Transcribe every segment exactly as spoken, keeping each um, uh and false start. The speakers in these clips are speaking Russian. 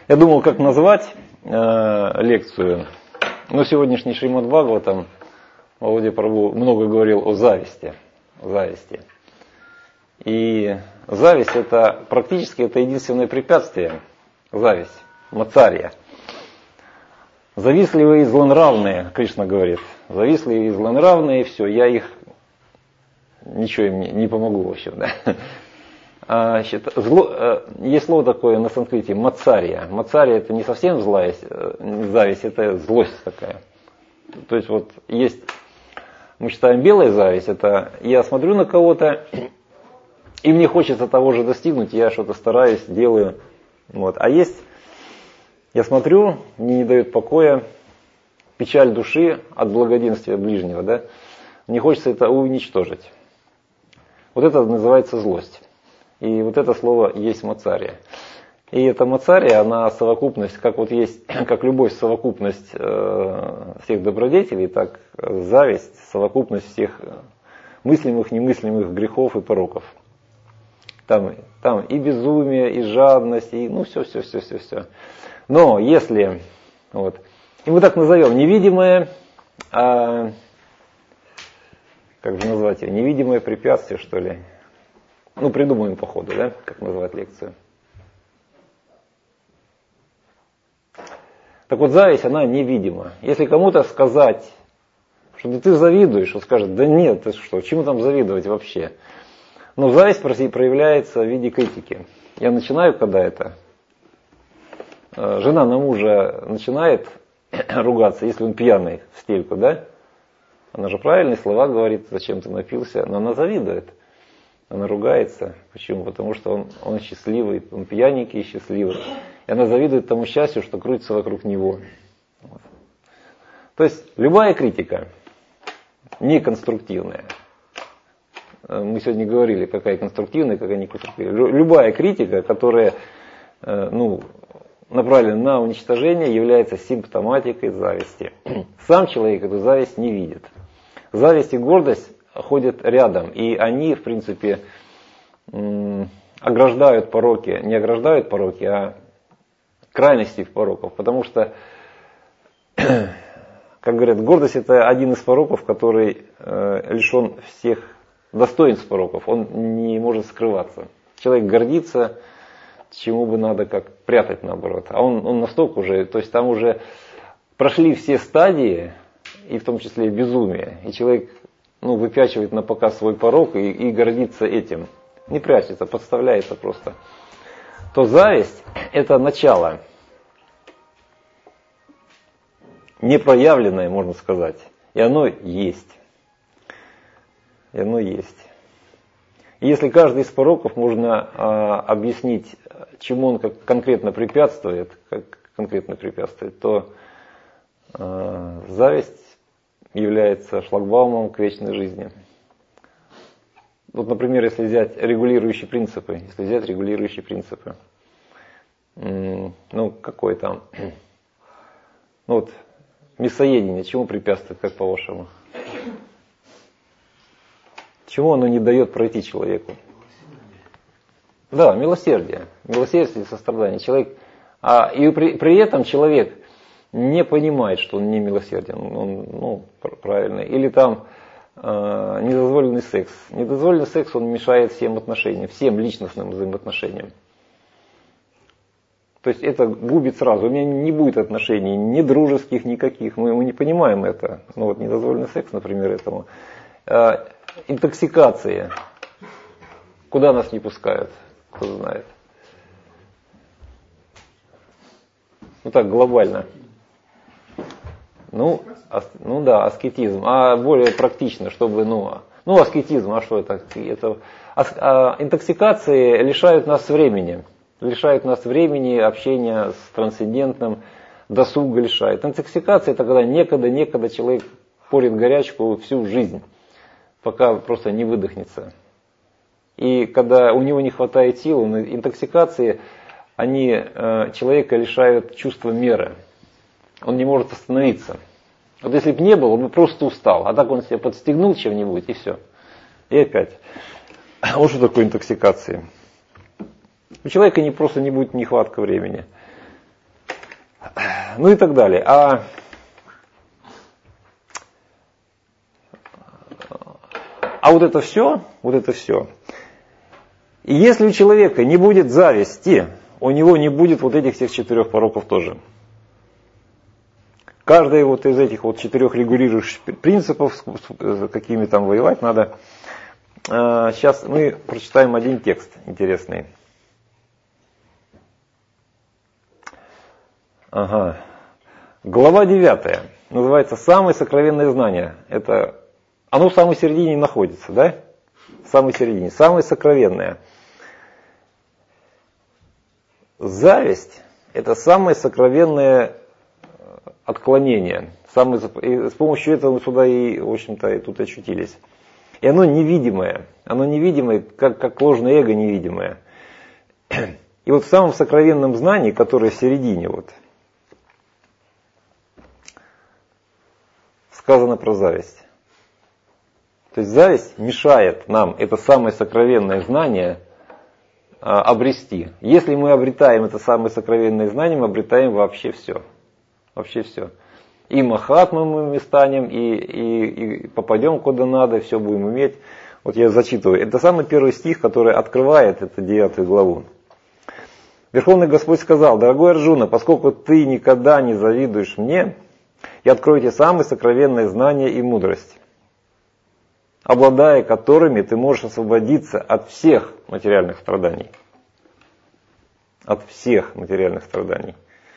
Я думал, как назвать э, лекцию. Но сегодняшний Шримад Бхагаватам Володя Прабhu много говорил о зависти. О зависти. И зависть это практически это единственное препятствие. Зависть, мацарья. Завистливые и злонравные, Кришна говорит. Завистливые и злонравные, все, я их, ничего им не, не помогу, в общем, да. А, значит, зло, есть слово такое на санскрите, мацарья. Мацарья это не совсем злая зависть, это злость такая. То есть вот есть, мы считаем белая зависть, это я смотрю на кого-то, и мне хочется того же достигнуть, я что-то стараюсь, делаю. Вот. А есть, я смотрю, мне не дает покоя, печаль души от благоденствия ближнего, да? Мне хочется это уничтожить. Вот это называется злость. И вот это слово есть мацарья. И эта мацарья, она совокупность, как вот есть, как любовь совокупность э, всех добродетелей, так зависть совокупность всех мыслимых, немыслимых грехов и пороков. Там, там и безумие, и жадность, и ну все, все, все, все, все. Но если, вот, и мы так назовем, невидимое, а, как же назвать ее, невидимое препятствие, что ли. Ну, придумаем по ходу, да, как назвать лекцию. Так вот, зависть, она невидима. Если кому-то сказать, что да ты завидуешь, он скажет, да нет, ты что, чему там завидовать вообще? Но зависть проявляется в виде критики. Я начинаю, когда это, жена на мужа начинает ругаться, если он пьяный в стельку, да? Она же правильные слова говорит, зачем ты напился, но она завидует. Она ругается. Почему? Потому что он, он счастливый, он пьяненький и счастливый. И она завидует тому счастью, что крутится вокруг него. Вот. То есть любая критика неконструктивная. Мы сегодня говорили, какая конструктивная, какая неконструктивная. Любая критика, которая ну, направлена на уничтожение, является симптоматикой зависти. Сам человек эту зависть не видит. Зависть и гордость ходят рядом, и они, в принципе, ограждают пороки, не ограждают пороки, а крайности в пороках, потому что, как говорят, гордость это один из пороков, который лишен всех достоинств пороков, он не может скрываться. Человек гордится, чему бы надо как прятать наоборот, а он, он настолько уже, то есть там уже прошли все стадии, и в том числе безумие, и человек ну, выпячивает на показ свой порок и, и гордится этим. Не прячется, подставляется просто. То зависть это начало. Непроявленное, можно сказать. И оно есть. И оно есть. И если каждый из пороков можно а, объяснить, чему он как конкретно препятствует, как конкретно препятствует, то а, зависть является шлагбаумом к вечной жизни. Вот, например, если взять регулирующие принципы, если взять регулирующие принципы, ну, какой там, ну вот, мясоедение, чему препятствует, как по-вашему? Чему оно не дает пройти человеку? Да, милосердие, милосердие и сострадание. Человек, а, и при, при этом человек не понимает, что он не милосерден, он, ну, правильно. Или там э, недозволенный секс. Недозволенный секс, он мешает всем отношениям, всем личностным взаимоотношениям. То есть это губит сразу. У меня не будет отношений, ни дружеских, никаких. Мы, мы не понимаем это. Ну вот недозволенный секс, например, этому. Э, интоксикация. Куда нас не пускают, кто знает. Ну так, глобально. Ну, ас, ну да, аскетизм. А более практично, чтобы, ну, ну аскетизм, а что это? это ас, а, интоксикации лишают нас времени. Лишают нас времени, общения с трансцендентным, досуга лишает. Интоксикация это когда некогда, некогда человек порит горячку всю жизнь, пока просто не выдохнется. И когда у него не хватает сил, интоксикации, они э, человека лишают чувства меры. Он не может остановиться. Вот если бы не было, он бы просто устал. А так он себя подстегнул чем-нибудь, и все. И опять. Вот что такое интоксикация. У человека не, просто не будет нехватка времени. ну и так далее. А, а вот это все, вот это все. И если у человека не будет зависти, у него не будет вот этих всех четырех пороков тоже. Каждый вот из этих вот четырех регулирующих принципов, с какими там воевать надо. Сейчас мы прочитаем один текст интересный. Ага. Глава девятая. Называется «Самое сокровенное знание». Это, оно в самой середине находится, да? В самой середине. Самое сокровенное. Зависть – это самое сокровенное отклонение. Самое, и с помощью этого мы сюда и, в общем-то, и тут очутились. И оно невидимое. Оно невидимое, как, как ложное эго невидимое. И вот в самом сокровенном знании, которое в середине, вот, сказано про зависть. То есть зависть мешает нам это самое сокровенное знание а, обрести. Если мы обретаем это самое сокровенное знание, мы обретаем вообще все. Вообще все. И махатмы мы станем, и, и, и попадем куда надо, все будем иметь. Вот я зачитываю. Это самый первый стих, который открывает эту девятую главу. Верховный Господь сказал: «Дорогой Арджуна, поскольку ты никогда не завидуешь мне, я открою тебе самые сокровенные знания и мудрость, обладая которыми ты можешь освободиться от всех материальных страданий». От всех материальных страданий.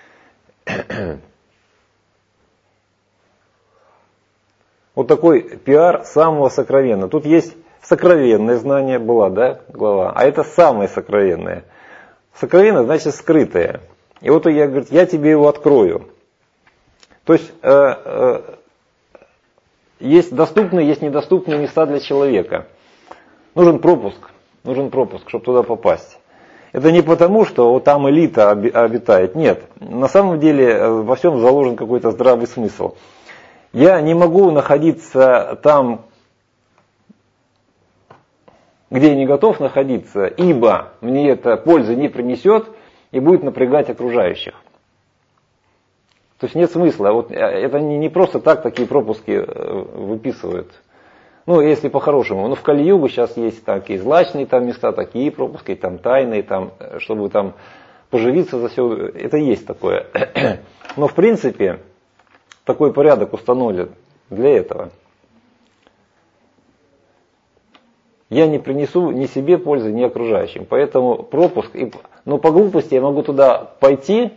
Вот такой пиар самого сокровенного. Тут есть сокровенное знание, была, да, глава, а это самое сокровенное. Сокровенное значит скрытое. И вот я говорю, я тебе его открою. То есть э, э, есть доступные, есть недоступные места для человека. Нужен пропуск, нужен пропуск, чтобы туда попасть. Это не потому, что вот там элита обитает. Нет, на самом деле во всем заложен какой-то здравый смысл. Я не могу находиться там, где я не готов находиться, ибо мне это пользы не принесет и будет напрягать окружающих. То есть нет смысла. Вот это не просто так такие пропуски выписывают. Ну, если по-хорошему. Ну, в Кали-югу сейчас есть такие злачные там места, такие пропуски, там тайные, там, чтобы там поживиться за все. Это есть такое. Но в принципе такой порядок установлен для этого. Я не принесу ни себе пользы, ни окружающим. Поэтому пропуск. И, но по глупости я могу туда пойти,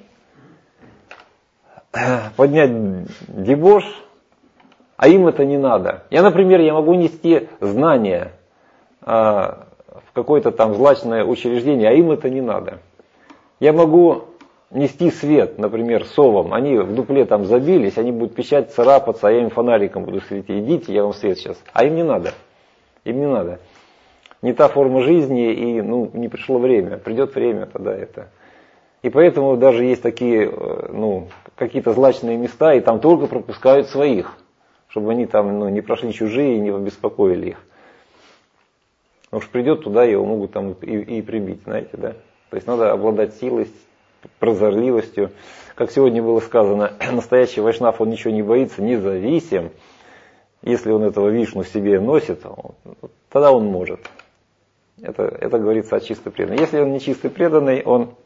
поднять дебош, а им это не надо. Я, например, я могу нести знания а, в какое-то там злачное учреждение, а им это не надо. Я могу нести свет, например, совам. Они в дупле там забились, они будут пищать, царапаться, а я им фонариком буду светить. Идите, я вам свет сейчас. А им не надо. Им не надо. Не та форма жизни, и ну, не пришло время. Придет время, тогда это. И поэтому даже есть такие, ну, какие-то злачные места, и там только пропускают своих, чтобы они там ну, не прошли чужие и не обеспокоили их. Потому что придет туда, его могут там и, и прибить, знаете, да. То есть надо обладать силой, прозорливостью. Как сегодня было сказано, настоящий вайшнав, он ничего не боится, независим. Если он этого вишну в себе носит, тогда он может. Это, это говорится о чисто преданном. Если он не чисто преданный, он,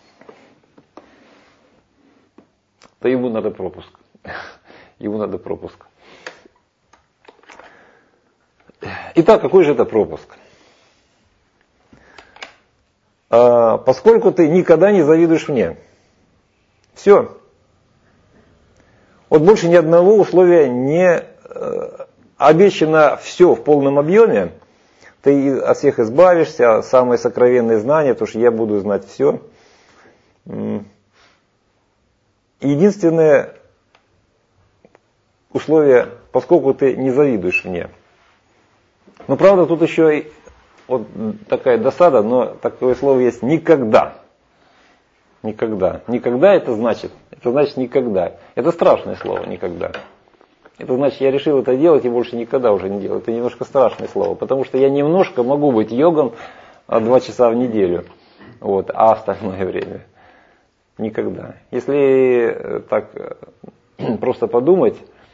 то ему надо пропуск. Ему надо пропуск. Итак, какой же это пропуск? А, поскольку ты никогда не завидуешь мне. Все. Вот больше ни одного условия не э, обещано все в полном объеме. Ты от всех избавишься, самые сокровенные знания, потому что я буду знать все. Единственное условие, поскольку ты не завидуешь мне. Но правда тут еще и вот такая досада, но такое слово есть никогда. Никогда. Никогда это значит, это значит никогда. Это страшное слово никогда. Это значит, я решил это делать и больше никогда уже не делаю. Это немножко страшное слово, потому что я немножко могу быть йогом два часа в неделю, вот, а остальное время. Никогда. Если так просто подумать,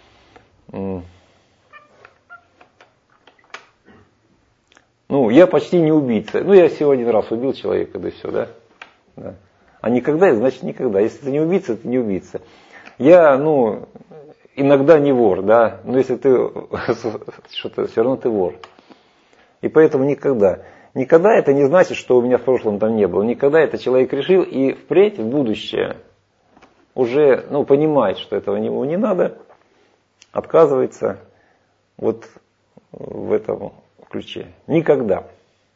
ну, я почти не убийца. Ну, я всего один раз убил человека, да и все, да? Да. А никогда, значит никогда. Если ты не убийца, ты не убийца. Я, ну, иногда не вор, да, но если ты что-то, все равно ты вор. И поэтому никогда. Никогда это не значит, что у меня в прошлом там не было. Никогда это человек решил и впредь, в будущее, уже, ну, понимает, что этого ему не надо, отказывается вот в этом ключе. Никогда.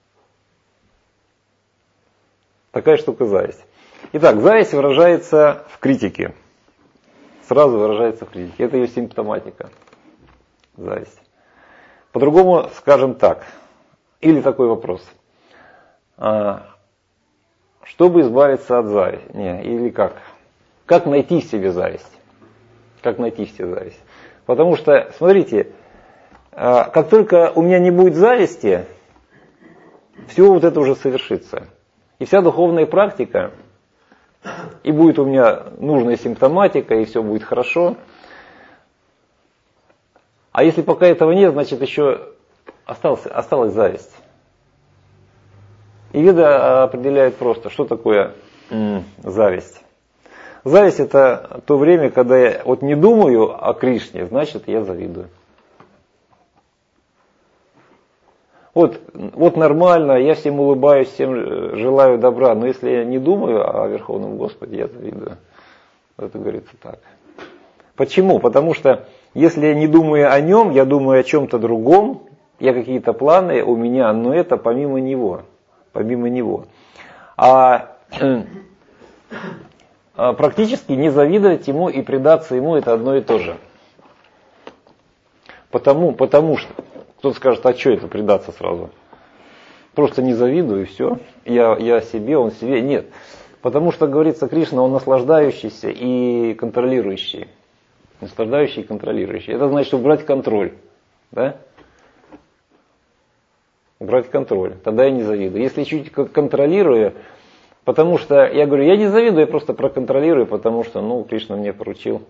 Такая штука зависть. Итак, зависть выражается в критике. Сразу выражается в критике. Это ее симптоматика. Зависть. По-другому скажем так. Или такой вопрос. А, чтобы избавиться от зависти? Не, или как? Как найти в себе зависть? Как найти в себе зависть? Потому что, смотрите, а, как только у меня не будет зависти, все вот это уже совершится. И вся духовная практика, и будет у меня нужная симптоматика, и все будет хорошо. А если пока этого нет, значит еще осталась, осталась зависть. И Веда определяет просто, что такое м, зависть. Зависть — это то время, когда я вот не думаю о Кришне, значит я завидую. Вот, вот нормально, я всем улыбаюсь, всем желаю добра, но если я не думаю о Верховном Господе, я завидую. Это говорится так. Почему? Потому что если я не думаю о нем, я думаю о чем-то другом, я какие-то планы у меня, но это помимо него. Помимо него. А, а практически не завидовать ему и предаться ему — это одно и то же. Потому, потому что кто-то скажет, а что это предаться сразу? Просто не завидую и все. Я, я себе, он себе. Нет. Потому что, говорится, Кришна, он наслаждающийся и контролирующий. Наслаждающий и контролирующий. Это значит убрать контроль. Да? Убрать контроль. Тогда я не завидую. Если чуть контролирую, потому что, я говорю, я не завидую, я просто проконтролирую, потому что, ну, Кришна мне поручил.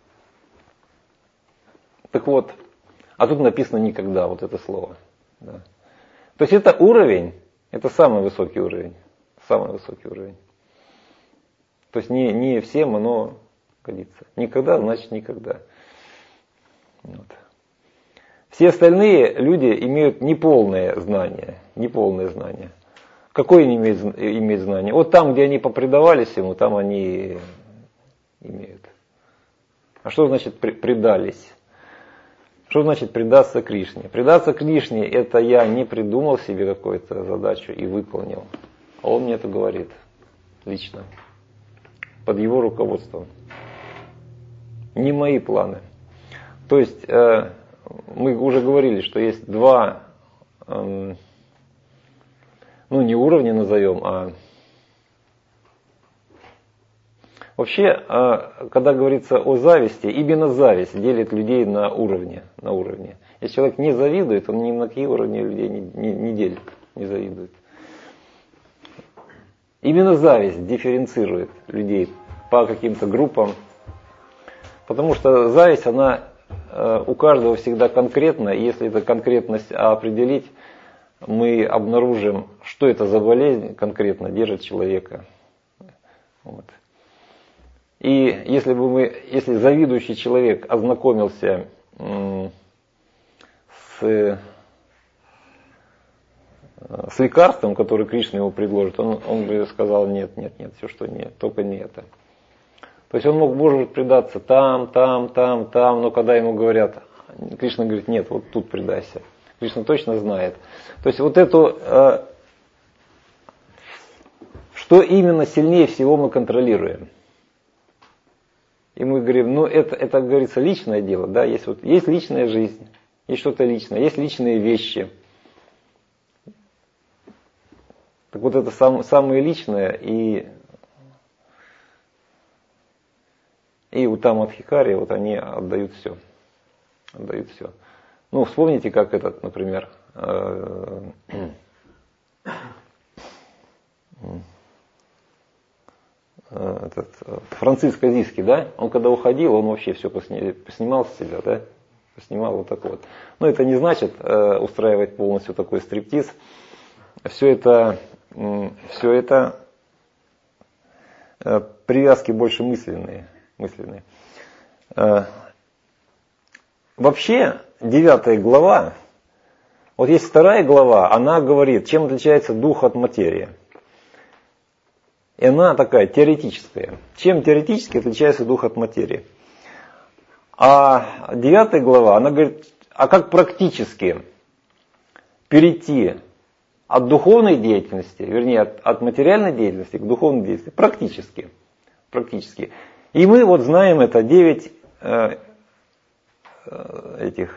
Так вот. А тут написано никогда, вот это слово. Да. То есть это уровень, это самый высокий уровень. Самый высокий уровень. То есть не, не всем оно годится. Никогда, значит никогда. Вот. Все остальные люди имеют неполное знание. Неполное знание. Какое они имеют, имеют знание? Вот там, где они попредавались ему, там они имеют. А что значит предались? Что значит предаться Кришне? Предаться Кришне — это я не придумал себе какую-то задачу и выполнил. А он мне это говорит лично. Под его руководством. Не мои планы. То есть э, мы уже говорили, что есть два, э, ну не уровня назовем, а вообще, когда говорится о зависти, именно зависть делит людей на уровне. На уровне. Если человек не завидует, он ни на какие уровни людей не, не, не делит, не завидует. Именно зависть дифференцирует людей по каким-то группам. Потому что зависть, она у каждого всегда конкретна. И если эту конкретность определить, мы обнаружим, что это за болезнь конкретно держит человека. Вот. И если бы мы, если завидующий человек ознакомился с, с лекарством, которое Кришна ему предложит, он, он бы сказал, нет, нет, нет, все, что нет, только не это. То есть он мог, может быть, предаться там, там, там, там, но когда ему говорят, Кришна говорит, нет, вот тут предайся. Кришна точно знает. То есть вот эту, что именно сильнее всего мы контролируем. И мы говорим, ну это, это, как говорится, личное дело, да, есть, вот, есть личная жизнь, есть что-то личное, есть личные вещи. Так вот это сам, самое личное, и, и у Тамадхикари вот они отдают все. Отдают все. Ну, вспомните, как этот, например, э, э, этот, Франциск Азийский, да, он когда уходил, он вообще все поснимал с себя, да, поснимал вот так вот. Но это не значит э, устраивать полностью такой стриптиз. Все это, э, все это э, привязки больше мысленные. мысленные. Э, вообще, девятая глава, вот есть вторая глава, она говорит, чем отличается дух от материи. И она такая теоретическая. Чем теоретически отличается дух от материи? А девятая глава, она говорит, а как практически перейти от духовной деятельности, вернее, от, от материальной деятельности к духовной деятельности? Практически. Практически. И мы вот знаем это, девять э, этих,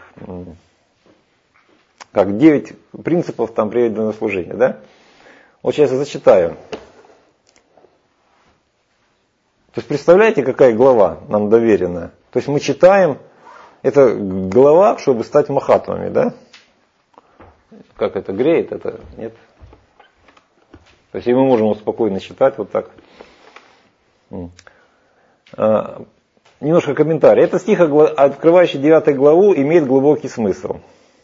как девять принципов там преданного служения, да? Вот сейчас я зачитаю. То есть представляете, какая глава нам доверена? То есть мы читаем, это глава, чтобы стать махатмами, да? Как это греет, это нет. То есть и мы можем спокойно читать вот так. А, немножко комментарий. Это стих, открывающий девятую главу, имеет глубокий смысл.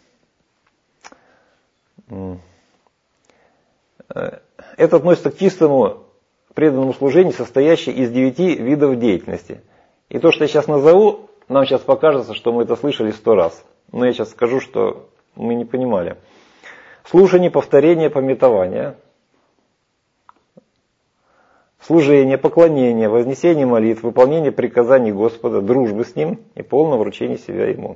Это относится к чистому преданному служению, состоящему из девяти видов деятельности. И то, что я сейчас назову, нам сейчас покажется, что мы это слышали сто раз. Но я сейчас скажу, что мы не понимали. Слушание, повторение, памятование, служение, поклонение, вознесение молитв, выполнение приказаний Господа, дружбы с Ним и полное вручение себя Ему.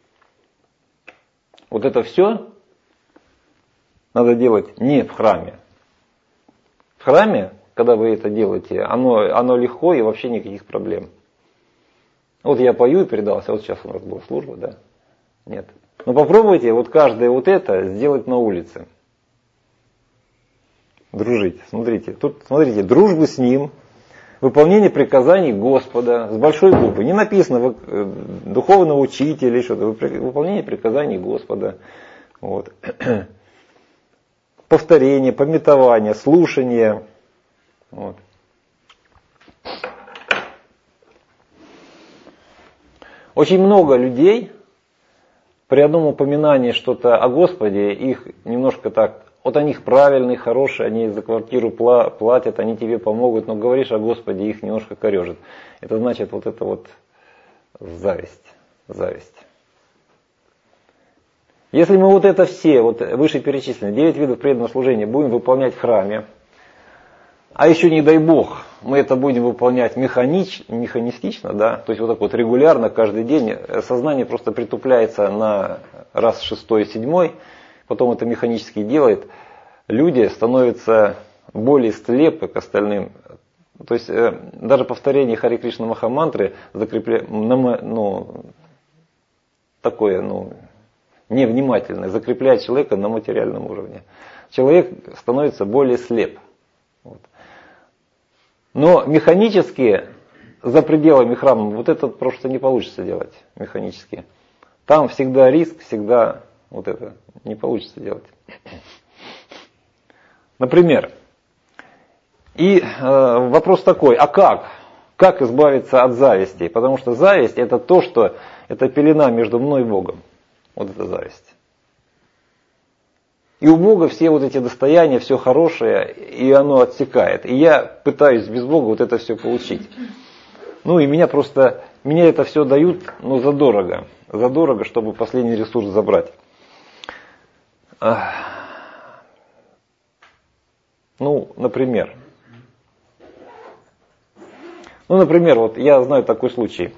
Вот это все надо делать не в храме. В храме, когда вы это делаете, оно, оно легко и вообще никаких проблем. Вот я пою и передался, вот сейчас у нас была служба, да? Нет. Но попробуйте вот каждое вот это сделать на улице. Дружить. Смотрите, тут смотрите, дружбы с Ним, выполнение приказаний Господа, с большой буквы. Не написано духовного учителя или что-то, выполнение приказаний Господа. Вот. Повторение, памятование, слушание. Вот. Очень много людей при одном упоминании что-то о Господе, их немножко так, вот они правильные, хорошие, они за квартиру платят, они тебе помогут, но говоришь о Господе, их немножко корежит. Это значит вот это вот зависть, зависть. Если мы вот это все, вот вышеперечисленные, девять видов преданного служения будем выполнять в храме, а еще не дай Бог, мы это будем выполнять механич, механистично, да, то есть вот так вот регулярно, каждый день, сознание просто притупляется на раз шестой, седьмой, потом это механически делает, люди становятся более слепы к остальным. То есть даже повторение Харе Кришна Махамантры закрепляет, ну, такое, ну, невнимательное, закрепляет человека на материальном уровне. Человек становится более слеп. Вот. Но механически, за пределами храма, вот это просто не получится делать механически. Там всегда риск, всегда вот это не получится делать. Например, и э, вопрос такой, а как? Как избавиться от зависти? Потому что зависть это то, что это пелена между мной и Богом. Вот это зависть. И у Бога все вот эти достояния, все хорошее, и оно отсекает. И я пытаюсь без Бога вот это все получить. Ну и меня просто, меня это все дают, ну задорого. Задорого, чтобы последний ресурс забрать. Ну, например. Ну, например, вот я знаю такой случай.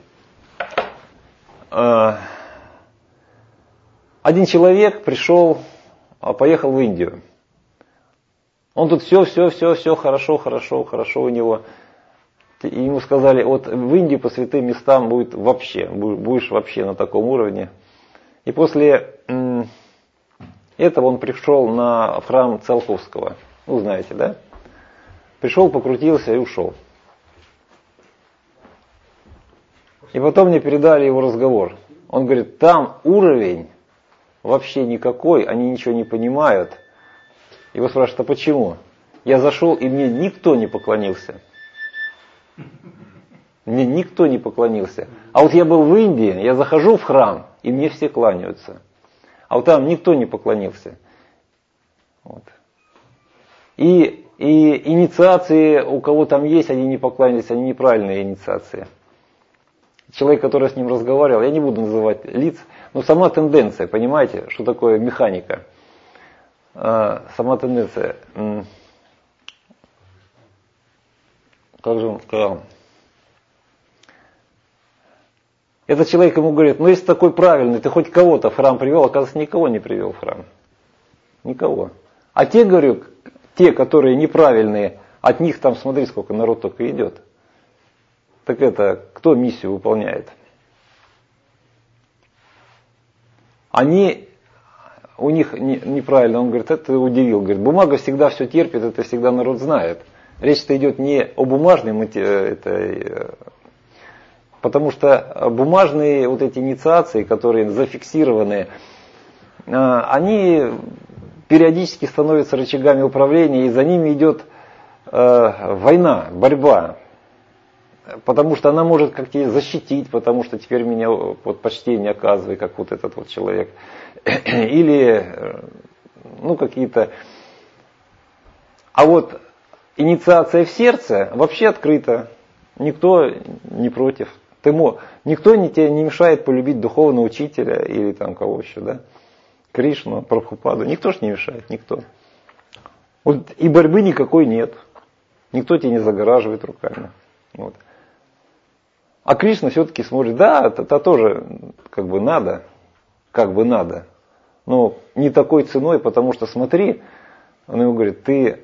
Один человек пришел, поехал в Индию. Он тут все, все, все, все хорошо, хорошо, хорошо у него. И ему сказали, вот в Индии по святым местам будет вообще, будешь вообще на таком уровне. И после этого он пришел на храм Циолковского. Ну, знаете, да? Пришел, покрутился и ушел. И потом мне передали его разговор. Он говорит, там уровень вообще никакой, они ничего не понимают. Его спрашивают, а почему? Я зашел, и мне никто не поклонился. Мне никто не поклонился. А вот я был в Индии, я захожу в храм, и мне все кланяются. А вот там никто не поклонился. Вот. И, и инициации, у кого там есть, они не поклонялись, они неправильные инициации. Человек, который с ним разговаривал, я не буду называть лиц, но сама тенденция, понимаете, что такое механика? А, сама тенденция. Как же он сказал? Этот человек ему говорит, ну если такой правильный, ты хоть кого-то в храм привел, оказывается, никого не привел в храм. Никого. А те, говорю, те, которые неправильные, от них там, смотри, сколько народ только идет. Так это, кто миссию выполняет? Они, у них не, неправильно, он говорит, это удивил. Говорит, бумага всегда все терпит, это всегда народ знает. Речь-то идет не о бумажной, это, потому что бумажные вот эти инициации, которые зафиксированы, они периодически становятся рычагами управления, и за ними идет э, война, борьба. Потому что она может как-то защитить, потому что теперь меня вот, почтение оказывает, как вот этот вот человек. Или ну, какие-то... А вот инициация в сердце вообще открыта. Никто не против. Ты мо... Никто не, тебе не мешает полюбить духовного учителя или там кого еще, да? Кришну, Прабхупаду. Никто ж не мешает, никто. Вот, и борьбы никакой нет. Никто тебя не загораживает руками. Вот. А Кришна все-таки смотрит, да, это, это тоже как бы надо, как бы надо. Но не такой ценой, потому что смотри, он ему говорит, ты...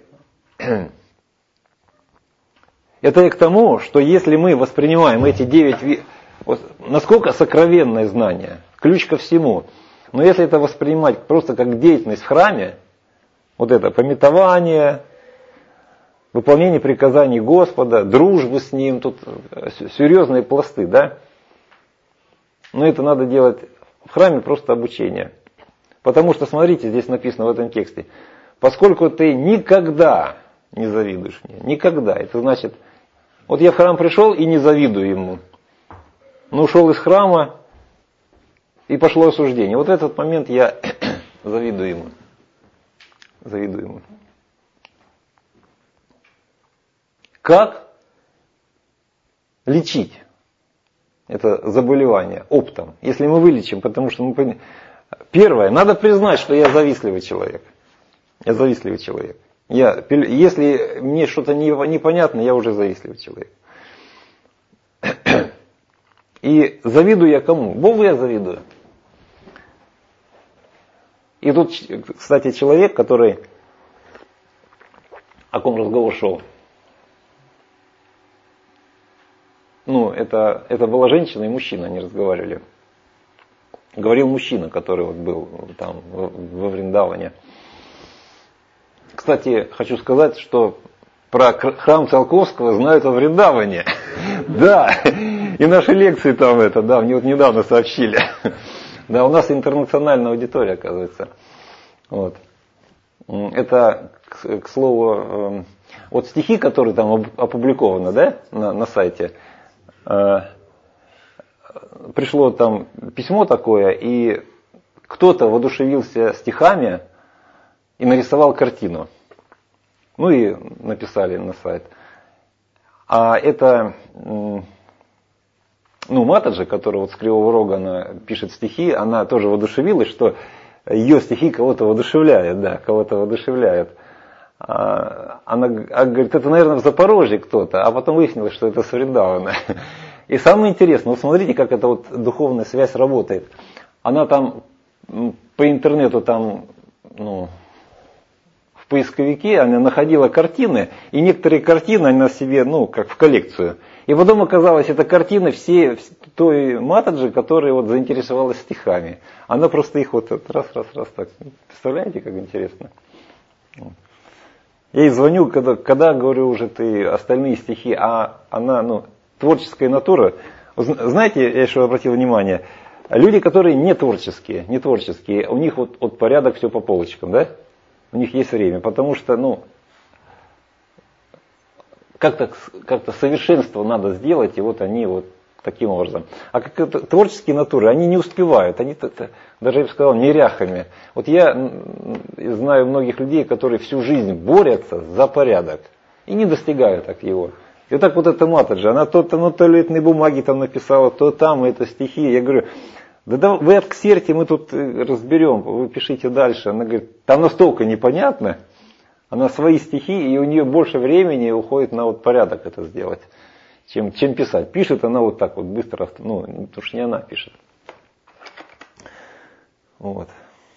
Это и к тому, что если мы воспринимаем эти девять... Ви... Вот, насколько сокровенное знание, ключ ко всему. Но если это воспринимать просто как деятельность в храме, вот это памятование, выполнение приказаний Господа, дружбы с Ним, тут серьезные пласты, да? Но это надо делать в храме просто обучение. Потому что, смотрите, здесь написано в этом тексте, поскольку ты никогда не завидуешь мне, никогда, это значит, вот я в храм пришел и не завидую ему, но ушел из храма, и пошло осуждение. Вот в этот момент я завидую ему. Завидую ему. Как лечить это заболевание оптом? Если мы вылечим, потому что мы... Первое, надо признать, что я завистливый человек. Я завистливый человек. Я, если мне что-то непонятно, я уже завистливый человек. И завидую я кому? Богу я завидую. И тут, кстати, человек, который, о ком разговор шел, ну, это, это была женщина и мужчина, они разговаривали. Говорил мужчина, который вот был там во Вриндаване. Кстати, хочу сказать, что про храм Циолковского знают во Вриндаване. Да, и наши лекции там это, да, мне вот недавно сообщили. Да, у нас интернациональная аудитория, оказывается. Вот. Это, к, к слову, вот стихи, которые там опубликованы, да, на, на сайте, э, пришло там письмо такое, и кто-то воодушевился стихами и нарисовал картину. Ну и написали на сайт. А это... Ну, Матаджи, которая вот с Кривого Рога она пишет стихи, она тоже воодушевилась, что ее стихи кого-то воодушевляют, да, кого-то воодушевляют. А, она говорит, это, наверное, в Запорожье кто-то, а потом выяснилось, что это с Вриндавана. И самое интересное, вот смотрите, как эта вот духовная связь работает. Она там по интернету там, ну, в поисковике она находила картины, и некоторые картины она себе, ну, как в коллекцию. И потом оказалось, это картины все той Матаджи, которая вот заинтересовалась стихами. Она просто их вот раз, раз, раз так. Представляете, как интересно? Я ей звоню, когда, когда говорю уже ты остальные стихи, а она, ну, творческая натура. Знаете, я еще обратил внимание, люди, которые не творческие, не творческие, у них вот, вот порядок все по полочкам, да? У них есть время, потому что, ну, как-то, как-то совершенство надо сделать, и вот они вот таким образом. А как это, творческие натуры, они не успевают, они даже, я бы сказал, неряхами. Вот я знаю многих людей, которые всю жизнь борются за порядок и не достигают так его. И вот так вот эта Матаджи, она то, то на туалетной бумаге там написала, то там, это стихи. Я говорю, да, да вы отксерьте, мы тут разберем, вы пишите дальше. Она говорит, там настолько непонятно, она свои стихи, и у нее больше времени уходит на вот порядок это сделать, чем, чем писать. Пишет она вот так вот быстро, ну, потому что не она пишет. Вот.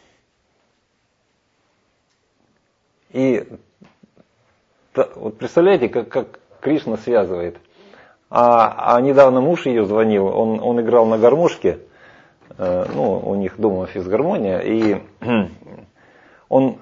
И вот представляете, как, как Кришна связывает. А, а недавно муж ее звонил, он, он играл на гармошке, э, ну, у них дома физгармония, и он,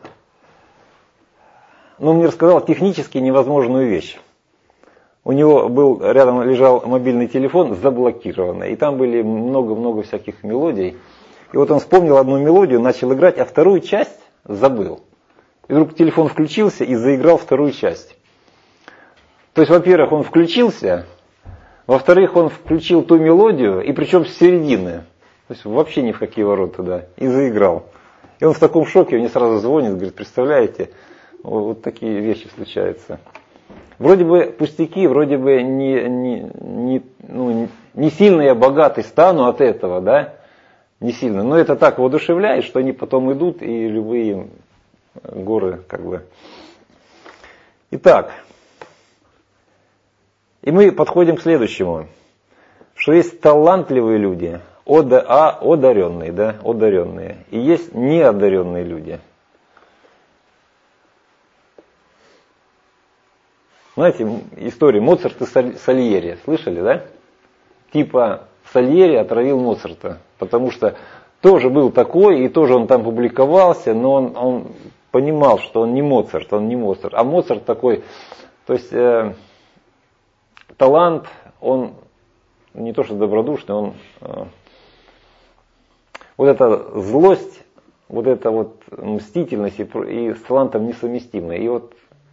ну, мне рассказал технически невозможную вещь. У него был, рядом лежал мобильный телефон заблокированный, и там были много-много всяких мелодий. И вот он вспомнил одну мелодию, начал играть, а вторую часть забыл. И вдруг телефон включился и заиграл вторую часть. То есть, во-первых, он включился, во-вторых, он включил ту мелодию, и причем с середины. То есть вообще ни в какие ворота, да, и заиграл. И он в таком шоке, мне сразу звонит, говорит, представляете, вот, вот такие вещи случаются. Вроде бы пустяки, вроде бы не, не, не, ну, не сильно я богатый стану от этого, да, не сильно. Но это так воодушевляет, что они потом идут, и любые горы как бы. Итак, и мы подходим к следующему, что есть талантливые люди, ода, одаренные, да, одаренные, и есть неодаренные люди. Знаете, история Моцарт и Сальери, слышали, да? Типа Сальери отравил Моцарта, потому что тоже был такой, и тоже он там публиковался, но он, он понимал, что он не Моцарт, он не Моцарт. А Моцарт такой, то есть э, талант, он не то что добродушный, он э, вот эта злость, вот эта вот мстительность и, и с талантом несовместимая. И вот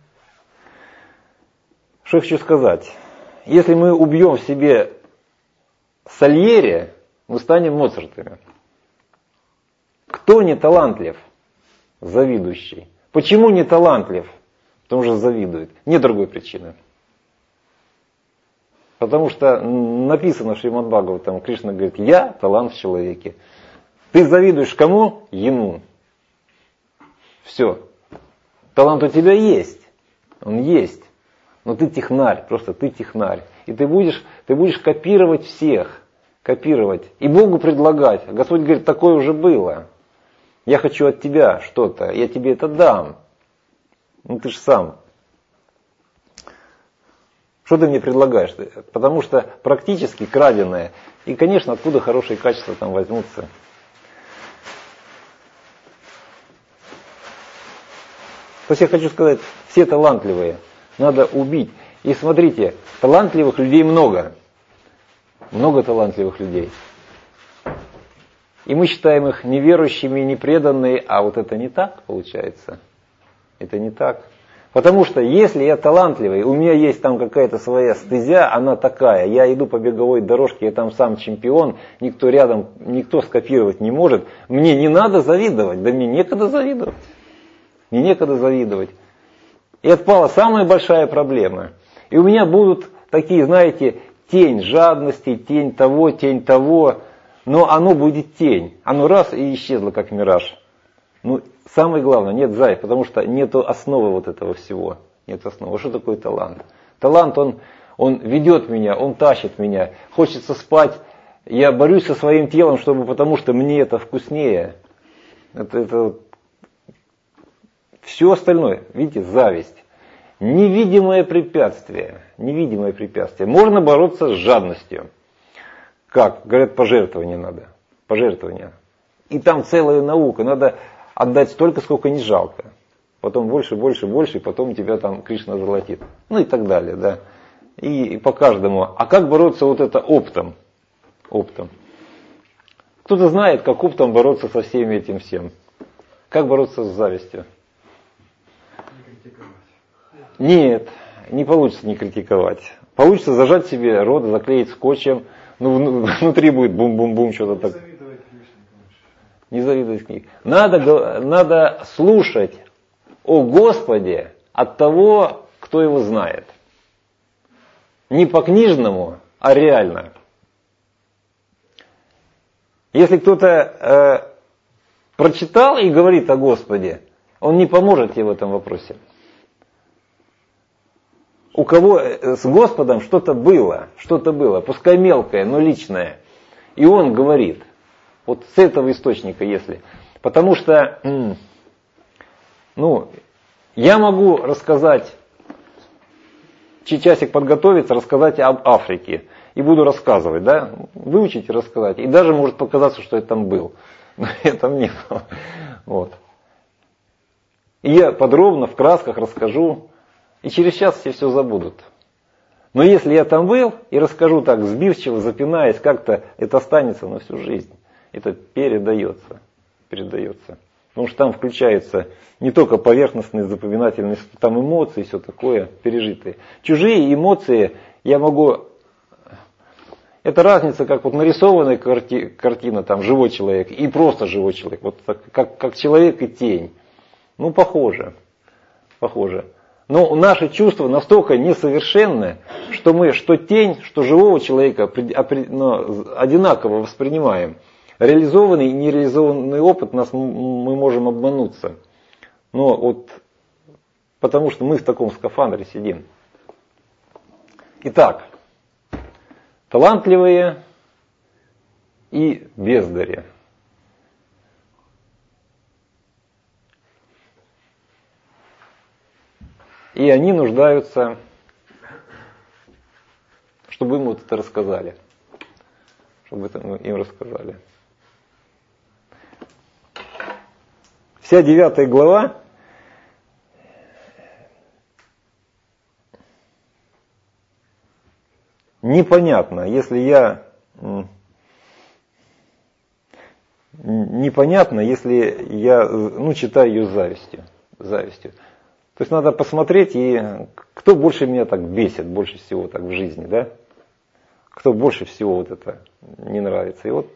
что я хочу сказать. Если мы убьем в себе Сальери, мы станем Моцартами. Кто не талантлив? Завидующий. Почему не талантлив? Потому что завидует. Нет другой причины. Потому что написано в Шримад Бхагаватам, Кришна говорит, я талант в человеке. Ты завидуешь кому? Ему. Все. Талант у тебя есть. Он есть. Но ты технарь, просто ты технарь. И ты будешь, ты будешь копировать всех. Копировать. И Богу предлагать. Господь говорит, такое уже было. Я хочу от тебя что-то. Я тебе это дам. Ну ты же сам. Что ты мне предлагаешь? Потому что практически краденое. И, конечно, откуда хорошие качества там возьмутся. То есть я хочу сказать, все талантливые. Надо убить. И смотрите, талантливых людей много. Много талантливых людей. И мы считаем их неверующими, непреданными, а вот это не так получается. Это не так. Потому что если я талантливый, у меня есть там какая-то своя стезя, она такая, я иду по беговой дорожке, я там сам чемпион, никто рядом, никто скопировать не может, мне не надо завидовать, да мне некогда завидовать. Мне некогда завидовать. И отпала самая большая проблема. И у меня будут такие, знаете, тень жадности, тень того, тень того. Но оно будет тень. Оно раз и исчезло, как мираж. Ну, самое главное, нет зай, потому что нет основы вот этого всего. Нет основы. Что такое талант? Талант, он, он ведет меня, он тащит меня. Хочется спать. Я борюсь со своим телом, чтобы, потому что мне это вкуснее. Это, это все остальное, видите, зависть. Невидимое препятствие. Невидимое препятствие. Можно бороться с жадностью. Как? Говорят, пожертвование надо. Пожертвование. И там целая наука. Надо отдать столько, сколько не жалко. Потом больше, больше, больше, и потом тебя там Кришна золотит. Ну и так далее, да. И, и по каждому. А как бороться вот это оптом? Оптом. Кто-то знает, как оптом бороться со всем этим всем. Как бороться с завистью? Нет, не получится не критиковать. Получится зажать себе рот, заклеить скотчем, ну внутри будет бум-бум-бум, что-то так. Не завидовать книг. Надо, надо слушать о Господе от того, кто его знает. Не по-книжному, а реально. Если кто-то э, прочитал и говорит о Господе, он не поможет тебе в этом вопросе. У кого с Господом что-то было, что-то было, пускай мелкое, но личное, и он говорит, вот с этого источника, если. Потому что, ну, я могу рассказать, часик подготовиться, рассказать об Африке. И буду рассказывать, да, выучить и рассказать. И даже может показаться, что я там был. Но я там не был. Вот. И я подробно, в красках расскажу. И через час все все забудут. Но если я там был и расскажу так сбивчиво, запинаясь, как-то это останется на всю жизнь. Это передается. Передается. Потому что там включаются не только поверхностные запоминательные, там эмоции, все такое, пережитые. Чужие эмоции я могу... Это разница, как вот нарисованная карти, картина, там, живой человек и просто живой человек. Вот так, как, как человек и тень. Ну, похоже. Похоже. Но наши чувства настолько несовершенны, что мы что тень, что живого человека одинаково воспринимаем. Реализованный и нереализованный опыт нас мы можем обмануться. Но вот потому что мы в таком скафандре сидим. Итак, талантливые и бездари. И они нуждаются, чтобы им вот это рассказали. Чтобы это им рассказали. Вся девятая глава непонятно, если я непонятно, если я ну, читаю ее с завистью, завистью. То есть надо посмотреть, и кто больше меня так бесит, больше всего так в жизни, да? Кто больше всего вот это не нравится. И вот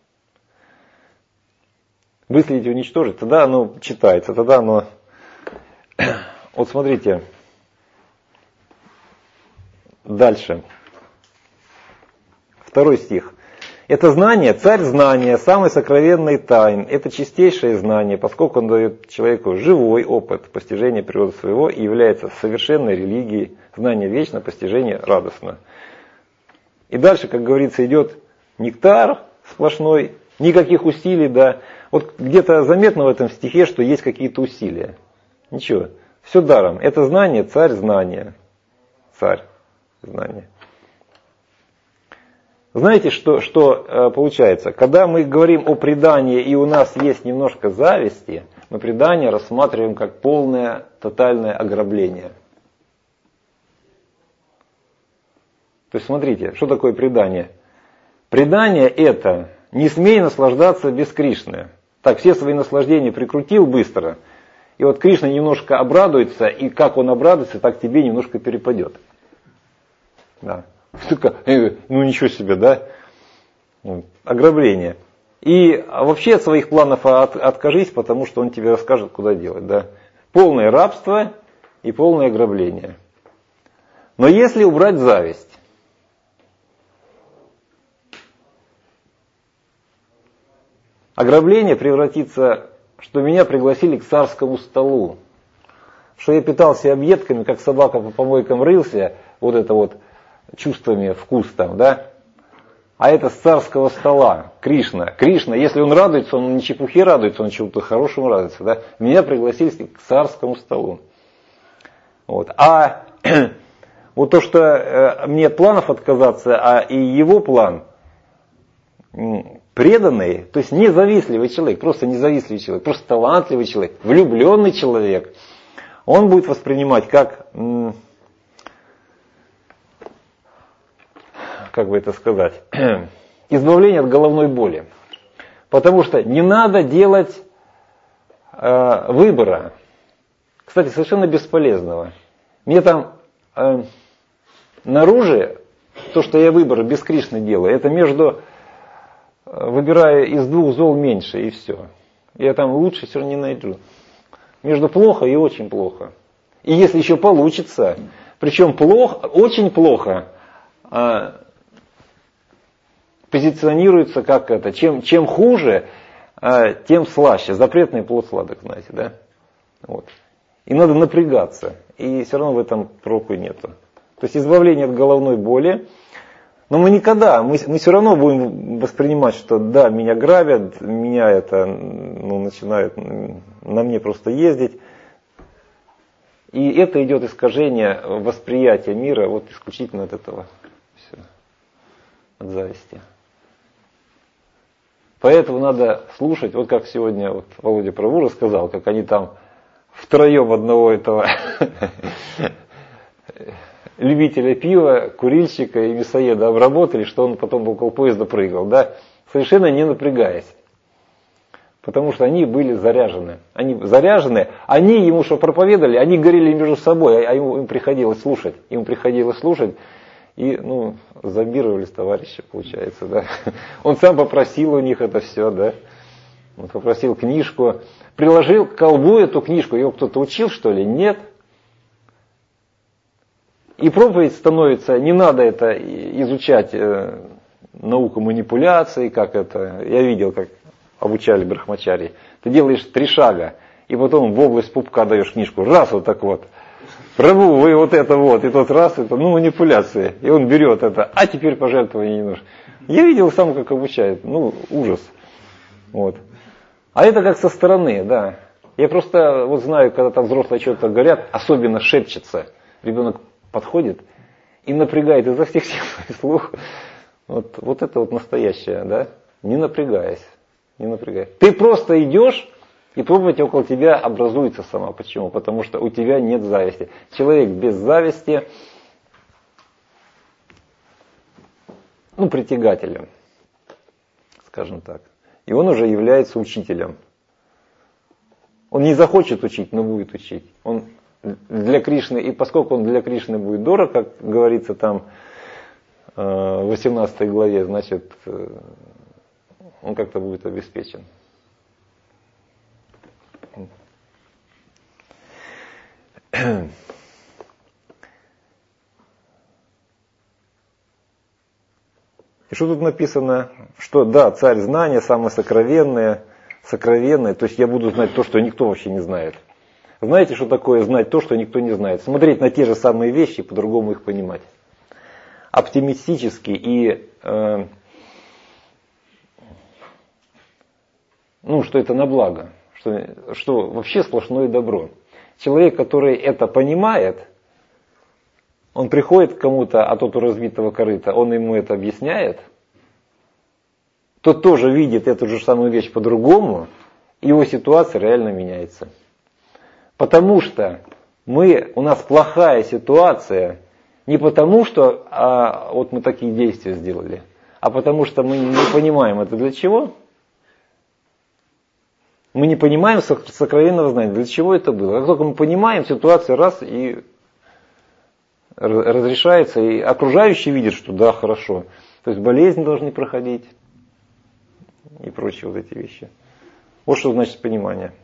выследить и уничтожить, тогда оно читается, тогда оно... Вот смотрите, дальше. Второй стих. Это знание, царь знания, самый сокровенный тайн. Это чистейшее знание, поскольку он дает человеку живой опыт постижения природы своего и является совершенной религией. Знание вечно, постижение радостно. И дальше, как говорится, идет нектар сплошной, никаких усилий, да. Вот где-то заметно в этом стихе, что есть какие-то усилия. Ничего, все даром. Это знание, царь знания. Царь знания. Знаете, что, что э, получается? Когда мы говорим о предании, и у нас есть немножко зависти, мы предание рассматриваем как полное, тотальное ограбление. То есть смотрите, что такое предание? Предание это не смей наслаждаться без Кришны. Так, все свои наслаждения прикрутил быстро, и вот Кришна немножко обрадуется, и как он обрадуется, так тебе немножко перепадет. Да. Ну ничего себе, да? Ограбление. И вообще от своих планов от, откажись, потому что он тебе расскажет, куда делать. Да? Полное рабство и полное ограбление. Но если убрать зависть, ограбление превратится, что меня пригласили к царскому столу, что я питался объедками, как собака по помойкам рылся, вот это вот, чувствами, вкус там, да? А это с царского стола, Кришна. Кришна, если он радуется, он не чепухе радуется, он чему-то хорошему радуется, да? Меня пригласили к царскому столу. Вот. А вот то, что э, мне планов отказаться, а и его план преданный, то есть независтливый человек, просто независтливый человек, просто талантливый человек, влюбленный человек, он будет воспринимать как... М- как бы это сказать, избавление от головной боли. Потому что не надо делать э, выбора, кстати, совершенно бесполезного. Мне там э, наружу, то, что я выбор без Кришны делаю, это между, выбирая из двух зол меньше, и все. Я там лучше все равно не найду. Между плохо и очень плохо. И если еще получится, причем плохо, очень плохо, э, позиционируется как это, чем, чем хуже, э, тем слаще. Запретный плод сладок, знаете, да? Вот. И надо напрягаться, и все равно в этом проку нету. То есть избавление от головной боли. Но мы никогда, мы, мы все равно будем воспринимать, что да, меня грабят, меня это, ну, начинают на мне просто ездить. И это идет искажение восприятия мира вот исключительно от этого. Все. От зависти. Поэтому надо слушать, вот как сегодня вот Володя Прабу рассказал, как они там втроем одного этого любителя пива, курильщика и мясоеда обработали, что он потом около поезда прыгал, да, совершенно не напрягаясь. Потому что они были заряжены. Они заряжены, они ему что проповедовали, они горели между собой, а ему им приходилось слушать. Им приходилось слушать, и, ну, зомбировались товарищи, получается, да. Он сам попросил у них это все, да. Он попросил книжку, приложил к колбу эту книжку, его кто-то учил, что ли? Нет. И проповедь становится, не надо это изучать, э, науку манипуляций, как это, я видел, как обучали брахмачари. Ты делаешь три шага, и потом в область пупка даешь книжку, раз вот так вот. Прабу, вы вот это вот, и тот раз, это, ну, манипуляции. И он берет это, а теперь пожертвование не нужно. Я видел сам, как обучают, ну, ужас. Вот. А это как со стороны, да. Я просто вот знаю, когда там взрослые что-то говорят, особенно шепчется, ребенок подходит и напрягает изо всех сил свой слух. Вот, вот это вот настоящее, да, не напрягаясь, не напрягаясь. Ты просто идешь, и проповедь около тебя образуется сама. Почему? Потому что у тебя нет зависти. Человек без зависти, ну, притягателем, скажем так. И он уже является учителем. Он не захочет учить, но будет учить. Он для Кришны, и поскольку он для Кришны будет дорог, как говорится там в восемнадцатой главе, значит, он как-то будет обеспечен. И что тут написано? Что да, царь знания, самое сокровенное, сокровенное, то есть я буду знать то, что никто вообще не знает. Знаете, что такое знать то, что никто не знает? Смотреть на те же самые вещи и по-другому их понимать. Оптимистически и, э, ну, что это на благо, что, что вообще сплошное добро. Человек, который это понимает, он приходит к кому-то, а тот у разбитого корыта, он ему это объясняет, тот тоже видит эту же самую вещь по-другому, и его ситуация реально меняется. Потому что мы, у нас плохая ситуация не потому, что а, вот мы такие действия сделали, а потому что мы не понимаем, это для чего. Мы не понимаем сокровенного знания, для чего это было. Как только мы понимаем, ситуация раз и разрешается, и окружающие видят, что да, хорошо. То есть болезни должны проходить и прочие вот эти вещи. Вот что значит понимание.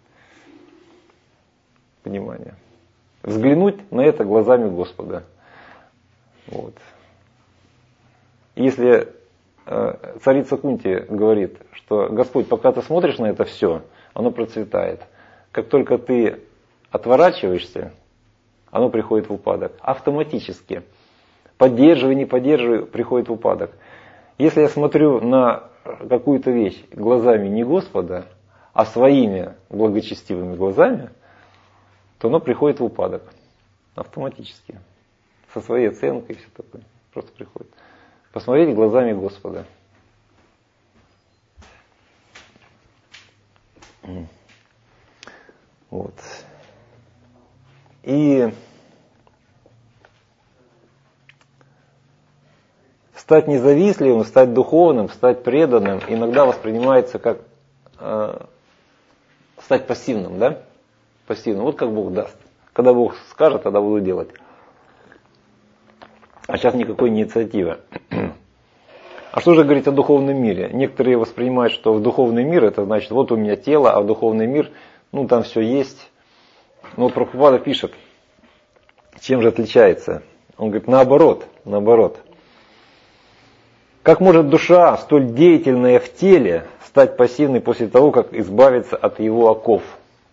Понимание. Взглянуть на это глазами Господа. Вот. Если э, царица Кунти говорит, что Господь, пока ты смотришь на это все, оно процветает. Как только ты отворачиваешься, оно приходит в упадок. Автоматически. Поддерживай, не поддерживай, приходит в упадок. Если я смотрю на какую-то вещь глазами не Господа, а своими благочестивыми глазами, то оно приходит в упадок. Автоматически. Со своей оценкой и все такое. Просто приходит. Посмотреть глазами Господа. Вот. И стать независливым, стать духовным, стать преданным иногда воспринимается как э, стать пассивным, да? Пассивным. Вот как Бог даст. Когда Бог скажет, тогда буду делать. А сейчас никакой инициативы. А что же говорить о духовном мире? Некоторые воспринимают, что в духовный мир это значит, вот у меня тело, а в духовный мир, ну там все есть. Но вот Прабхупада пишет, чем же отличается? Он говорит, наоборот, наоборот. Как может душа, столь деятельная в теле, стать пассивной после того, как избавиться от его оков?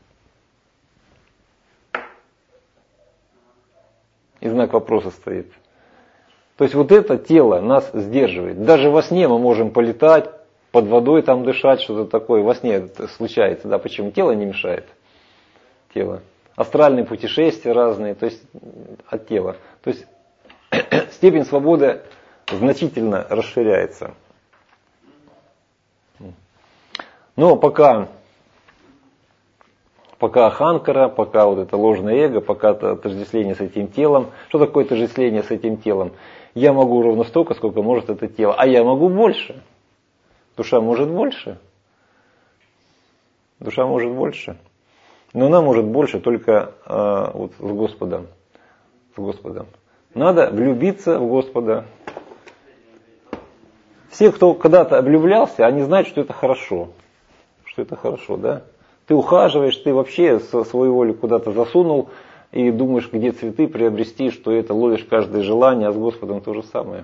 И знак вопроса стоит. То есть вот это тело нас сдерживает. Даже во сне мы можем полетать, под водой там дышать, что-то такое. Во сне это случается. Да, почему? Тело не мешает. Тело. Астральные путешествия разные, то есть от тела. То есть степень свободы значительно расширяется. Но пока, пока аханкара, пока вот это ложное эго, пока отождествление с этим телом. Что такое отождествление с этим телом? Я могу ровно столько, сколько может это тело. А я могу больше. Душа может больше. Душа может больше. Но она может больше только э, вот, с Господом. С Господом. Надо влюбиться в Господа. Все, кто когда-то влюблялся, они знают, что это хорошо. Что это хорошо, да? Ты ухаживаешь, ты вообще свою волю куда-то засунул и думаешь, где цветы приобрести, что это ловишь каждое желание, а с Господом то же самое.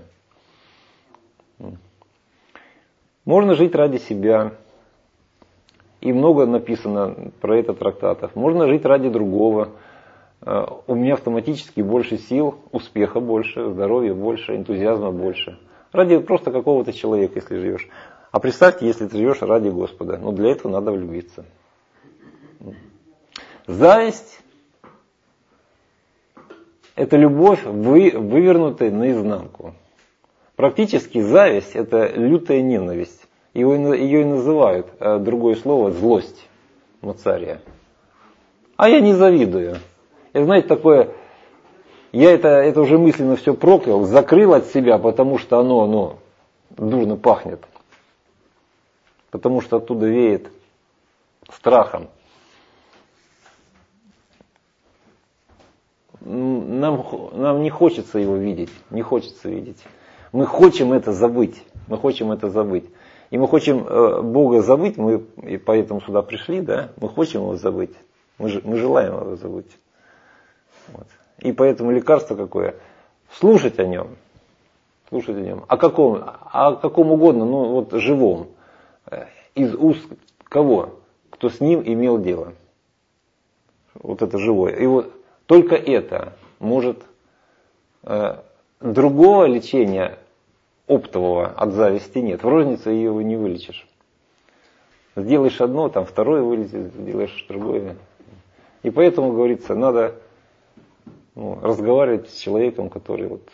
Можно жить ради себя. И много написано про это трактатов. Можно жить ради другого. У меня автоматически больше сил, успеха больше, здоровья больше, энтузиазма больше. Ради просто какого-то человека, если живешь. А представьте, если ты живешь ради Господа. Но для этого надо влюбиться. Зависть – это любовь, вы, вывернутая наизнанку. Практически зависть – это лютая ненависть. Его, ее и называют, а другое слово, злость, мацария. А я не завидую. И знаете, такое, я это, это уже мысленно все проклял, закрыл от себя, потому что оно, оно дурно пахнет. Потому что оттуда веет страхом. Нам, нам не хочется его видеть, не хочется видеть. Мы хотим это забыть, мы хотим это забыть. И мы хотим Бога забыть, мы и поэтому сюда пришли, да? Мы хотим его забыть, мы, мы желаем его забыть. Вот. И поэтому лекарство какое? Слушать о нем, слушать о нем. О каком? О каком угодно, ну вот живом. Из уст кого? Кто с ним имел дело. Вот это живое. И вот только это может э, другого лечения оптового от зависти нет. В рознице ее не вылечишь. Сделаешь одно, там второе вылезет, сделаешь другое. И поэтому, говорится, надо ну, разговаривать с человеком, который вот...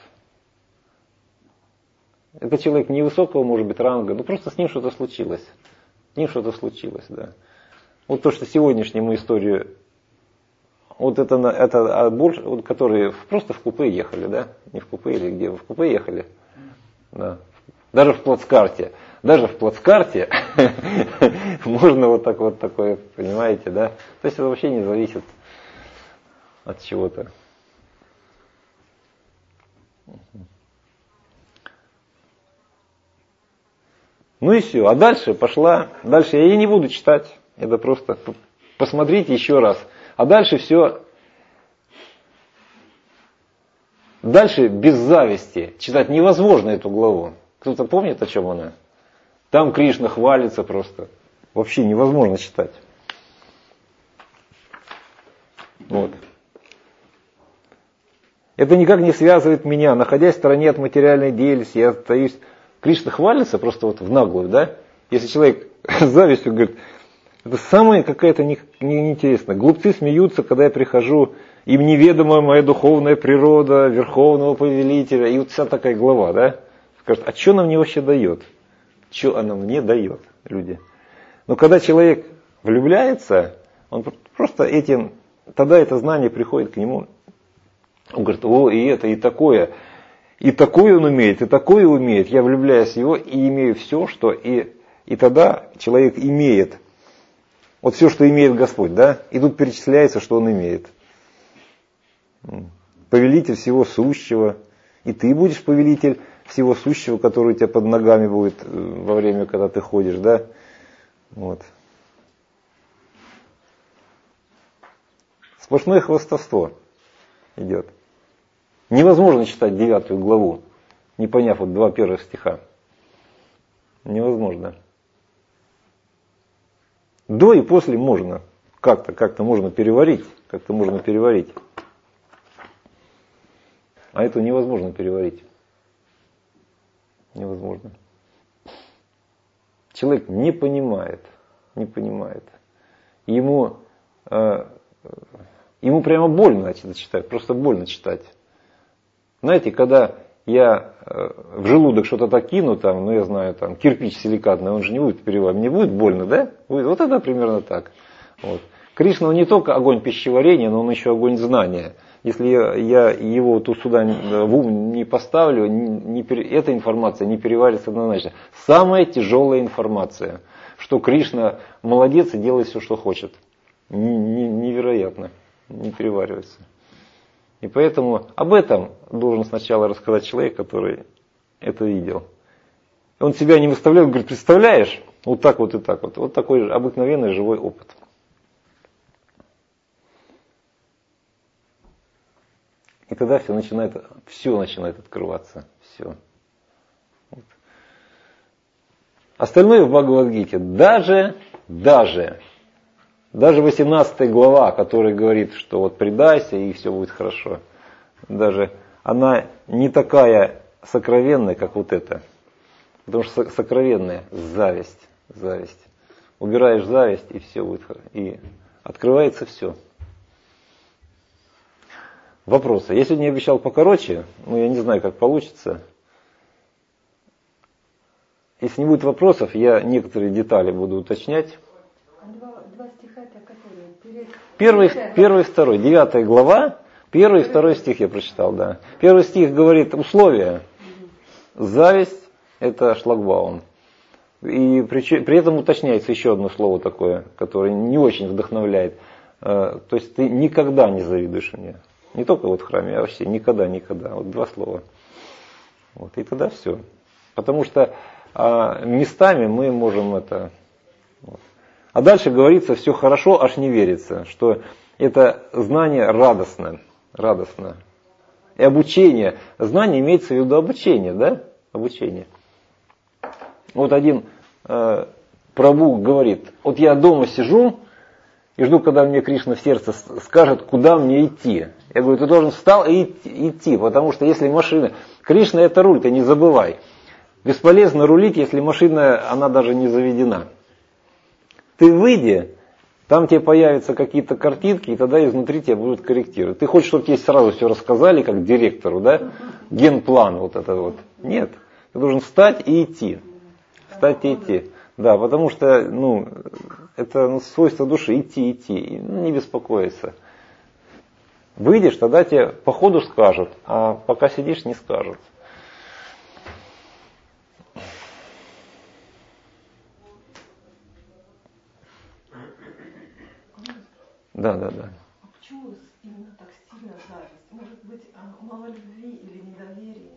Это человек невысокого, может быть, ранга, но просто с ним что-то случилось. С ним что-то случилось, да. Вот то, что сегодняшнюю мы историю... Вот это, это больше, вот, которые просто в купе ехали, да? Не в купе или где? В купе ехали. Да. Даже в плацкарте. Даже в плацкарте можно вот так вот такое, понимаете, да? То есть это вообще не зависит от чего-то. Ну и все. А дальше пошла. Дальше я не буду читать. Это просто посмотрите еще раз. А дальше все. Дальше без зависти. Читать невозможно эту главу. Кто-то помнит, о чем она? Там Кришна хвалится просто. Вообще невозможно читать. Вот. Это никак не связывает меня. Находясь в стороне от материальной деятельности, я остаюсь... Кришна хвалится просто вот в наглую, да? Если человек с завистью говорит, это самое какая-то неинтересная. Глупцы смеются, когда я прихожу, им неведома моя духовная природа, верховного повелителя. И вот вся такая глава, да? Скажет, а что она мне вообще дает? Что она мне дает, люди? Но когда человек влюбляется, он просто этим, тогда это знание приходит к нему. Он говорит, о, и это, и такое. И такое он умеет, и такое умеет. Я влюбляюсь в него и имею все, что... И, и тогда человек имеет. Вот все, что имеет Господь, да? И тут перечисляется, что он имеет. Повелитель всего сущего. И ты будешь повелитель всего сущего, который у тебя под ногами будет во время, когда ты ходишь, да? Вот. Сплошное хвастовство идет. Невозможно читать девятую главу, не поняв вот два первых стиха. Невозможно. До и после можно. Как-то, как-то можно переварить. Как-то можно переварить. А это невозможно переварить. Невозможно. Человек не понимает. Не понимает. Ему, э, ему прямо больно начать читать. Просто больно читать. Знаете, когда я в желудок что-то так кину, там, ну я знаю, там, кирпич силикатный, он же не будет переваривать. Мне будет больно, да? Будет. Вот это примерно так. Вот. Кришна, он не только огонь пищеварения, но он еще огонь знания. Если я, я его тут сюда в ум не поставлю, не, не, эта информация не переварится однозначно. Самая тяжелая информация, что Кришна молодец и делает все, что хочет. Невероятно. Не переваривается. И поэтому об этом должен сначала рассказать человек, который это видел. Он себя не выставляет, говорит, представляешь, вот так вот и так вот. Вот такой же обыкновенный живой опыт. И тогда все начинает, все начинает открываться. Все. Вот. Остальное в Бхагавад-гите, даже, даже, даже восемнадцатая глава, которая говорит, что вот предайся и все будет хорошо, даже она не такая сокровенная, как вот эта. Потому что сокровенная зависть, зависть. Убираешь зависть, и все будет хорошо. И открывается все. Вопросы. Я сегодня обещал покороче, но я не знаю, как получится. Если не будет вопросов, я некоторые детали буду уточнять. Два, два стиха это которые? Перед... Первый, первый, второй. Девятая глава. Первый и второй стих я прочитал, да. Первый стих говорит условия. Зависть – это шлагбаум. И при, при этом уточняется еще одно слово такое, которое не очень вдохновляет. То есть ты никогда не завидуешь мне. Не только вот в храме, а вообще никогда, никогда. Вот два слова. Вот, и тогда все. Потому что а, местами мы можем это... Вот. А дальше говорится, все хорошо, аж не верится, что это знание радостно. Радостно. И обучение. Знание имеется в виду обучение, да? Обучение. Вот один э, Прабху говорит, вот я дома сижу и жду, когда мне Кришна в сердце скажет, куда мне идти. Я говорю, ты должен встал и идти, потому что если машина... Кришна это руль, ты не забывай. Бесполезно рулить, если машина, она даже не заведена. Ты выйди, там тебе появятся какие-то картинки, и тогда изнутри тебя будут корректировать. Ты хочешь, чтобы тебе сразу все рассказали, как директору, да? Генплан вот это вот. Нет, ты должен встать и идти. Встать и идти. Да, потому что, ну, это ну, свойство души, идти, идти, не беспокоиться. Выйдешь, тогда тебе по ходу скажут, а пока сидишь, не скажут. Да, да, да. А почему именно так сильно зависть? Может быть, мало любви или недоверия?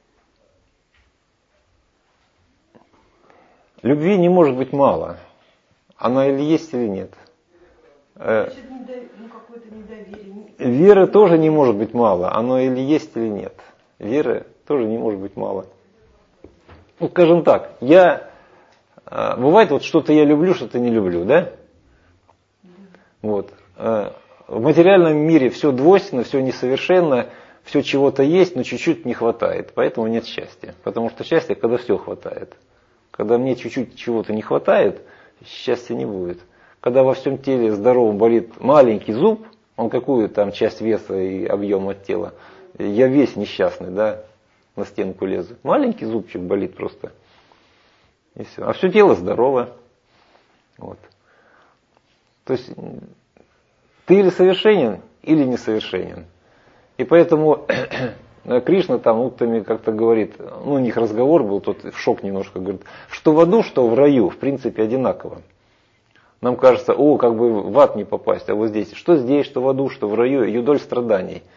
Любви не может быть мало. Она или есть, или нет. Значит, ну, какое-то недоверие. Веры тоже не может быть мало. Оно или есть, или нет. Веры тоже не может быть мало. Ну, скажем так, я... Бывает, вот что-то я люблю, что-то не люблю, да? Вот. В материальном мире все двойственно, все несовершенно, все чего-то есть, но чуть-чуть не хватает. Поэтому нет счастья. Потому что счастье, когда все хватает. Когда мне чуть-чуть чего-то не хватает, счастья не будет. Когда во всем теле здоровом болит маленький зуб, он какую там часть веса и объема тела, я весь несчастный, да, на стенку лезу. Маленький зубчик болит просто. И все. А все тело здорово. Вот. То есть ты или совершенен, или несовершенен. И поэтому Кришна там утрами как-то говорит, ну у них разговор был, тот в шок немножко, говорит, что в аду, что в раю, в принципе одинаково. Нам кажется, о, как бы в ад не попасть, а вот здесь, что здесь, что в аду, что в раю, ее доль страданий.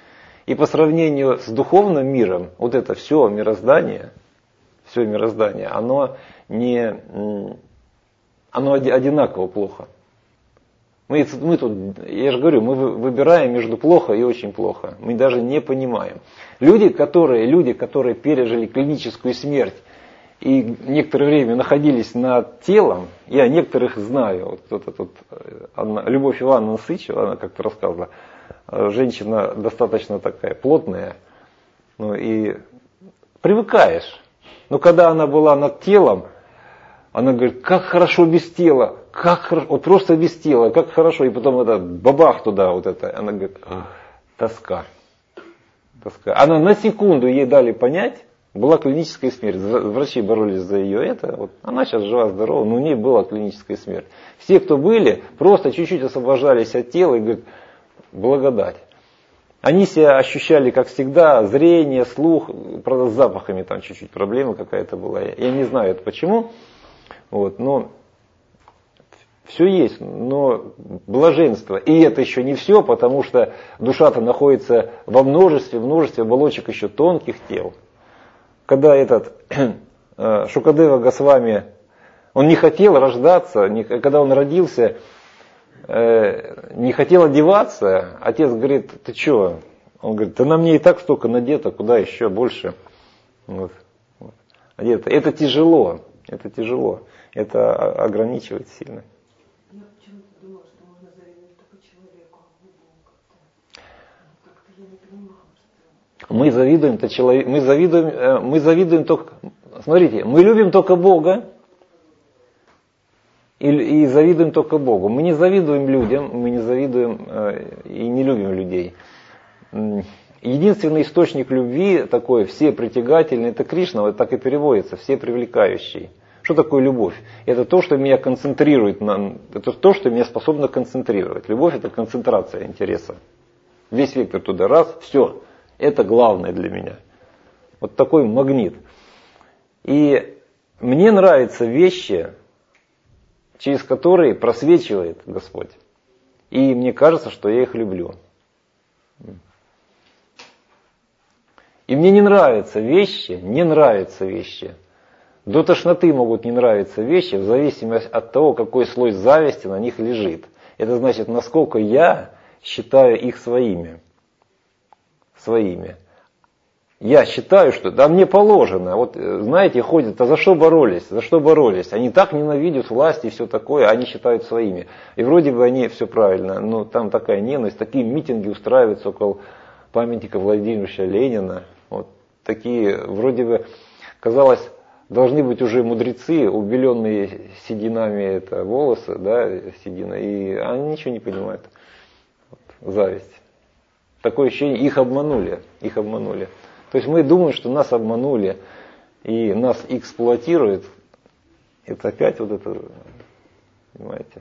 И по сравнению с духовным миром, вот это все мироздание, все мироздание, оно не, оно одинаково плохо. Мы, мы тут, я же говорю, мы выбираем между плохо и очень плохо. Мы даже не понимаем. Люди, которые, люди, которые пережили клиническую смерть и некоторое время находились над телом, я некоторых знаю, вот кто-то тут, Анна, Любовь Ивановна Сычева, она как-то рассказывала, женщина достаточно такая плотная, ну и привыкаешь. Но когда она была над телом, она говорит, как хорошо без тела, как хорошо, вот просто без тела, как хорошо. И потом это бабах туда, вот это, она говорит, тоска, тоска. Она на секунду ей дали понять, была клиническая смерть, врачи боролись за ее это, вот она сейчас жива-здорова, но у нее была клиническая смерть. Все, кто были, просто чуть-чуть освобождались от тела и говорят, благодать. Они себя ощущали, как всегда, зрение, слух, правда, с запахами там чуть-чуть проблема какая-то была. Я не знаю это почему, вот, но все есть, но блаженство. И это еще не все, потому что душа-то находится во множестве, множестве оболочек еще тонких тел. Когда этот Шукадева Госвами, он не хотел рождаться, когда он родился, не хотел одеваться, отец говорит, ты что? Он говорит, да на мне и так столько надето, куда еще больше. Вот. Одето. Это тяжело, это тяжело, это ограничивает сильно. Я почему-то думала, что можно завидовать только человеку, а Богу как-то, как-то я не понимала, что... Мы завидуем, то человек, мы завидуем, мы завидуем только, смотрите, мы любим только Бога, И, и завидуем только Богу. Мы не завидуем людям, мы не завидуем э, и не любим людей. Единственный источник любви такой, все притягательный, это Кришна, вот так и переводится, все привлекающий. Что такое любовь? Это то, что меня концентрирует, на, это то, что меня способно концентрировать. Любовь это концентрация интереса. Весь вектор туда, раз, все, это главное для меня. Вот такой магнит. И мне нравятся вещи, через которые просвечивает Господь. И мне кажется, что я их люблю. И мне не нравятся вещи, не нравятся вещи. До тошноты могут не нравиться вещи, в зависимости от того, какой слой зависти на них лежит. Это значит, насколько я считаю их своими. Своими. Я считаю, что да мне положено. Вот знаете, ходят, а за что боролись? За что боролись? Они так ненавидят власть и все такое, они считают своими. И вроде бы они все правильно, но там такая ненависть, такие митинги устраиваются около памятника Владимира Ильича Ленина. Вот такие, вроде бы, казалось, должны быть уже мудрецы, убеленные сединами это, волосы, да, седина, и они ничего не понимают. Вот, зависть. Такое ощущение, их обманули, их обманули. То есть мы думаем, что нас обманули и нас эксплуатируют. Это опять вот это, понимаете.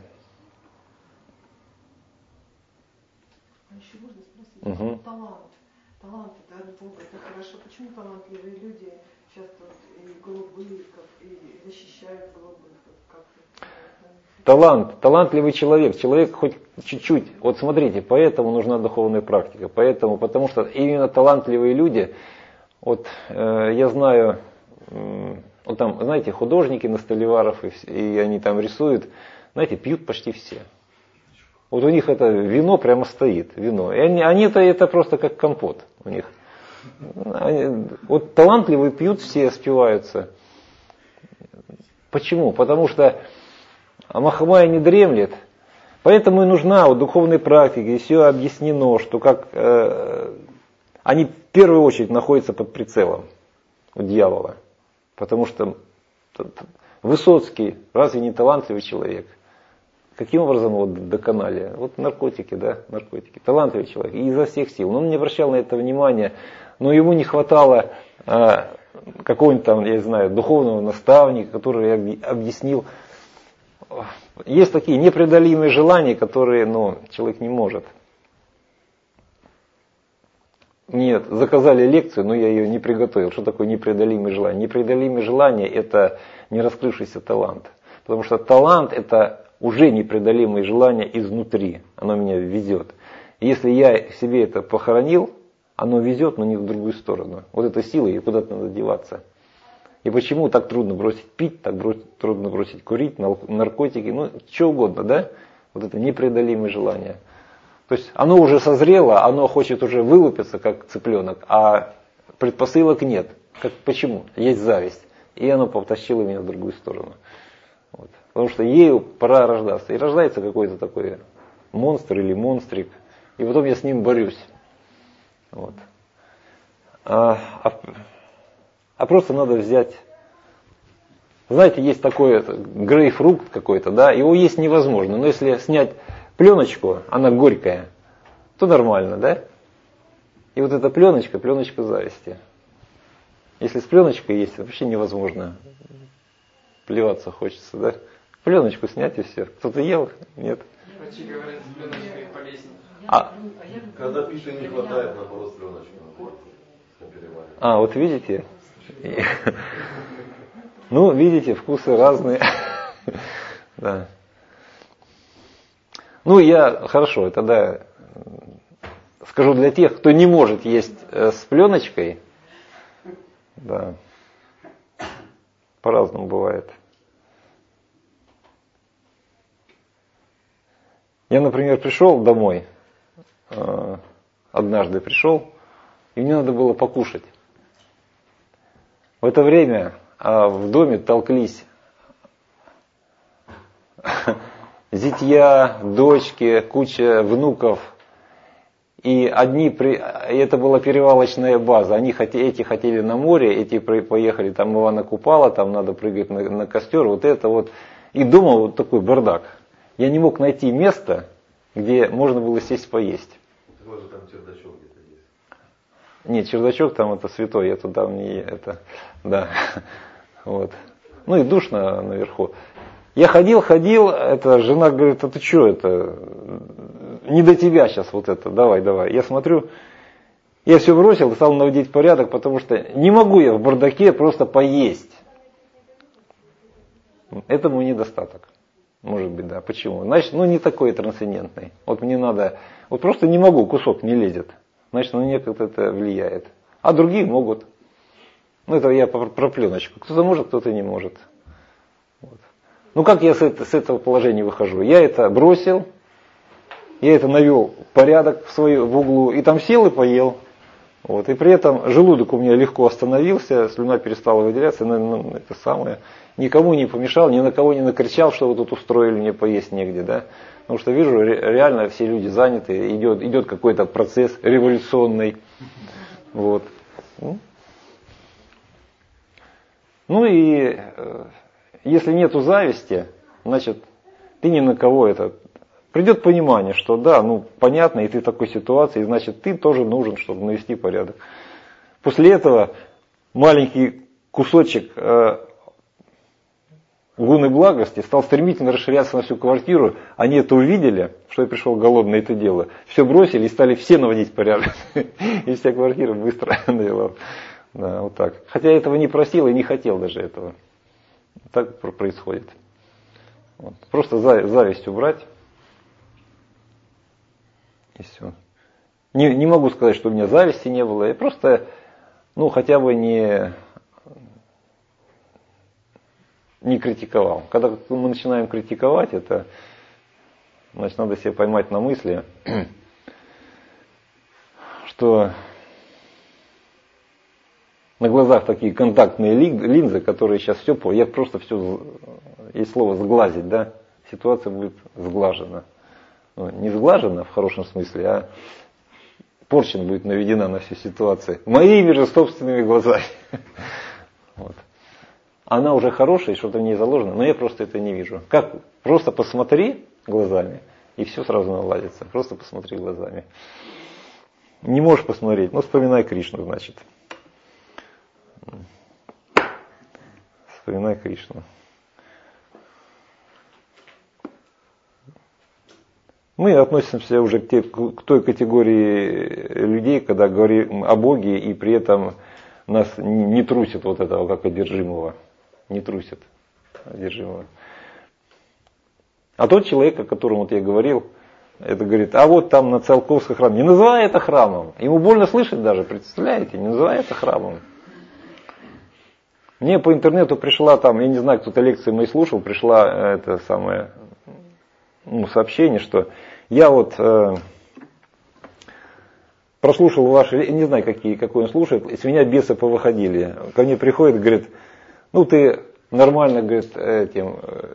А еще можно спросить, Угу. талант. Талант это от Бога, это хорошо. Почему талантливые люди часто вот и голубые, как, и защищают голубых? Как, как, Талант, талантливый человек, человек хоть чуть-чуть. Вот смотрите, поэтому нужна духовная практика. Поэтому, потому что именно талантливые люди, вот э, я знаю, э, вот там, знаете, художники на Столиваров, и, и они там рисуют, знаете, пьют почти все. Вот у них это вино прямо стоит, вино. И они, они это, это просто как компот у них. Они, вот талантливые пьют все, спиваются. Почему? Потому что Махамая не дремлет. Поэтому и нужна вот духовная практика. И все объяснено, что как э, они в первую очередь находятся под прицелом у дьявола. Потому что Высоцкий разве не талантливый человек? Каким образом его доконали? Вот наркотики, да, наркотики. Талантливый человек. И изо всех сил. Но он не обращал на это внимания. Но ему не хватало э, какого-нибудь там, я не знаю, духовного наставника, который объяснил. Есть такие непреодолимые желания, которые, ну, человек не может. Мне заказали лекцию, но я ее не приготовил. Что такое непреодолимые желания? Непреодолимые желания – это не раскрывшийся талант. Потому что талант – это уже непреодолимые желания изнутри. Оно меня ведет. И если я себе это похоронил, оно везет, но не в другую сторону. Вот эта сила, и куда-то надо деваться. И почему так трудно бросить пить, так бросить, трудно бросить курить, наркотики, ну, что угодно, да? Вот это непреодолимое желание. То есть оно уже созрело, оно хочет уже вылупиться, как цыпленок, а предпосылок нет. Как, почему? Есть зависть. И оно потащило меня в другую сторону. Вот. Потому что ею пора рождаться. И рождается какой-то такой монстр или монстрик. И потом я с ним борюсь. Вот. А, а, а просто надо взять... Знаете, есть такой грейпфрукт какой-то, да, его есть невозможно. Но если снять пленочку, она горькая, то нормально, да? И вот эта пленочка, пленочка зависти. Если с пленочкой есть, вообще невозможно. Плеваться хочется, да? Пленочку снять и все. Кто-то ел? Нет. Врачи говорят, с пленочкой полезнее. А, когда пищи не хватает, наоборот, пленочку надо. а, вот видите? Ну, видите, вкусы разные. Да. Ну, я, хорошо, тогда скажу для тех, кто не может есть с пленочкой. Да. По-разному бывает. Я, например, пришел домой, э, однажды пришел, и мне надо было покушать. В это время э, в доме толклись зятья, дочки, куча внуков. И одни, при... и это была перевалочная база, они хотели, эти хотели на море, эти поехали, там Ивана Купала, там надо прыгать на, на костер, вот это вот. И дома вот такой бардак. Я не мог найти место, где можно было сесть поесть. У вас же там чердачок где-то есть. Нет, чердачок там это святой, я туда не это, да, вот. Ну и душно наверху. Я ходил, ходил, эта жена говорит, а ты что это, не до тебя сейчас вот это, давай, давай. Я смотрю, я все бросил, стал наводить порядок, потому что не могу я в бардаке просто поесть. Этому недостаток. Может быть, да. Почему? Значит, ну не такой трансцендентный. Вот мне надо, вот просто не могу, кусок не лезет. Значит, на меня как-то это влияет. А другие могут. Ну это я про, про пленочку. Кто-то может, кто-то не может. Вот. Ну как я с, это, с этого положения выхожу? Я это бросил, я это навел порядок в, свою, в углу, и там сел и поел. Вот. И при этом желудок у меня легко остановился, слюна перестала выделяться, ну, ну, это самое. Никому не помешал, ни на кого не накричал, что вы тут устроили, мне поесть негде. Да? Потому что вижу, реально все люди заняты, идет, идет какой-то процесс революционный. Вот. Ну и если нету зависти, значит, ты ни на кого это... Придет понимание, что да, ну понятно, и ты в такой ситуации, значит, ты тоже нужен, чтобы навести порядок. После этого маленький кусочек э, гуны благости стал стремительно расширяться на всю квартиру. Они это увидели, что я пришел голодный это дело. Все бросили и стали все наводить порядок. И вся квартира быстро навела. Да, вот так. Хотя я этого не просил и не хотел даже этого. Так происходит. Вот. Просто зависть убрать. И все. Не, не могу сказать, что у меня зависти не было. Я просто, ну, хотя бы не, не критиковал. Когда мы начинаем критиковать, это, значит, надо себя поймать на мысли, что на глазах такие контактные линзы, которые сейчас все, я просто все, есть слово сглазить, да, ситуация будет сглажена. Ну, не сглажена в хорошем смысле, а порчен будет наведена на всю ситуацию. Моими же собственными глазами. Вот. Она уже хорошая, что-то в ней заложено, но я просто это не вижу. Как? Просто посмотри глазами, и все сразу наладится. Просто посмотри глазами. Не можешь посмотреть, ну вспоминай Кришну, значит. Вспоминай Кришну. Мы относимся уже к, те, к той категории людей, когда говорим о Боге, и при этом нас не трусит вот этого как одержимого. Не трусит одержимого. А тот человек, о котором вот я говорил, Это говорит, а вот там на Циолковском храме. Не называй это храмом. Ему больно слышать даже, представляете? Не называй это храмом. Мне по интернету пришла там, я не знаю, кто-то лекции мои слушал, пришла это самое, ну, сообщение, что я вот э, прослушал ваши, я не знаю, какие, какой он слушает, с меня бесы повыходили. Ко мне приходит, говорит, ну ты нормально, говорит, этим... Э,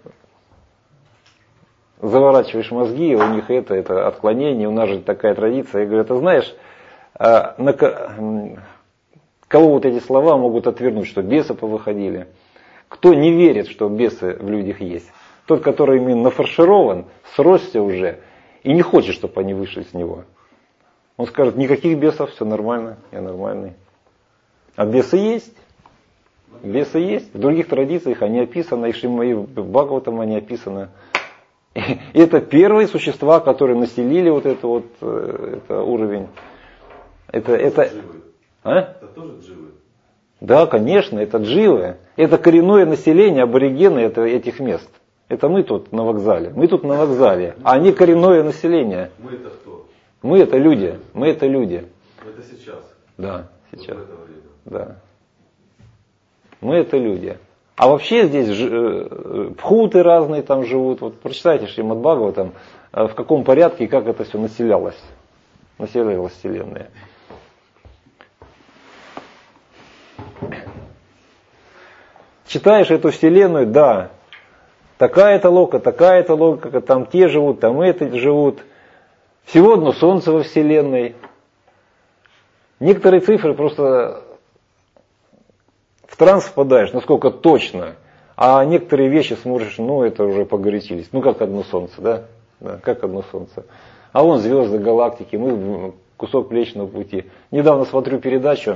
заворачиваешь мозги, у них это, это отклонение, у нас же такая традиция. Я говорю, ты знаешь, на кого вот эти слова могут отвернуть, что бесы повыходили? Кто не верит, что бесы в людях есть? Тот, который именно нафарширован, сросся уже и не хочет, чтобы они вышли с него. Он скажет, никаких бесов, все нормально, я нормальный. А бесы есть. Бесы есть. В других традициях они описаны, и Шримад Бхагаватам они описаны. И это первые существа, которые населили вот это вот это уровень. Это, это, это, а? это тоже дживы? Да, конечно, это дживы. Это коренное население, аборигены это, этих мест. Это мы тут на вокзале. Мы тут на вокзале, а они коренное население. Мы это кто? Мы это люди. Мы это люди. Это сейчас. Да, сейчас. Вот в это время. Да. Мы это люди. А вообще здесь ж, пхуты разные там живут. Вот прочитайте Шримад Бхагаватам, в каком порядке и как это все населялось. Населялась Вселенная. Читаешь эту Вселенную, да, такая-то логика, такая-то логика, там те живут, там эти живут. Всего одно Солнце во Вселенной. Некоторые цифры просто... в транс впадаешь, насколько точно, а некоторые вещи смотришь, ну это уже погорячились, ну как одно солнце, да, да как одно солнце. А вон звезды, галактики, мы кусок Млечного Пути. Недавно смотрю передачу,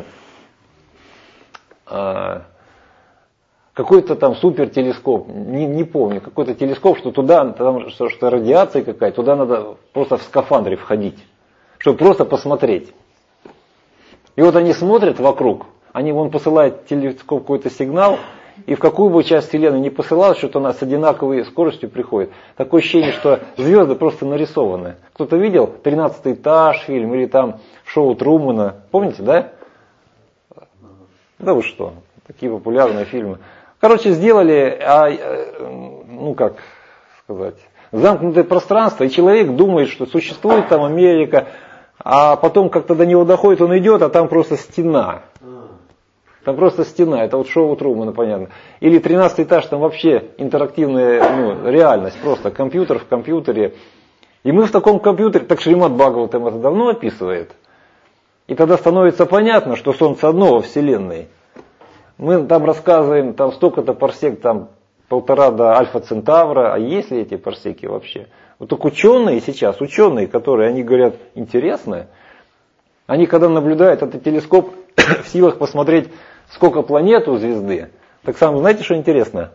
а, какой-то там супертелескоп, не, не помню, какой-то телескоп, что туда, там, что, что радиация какая-то, туда надо просто в скафандре входить, чтобы просто посмотреть. И вот они смотрят вокруг. Они, он посылает телескоп какой-то сигнал, и в какую бы часть Вселенной не посылал, что-то она с одинаковой скоростью приходит. Такое ощущение, что звезды просто нарисованы. Кто-то видел «тринадцатый этаж» фильм или там шоу Трумана? Помните, да? Да вы что, такие популярные фильмы. Короче, сделали, а, ну как сказать, замкнутое пространство, и человек думает, что существует там Америка, а потом как-то до него доходит, он идет, а там просто стена. Там просто стена, это вот шоу Трумана, понятно. Или тринадцатый этаж, там вообще интерактивная ну, реальность, просто компьютер в компьютере. И мы в таком компьютере, так Шримад Бхагаватам это давно описывает. И тогда становится понятно, что Солнце одно во Вселенной. Мы там рассказываем, там столько-то парсек, там полтора до Альфа Центавра, а есть ли эти парсеки вообще? Вот только ученые сейчас, ученые, которые, они говорят, интересно, они когда наблюдают этот телескоп, в силах посмотреть, сколько планет у звезды. Так само, знаете, что интересно?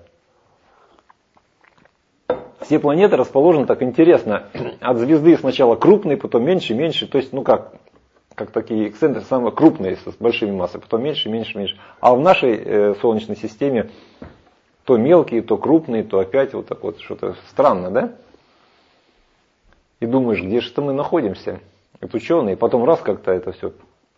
Все планеты расположены так интересно. От звезды сначала крупные, потом меньше, меньше. То есть, ну как, как такие эксцентры, самые крупные, с большими массами, потом меньше, меньше, меньше. А в нашей э, Солнечной системе то мелкие, то крупные, то опять вот так вот что-то странно, да? И думаешь, где же-то мы находимся? Это ученые. Потом раз как-то это все...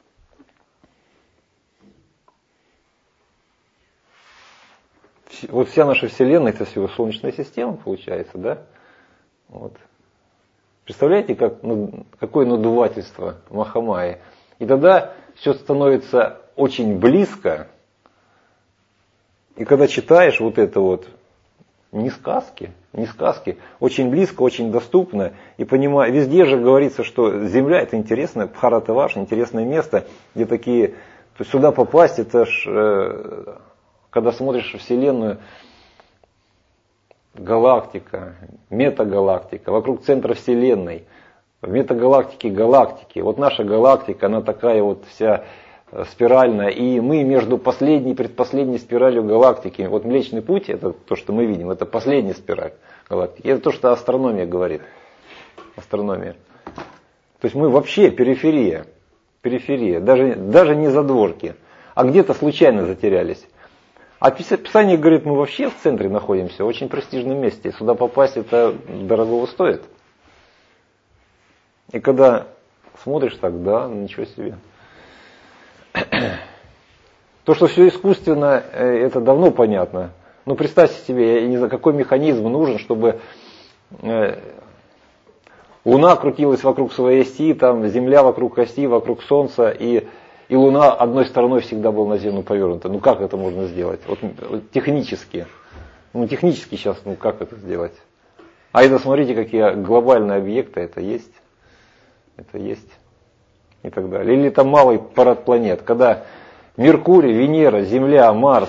Вот вся наша Вселенная, это всего Солнечная система получается, да? Вот. Представляете, как, ну, какое надувательство Махамайи. И тогда все становится очень близко. И когда читаешь вот это вот, не сказки, не сказки, очень близко, очень доступно. И понимаю, везде же говорится, что Земля это интересно, Бхаратаваш, интересное место, где такие, то есть сюда попасть, это ж... Э, когда смотришь Вселенную, галактика, метагалактика, вокруг центра Вселенной, в метагалактике галактики. Вот наша галактика, она такая вот вся спиральная, и мы между последней и предпоследней спиралью галактики. Вот Млечный Путь, это то, что мы видим, это последняя спираль галактики. Это то, что астрономия говорит. Астрономия. То есть мы вообще периферия. Периферия, даже, даже не задворки, а где-то случайно затерялись. А Писание говорит, мы вообще в центре находимся, в очень престижном месте. Сюда попасть это дорогого стоит. И когда смотришь так, да, ничего себе. То, что все искусственно, это давно понятно. Ну, представьте себе, я не знаю, какой механизм нужен, чтобы Луна крутилась вокруг своей оси, там Земля вокруг оси, вокруг Солнца, и, и Луна одной стороной всегда была на Землю повернута. Ну, как это можно сделать? Вот, вот технически. Ну, технически сейчас, ну, как это сделать? А это, смотрите, какие глобальные объекты это есть. Это есть. И так далее. Или там малый парад планет, когда Меркурий, Венера, Земля, Марс,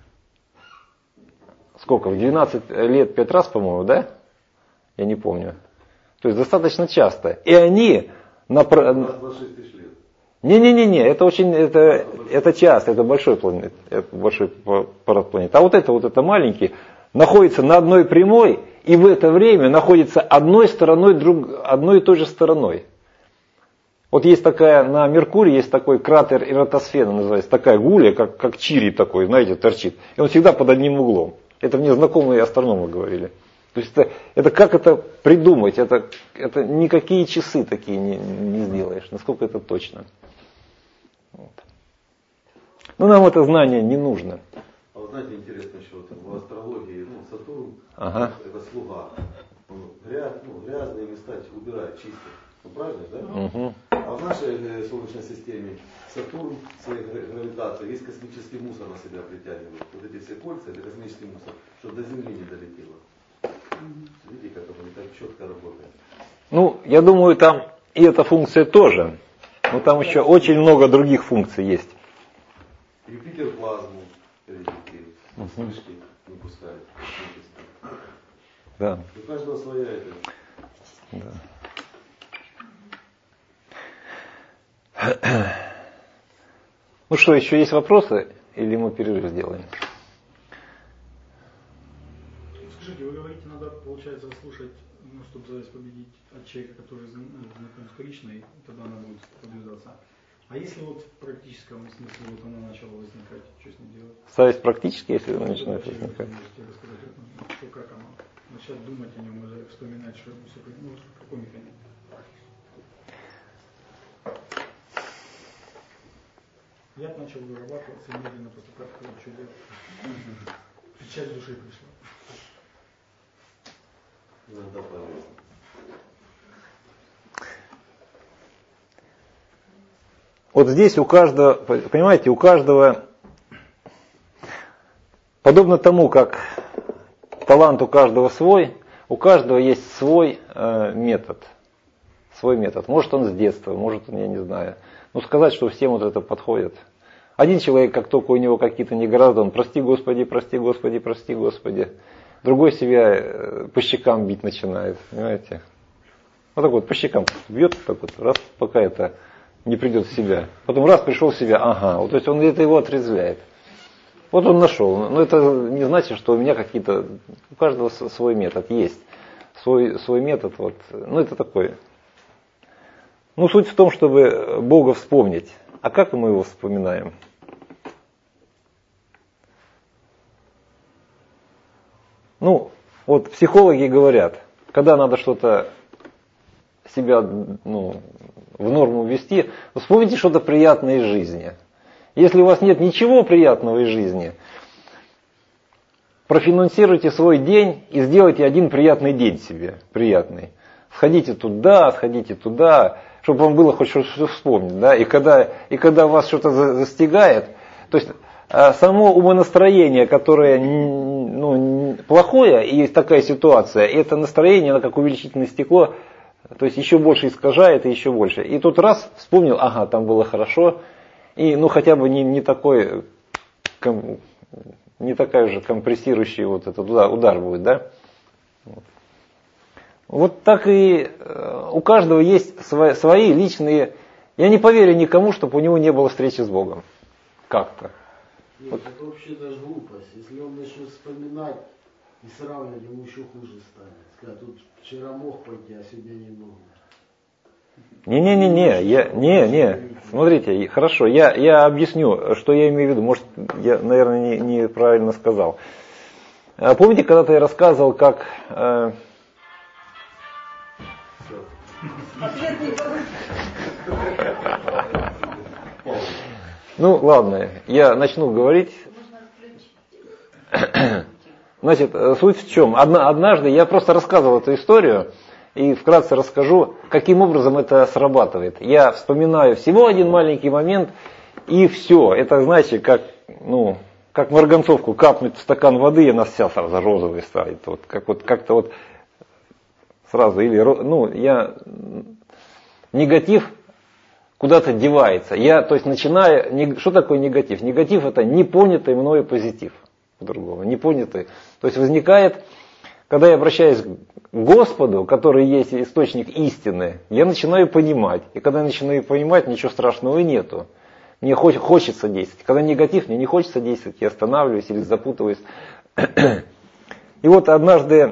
сколько, в двенадцать лет пять раз, по-моему, да? Я не помню. То есть достаточно часто. И они... На... Не-не-не, это очень, это, это часто, это большой планет, это большой парад планет. А вот это, вот это маленький, находится на одной прямой, и в это время находится одной стороной, друг, одной и той же стороной. Вот есть такая, на Меркурии есть такой кратер Эратосфена, называется, такая гуля, как, как чири такой, знаете, торчит. И он всегда под одним углом. Это мне знакомые астрономы говорили. То есть это, это как это придумать, это, это никакие часы такие не, не сделаешь, насколько это точно. Вот. Но нам это знание не нужно. А вот знаете, интересно еще, вот в астрологии, ну, Сатурн, ага. это слуга. Он грязь, ну, грязные места убирает, чистит. Ну, правильно, да? Угу. А в нашей э, Солнечной системе Сатурн своей гравитацией весь космический мусор на себя притягивает. Вот эти все кольца, это космический мусор, чтобы до Земли не долетело. Видите, как это не так четко работает. Ну, я думаю, там и эта функция тоже. Но там еще очень много других функций есть. Юпитер плазму перекрутил, вспышки не пускает. Да. У каждого своя это. Да. Ну что, еще есть вопросы? Или мы перерыв сделаем? Скажите, вы говорите, надо, получается, слушать, ну, чтобы зависть победить от человека, который знаком с Кришной, тогда она будет продвигаться. А если вот в практическом смысле вот она начала возникать, что с ней делать? Зависть практически, если она ну, начинает возникать. Можете рассказать, что как она? Начать думать о нем, или вспоминать, что все, ну, какой механизм? Я начал вырабатываться и медленно поступать, что делать. Часть души пришла. Иногда полезно. Вот здесь у каждого, понимаете, у каждого, подобно тому, как талант у каждого свой, у каждого есть свой э, метод. Свой метод. Может он с детства, может он, я не знаю. Ну сказать, что всем вот это подходит. Один человек, как только у него какие-то негоразды, он прости Господи, прости Господи, прости Господи. Другой себя по щекам бить начинает, понимаете. Вот так вот по щекам бьет, так вот, раз, пока это не придет в себя. Потом раз пришел в себя, ага, вот, то есть он это его отрезвляет. Вот он нашел. Но это не значит, что у меня какие-то, у каждого свой метод есть. Свой, свой метод, вот, ну это такой. Ну суть в том, чтобы Бога вспомнить. А как мы его вспоминаем? Ну, вот психологи говорят, когда надо что-то себя ну, в норму ввести, вспомните что-то приятное из жизни. Если у вас нет ничего приятного из жизни, профинансируйте свой день и сделайте один приятный день себе, приятный. Сходите туда, сходите туда, чтобы вам было хоть что-то вспомнить. Да? И, когда, и когда вас что-то застигает, то есть само умонастроение, которое ну, плохое, и есть такая ситуация, и это настроение, оно как увеличительное стекло, то есть еще больше искажает и еще больше. И тут раз вспомнил, ага, там было хорошо, и ну хотя бы не, не такой, не такая же компрессирующий вот этот удар, удар будет, да? Вот. Вот так и у каждого есть свои, свои личные... Я не поверю никому, чтобы у него не было встречи с Богом. Как-то. Нет, вот. Это вообще даже глупость. Если он начнет вспоминать и сравнивать, ему еще хуже станет. Сказать, тут вчера мог пойти, а сегодня не могу. Не-не-не, я, не, не, смотрите, хорошо, я, я объясню, что я имею в виду. Может, я, наверное, не, неправильно сказал. Помните, когда-то я рассказывал, как... Э, Ответ не получится. Ну, ладно, я начну говорить. Значит, суть в чем? Одна, однажды я просто рассказывал эту историю и вкратце расскажу, каким образом это срабатывает. Я вспоминаю всего один маленький момент, и все. Это, знаете, как, ну, как марганцовку капнуть в стакан воды, и она вся сразу розовая станет. Вот, как, вот, как-то вот сразу, или, ну, я, негатив куда-то девается. Я, то есть, начинаю, что такое негатив? Негатив — это непонятый мною позитив. По-другому, непонятый. То есть возникает, когда я обращаюсь к Господу, который есть источник истины, я начинаю понимать. И когда я начинаю понимать, ничего страшного и нету. Мне хочется действовать. Когда негатив, мне не хочется действовать, я останавливаюсь или запутываюсь. И вот однажды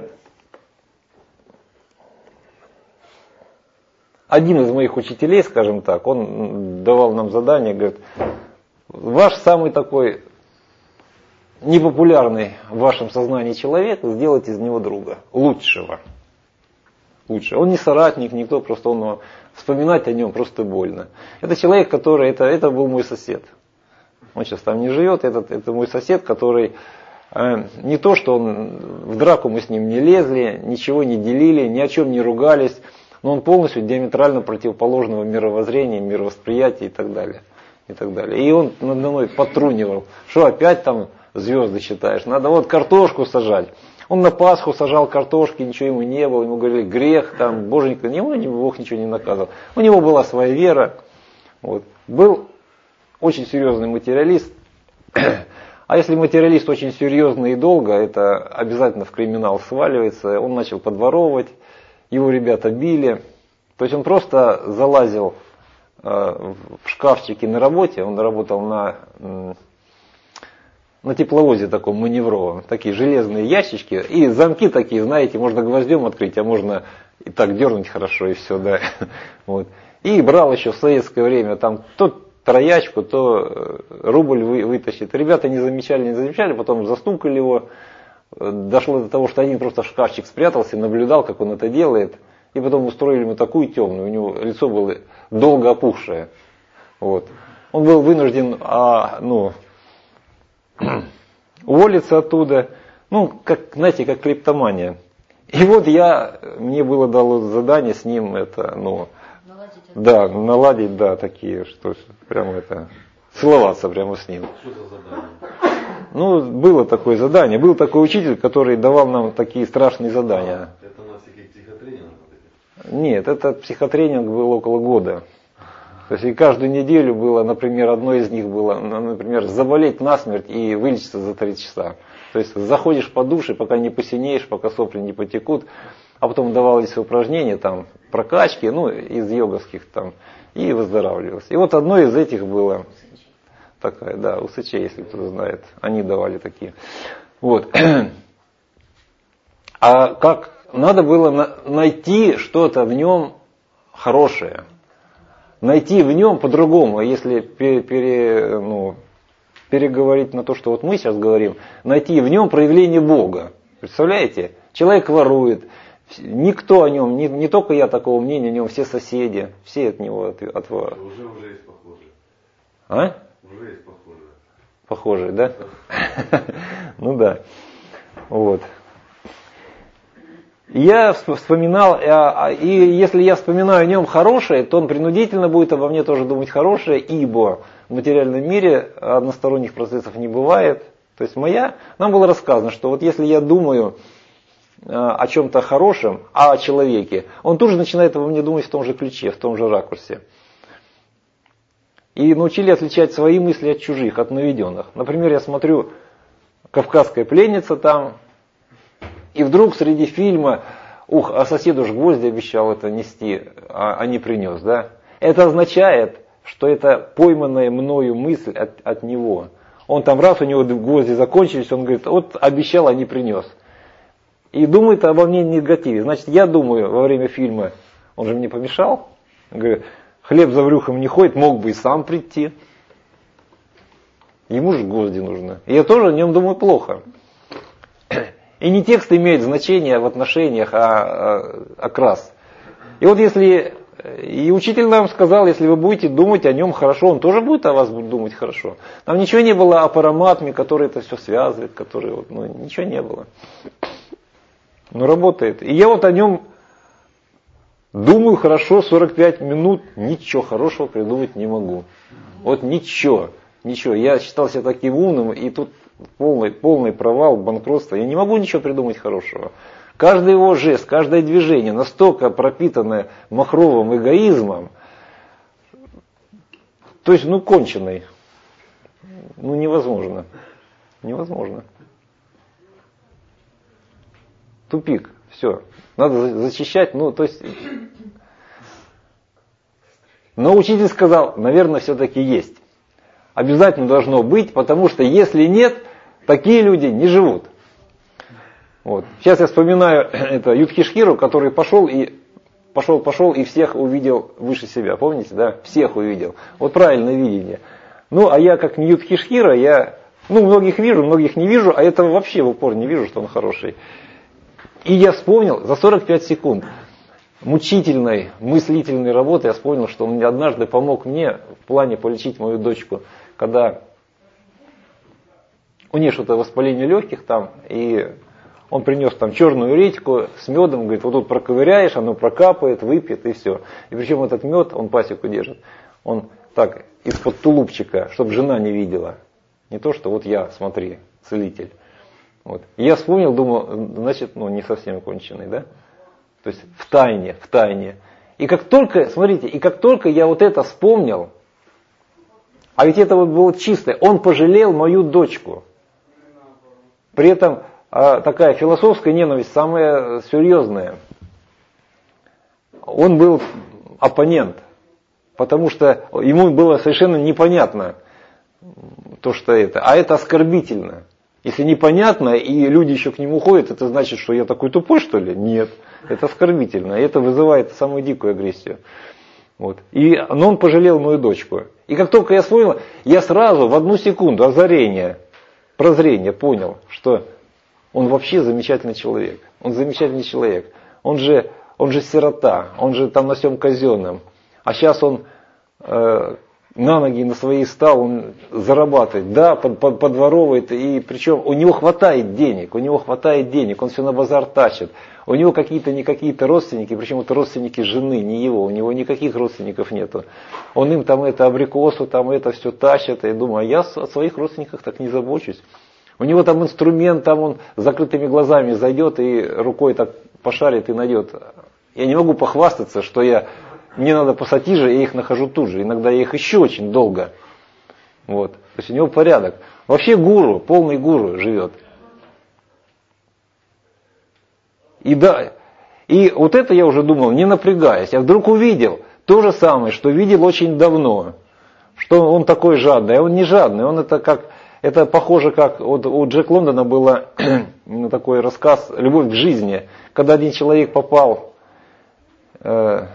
один из моих учителей, скажем так, он давал нам задание, говорит, ваш самый такой непопулярный в вашем сознании человек, сделать из него друга, лучшего. Лучше. Он не соратник, никто, просто он, вспоминать о нем просто больно. Это человек, который, это, это был мой сосед. Он сейчас там не живет, это, это мой сосед, который, э, не то, что он, в драку мы с ним не лезли, ничего не делили, ни о чем не ругались, но он полностью диаметрально противоположного мировоззрения, мировосприятия и так далее. И так далее. И он надо мной подтрунивал, что опять там звезды считаешь, надо вот картошку сажать. Он на Пасху сажал картошки, ничего ему не было, ему говорили грех, там, боженька, ему Бог ничего не наказывал. У него была своя вера. Вот. Был очень серьезный материалист. А если материалист очень серьезный и долго, это обязательно в криминал сваливается. Он начал подворовывать, его ребята били. То есть он просто залазил э, в шкафчики на работе, он работал на... Э, на тепловозе таком маневровом, такие железные ящички, и замки такие, знаете, можно гвоздем открыть, а можно и так дернуть хорошо, и все, да. Вот. И брал еще в советское время там то троячку, то рубль вытащит. Ребята не замечали, не замечали, потом застукали его. Дошло до того, что один просто в шкафчик спрятался, наблюдал, как он это делает, и потом устроили ему такую темную, у него лицо было долго опухшее. Вот. Он был вынужден, а, ну, уволиться оттуда, ну, как, знаете, как клептомания. И вот я, мне было дало задание с ним, это, ну, наладить, да, наладить, да, такие, что прямо это, целоваться прямо с ним. Что за задание? Ну, было такое задание, был такой учитель, который давал нам такие страшные задания. Это на всяких психотренингах? Нет, это психотренинг был около года. То есть и каждую неделю было, например, одно из них было, например, заболеть насмерть и вылечиться за три часа. То есть заходишь по душе, пока не посинеешь, пока сопли не потекут, а потом давались упражнения, там, прокачки, ну, из йоговских там, и выздоравливалось. И вот одно из этих было, такая, да, у Сычей, если кто знает, они давали такие. Вот. А как надо было на, найти что-то в нем хорошее. Найти в нем по-другому, если пере, пере, ну, переговорить на то, что вот мы сейчас говорим, найти в нем проявление Бога. Представляете? Человек ворует, никто о нем, не, не только я такого мнения, о нем все соседи, все от него от, от... Уже, уже есть похожие. А? Уже есть похожие. Похожие, да? Ну да. Вот. Я вспоминал, и если я вспоминаю о нем хорошее, то он принудительно будет обо мне тоже думать хорошее, ибо в материальном мире односторонних процессов не бывает. То есть моя, нам было рассказано, что вот если я думаю о чем-то хорошем, а о человеке, он тут же начинает обо мне думать в том же ключе, в том же ракурсе. И научили отличать свои мысли от чужих, от наведенных. Например, я смотрю «Кавказская пленница» там, и вдруг среди фильма, ух, а соседу ж гвозди обещал это нести, а, а не принес, да? Это означает, что это пойманная мною мысль от, от него. Он там раз, у него гвозди закончились, он говорит, вот обещал, а не принес. И думает обо мне негативе. Значит, я думаю во время фильма, он же мне помешал. Говорю, хлеб за брюхом не ходит, мог бы и сам прийти. Ему же гвозди нужны. И я тоже о нем думаю плохо. И не текст имеет значение в отношениях, а окрас. И вот если, и учитель нам сказал, если вы будете думать о нем хорошо, он тоже будет о вас думать хорошо. Там ничего не было о параматме, который это все связывает, который, вот, ну, ничего не было. Но работает. И я вот о нем думаю хорошо сорок пять минут, ничего хорошего придумать не могу. Вот ничего, ничего. Я считал себя таким умным, и тут полный, полный провал, банкротство. Я не могу ничего придумать хорошего. Каждый его жест, каждое движение настолько пропитанное махровым эгоизмом, то есть, ну, конченый. Ну, невозможно. Невозможно. Тупик. Все. Надо зачищать. Ну, то есть... Но учитель сказал, наверное, все-таки есть. Обязательно должно быть, потому что если нет, такие люди не живут. Вот. Сейчас я вспоминаю это Юдхишхиру, который пошел и пошел, пошел и всех увидел выше себя. Помните, да? Всех увидел. Вот правильное видение. Ну, а я как не Юдхишхира, я, ну, многих вижу, многих не вижу, а этого вообще в упор не вижу, что он хороший. И я вспомнил за сорок пять секунд мучительной, мыслительной работы, я вспомнил, что он однажды помог мне в плане полечить мою дочку, когда у нее что-то воспаление легких там, и он принес там черную редьку с медом, говорит, вот тут проковыряешь, оно прокапает, выпьет и все. И причем этот мед, он пасеку держит, он так из-под тулупчика, чтобы жена не видела. Не то, что вот я, смотри, целитель. Вот. И я вспомнил, думал, значит, ну не совсем конченый, да? То есть в тайне, в тайне. И как только, смотрите, и как только я вот это вспомнил, а ведь это вот было чистое, он пожалел мою дочку. При этом а такая философская ненависть, самая серьезная. Он был оппонент, потому что ему было совершенно непонятно то, что это. А это оскорбительно. Если непонятно, и люди еще к нему ходят, это значит, что я такой тупой, что ли? Нет. Это оскорбительно. И это вызывает самую дикую агрессию. Вот. И, но он пожалел мою дочку. И как только я вспомнил, я сразу в одну секунду озарение, прозрение понял, что он вообще замечательный человек. Он замечательный человек. Он же, он же сирота. Он же там на всем казенном. А сейчас он э, на ноги на свои стал, он зарабатывает. Да, под, под, подворовывает. И причем у него хватает денег. У него хватает денег. Он все на базар тащит. У него какие-то не какие-то родственники. Причем это родственники жены, не его. У него никаких родственников нету. Он им там это абрикосу, там это все тащит. И думаю, а я о своих родственниках так не забочусь. У него там инструмент, там он с закрытыми глазами зайдет и рукой так пошарит и найдет. Я не могу похвастаться, что я, мне надо пассатижи, я их нахожу тут же. Иногда я их ищу очень долго. Вот. То есть у него порядок. Вообще гуру, полный гуру живет. И да, и вот это я уже думал, не напрягаясь. Я вдруг увидел то же самое, что видел очень давно. Что он такой жадный. А он не жадный, он это как... Это похоже, как вот у Джека Лондона было такой рассказ «Любовь к жизни», когда один человек попал, э,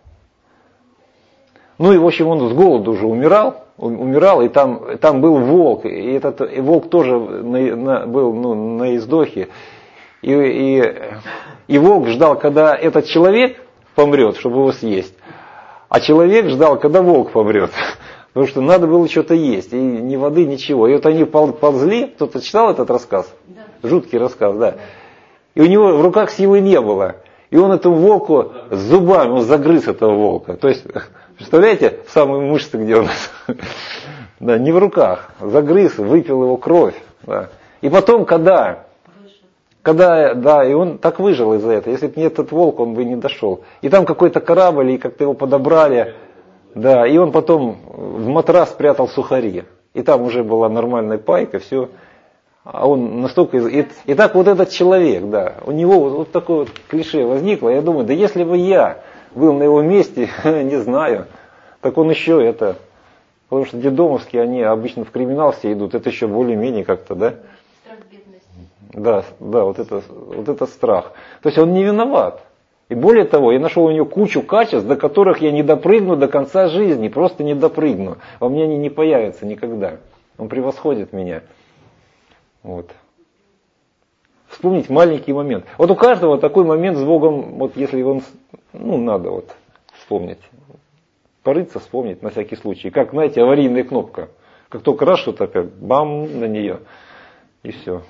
ну и в общем он с голоду уже умирал, умирал, и там, там был волк, и этот и волк тоже на, на, был ну, на издохе, и, и, и волк ждал, когда этот человек помрет, чтобы его съесть, а человек ждал, когда волк помрет. Потому что надо было что-то есть, и ни воды, ничего. И вот они ползли, кто-то читал этот рассказ? Да. Жуткий рассказ, да. И у него в руках силы не было. И он этому волку с зубами, он загрыз этого волка. То есть, представляете, самые мышцы, где он... Да, не в руках, загрыз, выпил его кровь. Да. И потом, когда... Когда, да, и он так выжил из-за этого. Если бы не этот волк, он бы не дошел. И там какой-то корабль, и как-то его подобрали... Да, и он потом в матрас спрятал сухари. И там уже была нормальная пайка, все. А он настолько... И, и так вот этот человек, да, у него вот, вот такое вот клише возникло. Я думаю, да если бы я был на его месте, не знаю, так он еще это... Потому что детдомовские, они обычно в криминал все идут, это еще более-менее как-то, да? Страх бедности. Да, да, вот это, вот это страх. То есть он не виноват. И более того, я нашел у него кучу качеств, до которых я не допрыгну до конца жизни, просто не допрыгну. Во мне они не появятся никогда. Он превосходит меня. Вот. Вспомнить маленький момент. Вот у каждого такой момент с Богом, вот если он ну, надо вот вспомнить. Порыться, вспомнить на всякий случай. Как, знаете, аварийная кнопка. Как только раз что-то опять, бам, на нее. И все.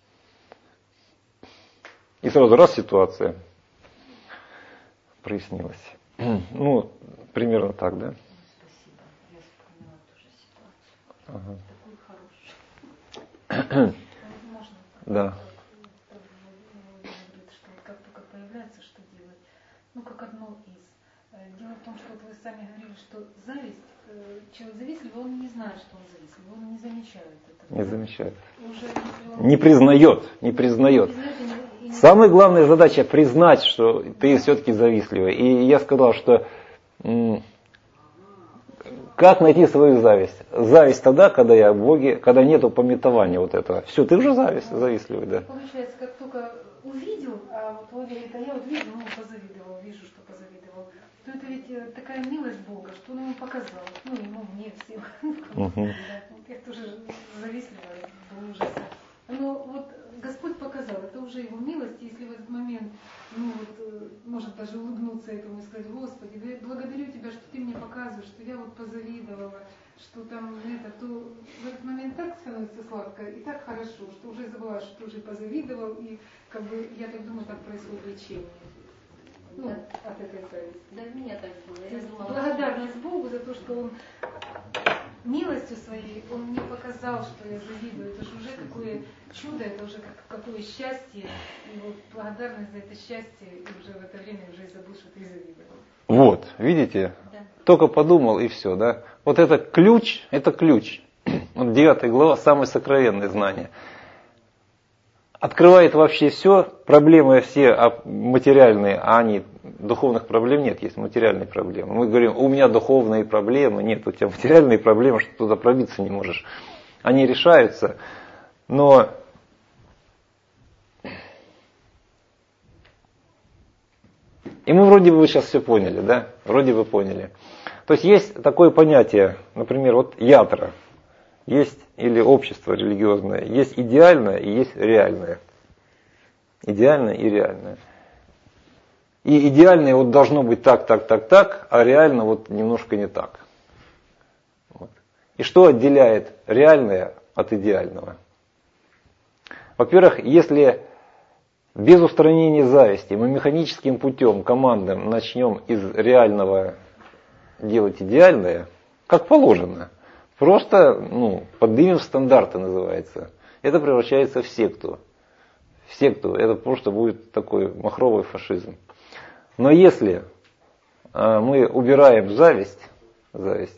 И сразу раз ситуация прояснилась. Ну, примерно так, да? Спасибо. Я вспомнила тоже ситуацию. Ага. Такую хорошую. Можно? Да. Говорит, что вот как только появляется, что делать? Ну, как одно из. Дело в том, что вот вы сами говорили, что зависть, человек завистливый, он не знает, что он завистливый, он не замечает этого. Не замечает. Уже, он... Не признает, не признает. Не признает и не, и не... Самая главная задача признать, что ты все-таки завистливый. И я сказал, что м- как найти свою зависть? Зависть тогда, когда я в Боге, когда нет упомятования вот этого. Все, ты уже зависть, завистливый, да. Получается, как только увидел, а вот Бог говорит, а я вот видел, ну позавидовал, вижу, что позавидовал. То это ведь такая милость Бога, что он ему показал. Ну, ему, мне, всем. Угу. Я тоже завистливая до ужаса. Но вот Господь показал, это уже его милость, если в этот момент, ну вот, может даже улыбнуться этому и сказать: Господи, благодарю Тебя, что Ты мне показываешь, что я вот позавидовала, что там это, то в этот момент так становится сладко и так хорошо, что уже забываешь, что ты уже позавидовал, и как бы, я так думаю, так происходит лечение. Ну, да. От этой зависти. Да, у меня так было. Я думала, благодарность Богу за то, что Он милостью своей, Он мне показал, что я завидую. Это же уже какое чудо, это уже как, какое счастье. И вот благодарность за это счастье, и уже в это время уже и забыл, что ты завидовал. Вот, видите? Да. Только подумал и все, да? Вот это ключ, это ключ. Вот девятая глава, самое сокровенное знание. Открывает вообще все, проблемы все материальные, а они, духовных проблем нет, есть материальные проблемы. Мы говорим, у меня духовные проблемы, нет, у тебя материальные проблемы, что туда пробиться не можешь. Они решаются, но и мы вроде бы сейчас все поняли, да? Вроде бы поняли. То есть есть такое понятие, например, вот ятра. Есть или общество религиозное, есть идеальное и есть реальное. Идеальное и реальное. И идеальное вот должно быть так, так, так, так, а реально вот немножко не так. Вот. И что отделяет реальное от идеального? Во-первых, если без устранения зависти мы механическим путем, командным, начнем из реального делать идеальное, как положено, просто ну, поднимем стандарты, называется. Это превращается в секту. В секту это просто будет такой махровый фашизм. Но если а, мы убираем зависть, зависть,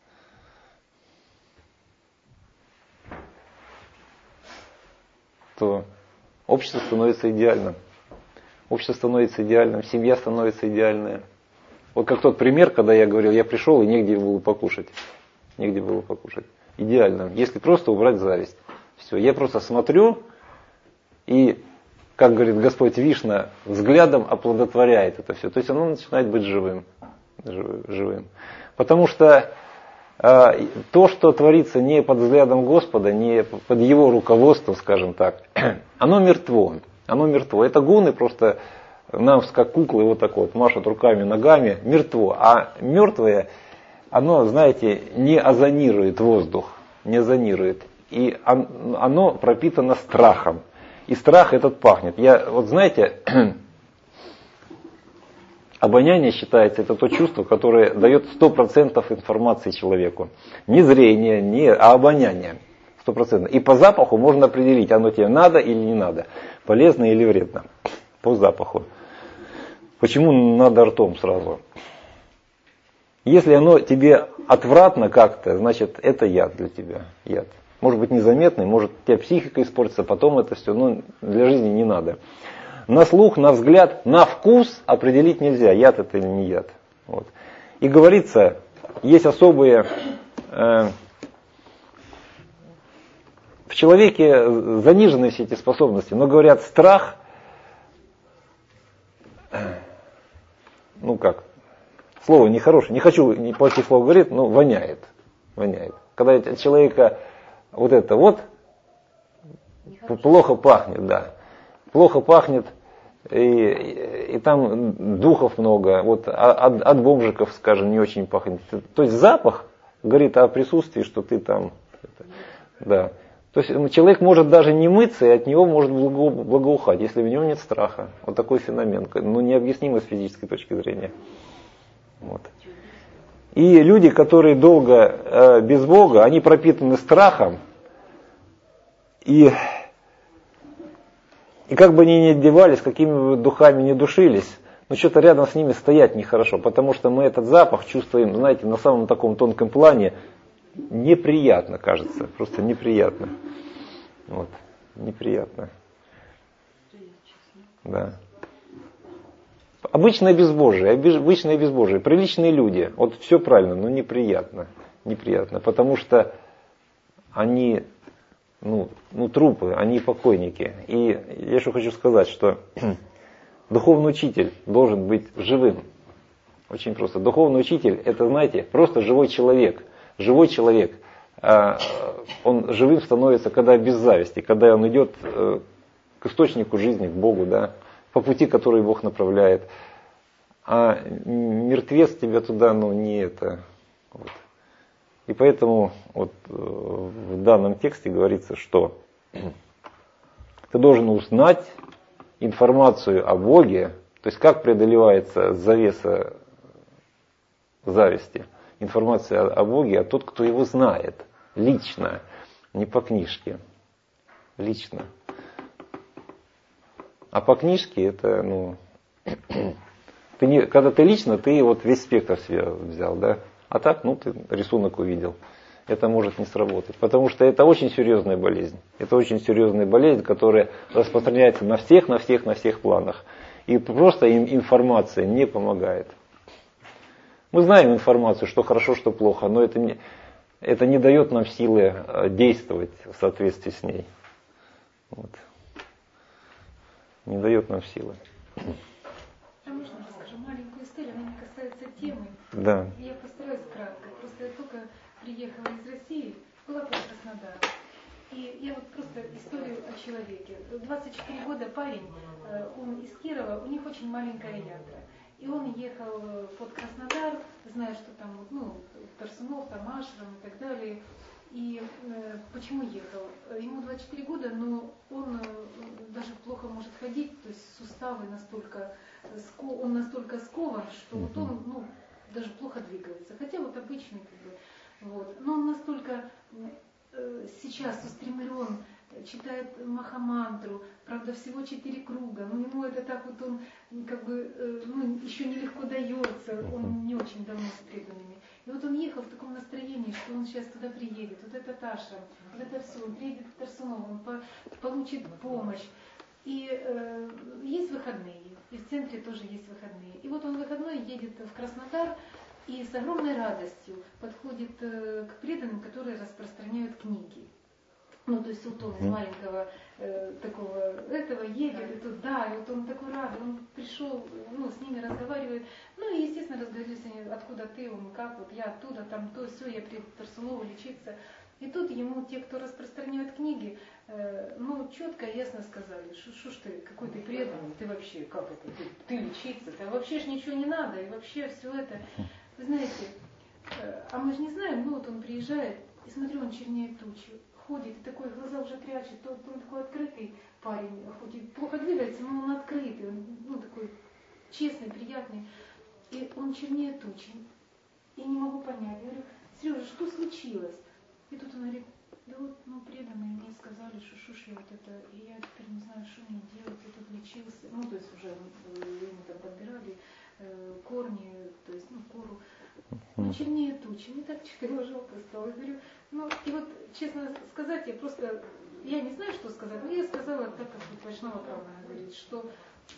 то общество становится идеальным. Общество становится идеальным, семья становится идеальная. Вот как тот пример, когда я говорил, я пришел и негде было покушать. Негде было покушать. Идеально. Если просто убрать зависть. Все. Я просто смотрю и, как говорит Господь Вишна, взглядом оплодотворяет это все. То есть оно начинает быть живым. живым. Потому что э, то, что творится не под взглядом Господа, не под Его руководством, скажем так, оно мертво. Оно мертво. Это гуны просто нам как куклы вот так вот машут руками, ногами. Мертво. А мертвое, оно, знаете, не озонирует воздух. Не озонирует. И оно пропитано страхом. И страх этот пахнет. Я, вот знаете, обоняние считается, это то чувство, которое дает сто процентов информации человеку. Не зрение, не, а обоняние. сто процентов. И по запаху можно определить, оно тебе надо или не надо. Полезно или вредно. По запаху. Почему надо ртом сразу? Если оно тебе отвратно как-то, значит это яд для тебя. Яд. Может быть незаметный, может у тебя психика испортится, потом это все, но для жизни не надо. На слух, на взгляд, на вкус определить нельзя, яд это или не яд. Вот. И говорится, есть особые... Э, в человеке занижены все эти способности, но говорят, страх, ну как, слово нехорошее, не хочу не плохие слова говорить, но воняет. Воняет. Когда от человека вот это вот плохо пахнет, да. Плохо пахнет, И, и, и там духов много. Вот от, от бомжиков, скажем, не очень пахнет. То есть запах говорит о присутствии, что ты там. Да. То есть человек может даже не мыться, и от него может благоухать, если в нем нет страха. Вот такой феномен, ну необъяснимый с физической точки зрения. Вот. И люди, которые долго э, без Бога, они пропитаны страхом, и, и как бы они ни одевались, какими бы духами ни душились, но что-то рядом с ними стоять нехорошо, потому что мы этот запах чувствуем, знаете, на самом таком тонком плане, неприятно, кажется, просто неприятно. Вот, неприятно. Да. Обычное безбожие, обычное безбожие, приличные люди, вот все правильно, но неприятно, неприятно, потому что они, ну, ну трупы, они покойники. И я еще хочу сказать, что духовный учитель должен быть живым. Очень просто. Духовный учитель, это, знаете, просто живой человек. Живой человек, он живым становится, когда без зависти, когда он идет к источнику жизни, к Богу, да, по пути, который Бог направляет. А мертвец тебя туда, ну, не это. Вот. И поэтому вот в данном тексте говорится, что ты должен узнать информацию о Боге, то есть как преодолевается завеса зависти. Информация о Боге, а тот, кто его знает, лично, не по книжке, лично. А по книжке это, ну, ты не, когда ты лично, ты вот весь спектр себе взял, да, а так, ну, ты рисунок увидел. Это может не сработать, потому что это очень серьезная болезнь. Это очень серьезная болезнь, которая распространяется на всех, на всех, на всех планах. И просто им информация не помогает. Мы знаем информацию, что хорошо, что плохо, но это не, это не дает нам силы действовать в соответствии с ней. Вот. Не дает нам силы. А можно расскажу маленькую историю, она не касается темы. Да. Я постараюсь кратко. Просто я только приехала из России, была под Краснодаром. И я вот просто историю о человеке. двадцать четыре года парень, он из Кирова, у них очень маленькая ятра. И он ехал под Краснодар, зная, что там, ну, Тарсунов, там Ашрам и так далее. И э, почему ехал? Ему двадцать четыре года, но он э, даже плохо может ходить, то есть суставы настолько, ско, он настолько скован, что вот он, ну, даже плохо двигается. Хотя вот обычный, как бы, вот. Но он настолько э, сейчас устремлен, читает Махамантру, правда, всего четыре круга, но ему это так вот он, как бы, э, ну, еще нелегко дается, он не очень давно с преданными. И вот он ехал в таком настроении, что он сейчас туда приедет, вот этот ашрам, вот это все, он приедет к Тарсунову, он по, получит помощь. И э, есть выходные, и в центре тоже есть выходные. И вот он в выходной едет в Краснодар и с огромной радостью подходит э, к преданным, которые распространяют книги. Ну, то есть вот он из маленького э, такого этого едет, и тут, да, и вот он такой рад, он пришел, ну, с ними разговаривает. Ну, и, естественно, разговаривают с ними, откуда ты, он, как, вот я оттуда, там, то, все, я приеду к Тарсунову лечиться. И тут ему те, кто распространяют книги, э, ну, четко и ясно сказали, что ж ты, какой ты преданный, ты вообще, как это, ты, ты лечиться, да вообще ж ничего не надо, и вообще все это. Вы знаете, э, а мы же не знаем, ну, вот он приезжает, и смотрю, он чернеет тучи. Ходит, и такой, глаза уже прячет, то он такой открытый парень, хоть и плохо двигается, но он открытый, он, ну, такой честный, приятный. И он чернее тучи. И не могу понять. Я говорю, Сережа, что случилось? И тут он говорит, да вот, ну, преданные мне сказали, что шуш я вот это, и я теперь не знаю, что мне делать, я тут лечился. Ну, то есть уже ему там подбирали э, корни, то есть, ну, кору. Ну, чернее тучи. Мне так чего жалко стало. Я говорю, ну, и вот, честно сказать, я просто, я не знаю, что сказать, но я сказала так, как вот Вайшнава Прамана говорит, что,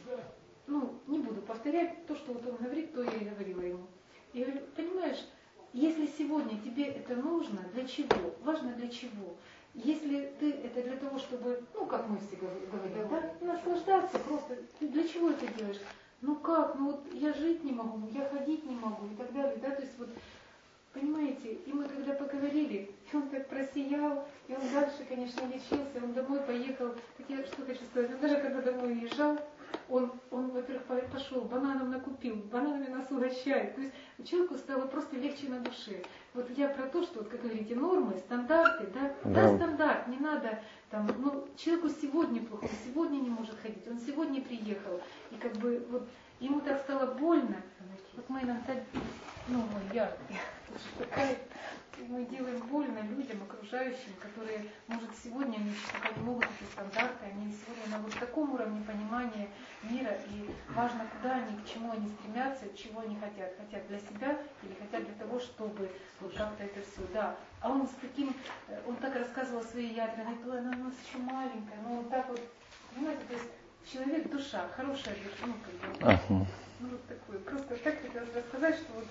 ну, не буду повторять то, что вот он говорит, то я и говорила ему. Я говорю, понимаешь, если сегодня тебе это нужно, для чего? Важно для чего? Если ты это для того, чтобы, ну, как мы все говорим, да, наслаждаться просто, ты для чего это делаешь? Ну как, ну вот я жить не могу, я ходить не могу и так далее, да, то есть вот, понимаете, и мы когда поговорили, и он так просиял, и он дальше, конечно, лечился, он домой поехал, так я что хочу сказать, он даже когда домой уезжал, Он, он во-первых, пошел, бананов накупил, бананами нас угощает. То есть человеку стало просто легче на душе. Вот я про то, что, вот, как говорите, нормы, стандарты, да, да, Да. стандарт, не надо там, ну, человеку сегодня плохо, он сегодня не может ходить, он сегодня приехал, и как бы вот ему так стало больно. Вот мы иногда, ну, я, такая, мы делаем больно людям, окружающим, которые, может, сегодня они считать могут эти стандарты, они сегодня на вот таком уровне понимания мира, и важно, куда они, к чему они стремятся, чего они хотят. Хотят для себя или хотят для того, чтобы вот как-то это все, да. А он с таким, он так рассказывал о своей ядре, она говорит, она у нас еще маленькая, но вот так вот, понимаете, то есть человек, душа, хорошая душа, ну, как бы, Ага. ну, вот такое. Просто так хотелось рассказать, что вот.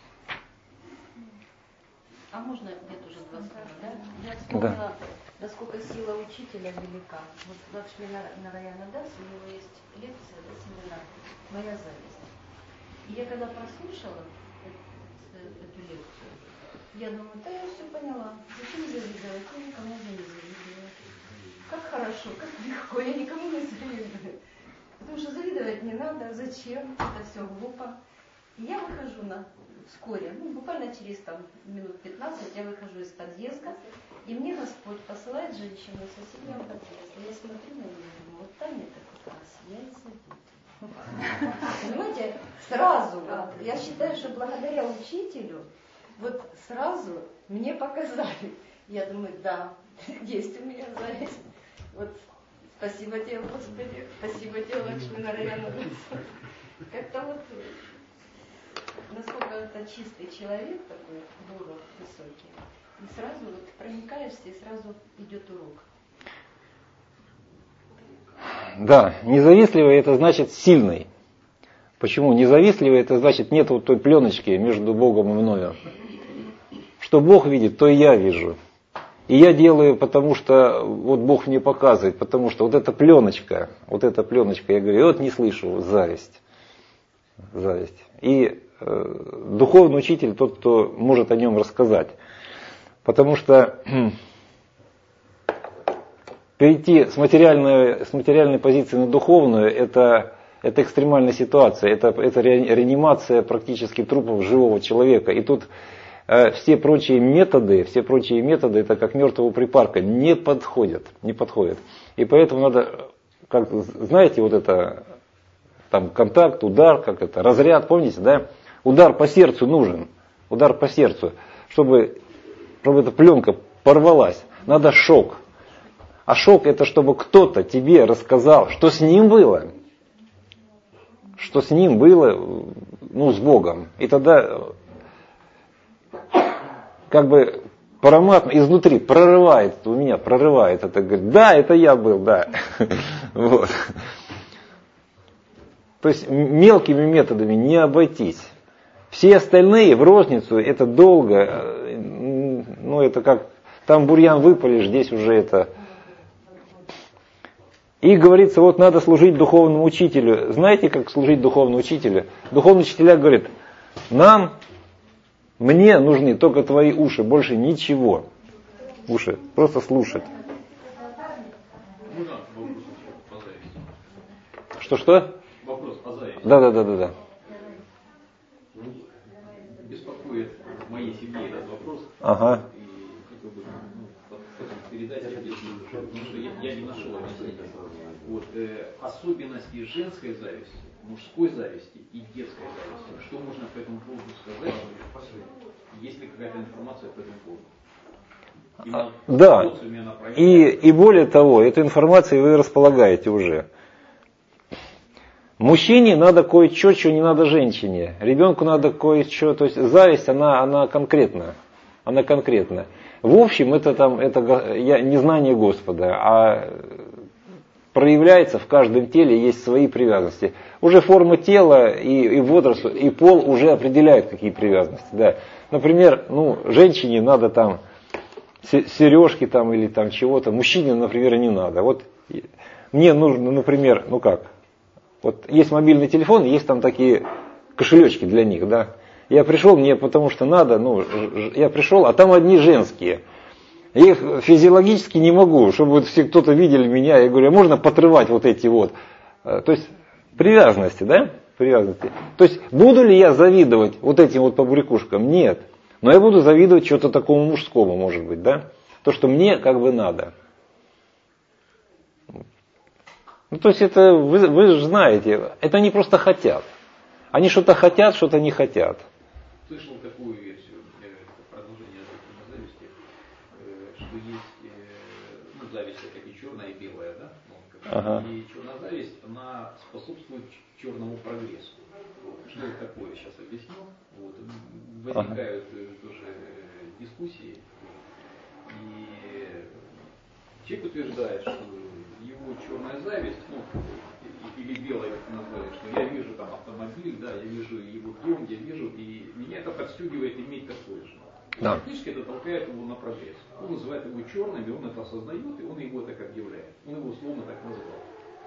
А можно я тоже два слова, да? Я вспомнила, насколько сила учителя велика. Вот Лакшми Нараяна Дас, у него есть лекция, да, семинар «Моя зависть». И я когда прослушала эту лекцию, я думаю, да я все поняла. Зачем завидовать? Я никому не завидую. Как хорошо, как легко, я никому не завидую. Потому что завидовать не надо, зачем, это все глупо. И я выхожу на вскоре, ну, буквально через там, минут пятнадцать я выхожу из подъезда, и мне Господь посылает женщину из соседнего подъезда. Я смотрю на нее и думаю, вот Таня так раз, я и завидую. Понимаете, сразу, вот, я считаю, что благодаря учителю, вот сразу мне показали. Я думаю, да, есть у меня зависть. Вот, спасибо тебе, Господи, спасибо тебе, Лакшми Нараяна. Как-то вот, насколько это чистый человек такой, гуру высокий, и сразу вот проникаешься, и сразу идет урок. Да, независтливый это значит сильный. Почему? Независтливый это значит нет вот той пленочки между Богом и мною. Что Бог видит, то и я вижу. И я делаю, потому что вот Бог мне показывает, потому что вот эта пленочка, вот эта пленочка, я говорю, вот не слышу, зависть. Зависть. И э, духовный учитель тот, кто может о нем рассказать. Потому что перейти с материальной, с материальной позиции на духовную, это, это экстремальная ситуация, это, это реанимация практически трупов живого человека. И тут э, все прочие методы, все прочие методы, это как мертвого припарка, не подходят, не подходят. И поэтому надо, как, знаете, вот это, там контакт, удар, как это, разряд, помните, да? Удар по сердцу нужен, удар по сердцу, чтобы, чтобы эта пленка порвалась. Надо шок. А шок это чтобы кто-то тебе рассказал, что с ним было. Что с ним было, ну, с Богом. И тогда как бы параматно изнутри прорывает, у меня прорывает это, говорит, да, это я был, да. Вот. То есть мелкими методами не обойтись. Все остальные в розницу это долго, ну это как там бурьян выпалишь, здесь уже это. И говорится, вот надо служить духовному учителю. Знаете, как служить духовному учителю? Духовный учителя говорит, нам, мне нужны только твои уши, больше ничего. Уши, просто слушать. Что-что? Вопрос по зависти. Да, да, да, да, да. Беспокоит в моей семье этот вопрос. Ага. И хотел бы ну, передать, потому что я, я не нашел объяснения. Вот, э, особенности женской зависти, мужской зависти и детской зависти. Что можно по этому поводу сказать? Есть ли какая-то информация по этому поводу? А, да. И, и более того, эту информацию вы располагаете уже. Мужчине надо кое-что, что не надо женщине. Ребенку надо кое-что. То есть зависть, она, она конкретна. Она конкретна. В общем, это, там, это я, не знание Господа, а проявляется в каждом теле, есть свои привязанности. Уже форма тела и, и возраст, и пол уже определяют, какие привязанности. Да. Например, ну, женщине надо там сережки там, или там чего-то, мужчине, например, не надо. Вот мне нужно, например, ну как, вот есть мобильный телефон, есть там такие кошелечки для них, да. Я пришел, мне потому что надо, ну, я пришел, а там одни женские. Я их физиологически не могу, чтобы вот все кто-то видели меня, я говорю, а можно подрывать вот эти вот. То есть Привязанности, да? Привязанности. То есть, буду ли я завидовать вот этим вот побрякушкам? Нет. Но я буду завидовать чему-то такому мужскому, может быть, да? То, что мне как бы надо. Ну, то есть, это, вы, вы же знаете, это они просто хотят. Они что-то хотят, что-то не хотят. Слышал такую версию, продолжение зависти, что есть, ну, зависть это и черная, и белая, да? Ага. И черная зависть, она способствует черному прогрессу. Вот. Что это такое, сейчас объясню. Вот. Возникают ага. тоже дискуссии. И человек утверждает, что его черная зависть, ну, или белая, как назвали, что я вижу там автомобиль, да, я вижу его дом, я вижу, и меня это подстегивает иметь такое же. Да. Фактически это толкает его на прогресс. Он называет его черным, и он это осознает, и он его так объявляет. Он его условно так назвал.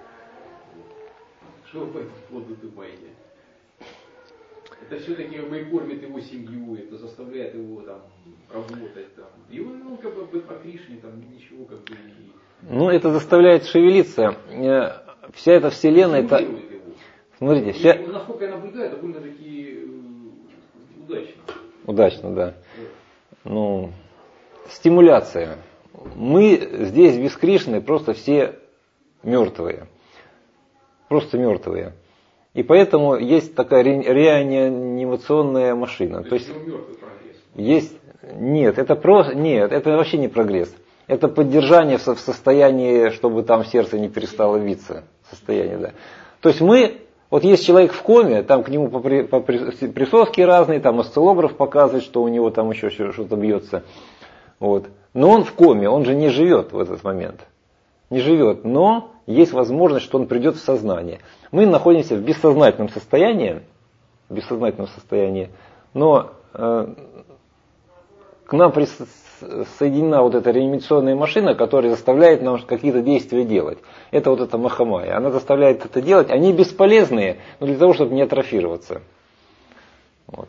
Что вы по этому поводу думаете? Это все-таки как бы и кормит его семью, это заставляет его там работать. Там. И он, ну, как бы по Кришне, там ничего как бы не... Ну, это заставляет шевелиться. Вся эта вселенная, это... Его. Смотрите, и, вся... насколько я наблюдаю, довольно-таки удачно. Удачно, да. Ну, стимуляция. Мы здесь без Кришны просто все мертвые. Просто мертвые. И поэтому есть такая реанимационная машина. То, То есть, есть мертвый прогресс? Есть... Нет, это просто... Нет, это вообще не прогресс. Это поддержание в состоянии, чтобы там сердце не перестало биться. Состояние, да. То есть мы... Вот есть человек в коме, там к нему по, при, по присоски разные, там осциллограф показывает, что у него там еще что-то бьется. Вот. Но он в коме, он же не живет в этот момент. Не живет, но есть возможность, что он придет в сознание. Мы находимся в бессознательном состоянии, в бессознательном состоянии, но э, к нам присоединена вот эта реанимационная машина, которая заставляет нам какие-то действия делать. Это вот эта Махамая. Она заставляет это делать. Они бесполезные, но для того, чтобы не атрофироваться. Вот.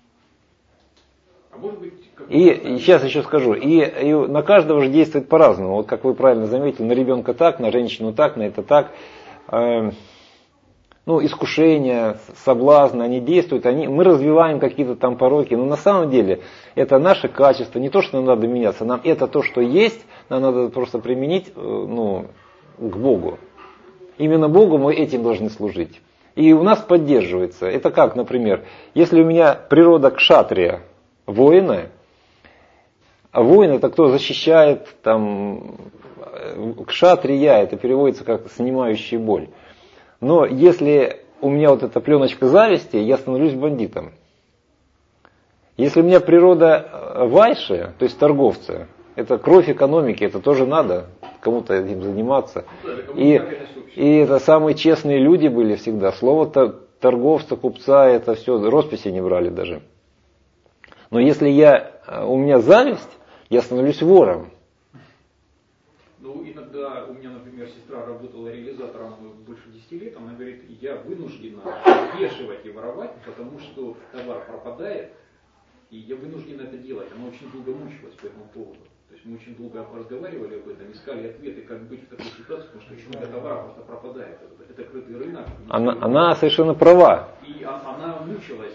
А может быть, и, и сейчас еще скажу. И, и на каждого же действует по-разному. Вот как вы правильно заметили, на ребенка так, на женщину так, на это так. Э, ну, искушения, соблазны, они действуют. Они, мы развиваем какие-то там пороки. Но на самом деле это наше качество. Не то, что нам надо меняться. Нам это то, что есть, нам надо просто применить, ну, к Богу. Именно Богу мы этим должны служить. И у нас поддерживается. Это как, например, если у меня природа кшатрия, воина, а воин это кто защищает, там, кшатрия, это переводится как снимающий боль. Но если у меня вот эта пленочка зависти, я становлюсь бандитом. Если у меня природа вайши, то есть торговца, это кровь экономики, это тоже надо кому-то этим заниматься. И, и это самые честные люди были всегда. Слово торговца, купца, это все, росписи не брали даже. Но если я, у меня зависть, я становлюсь вором. Ну, иногда у меня, например, сестра работала реализатором больше десяти лет, она говорит, я вынуждена вешивать и воровать, потому что товар пропадает, и я вынуждена это делать. Она очень долго мучилась по этому поводу. То есть мы очень долго разговаривали об этом, искали ответы, как быть в такой ситуации, потому что очень много товара просто пропадает. Это, это крытый рынок. Она, она совершенно права. И она мучилась.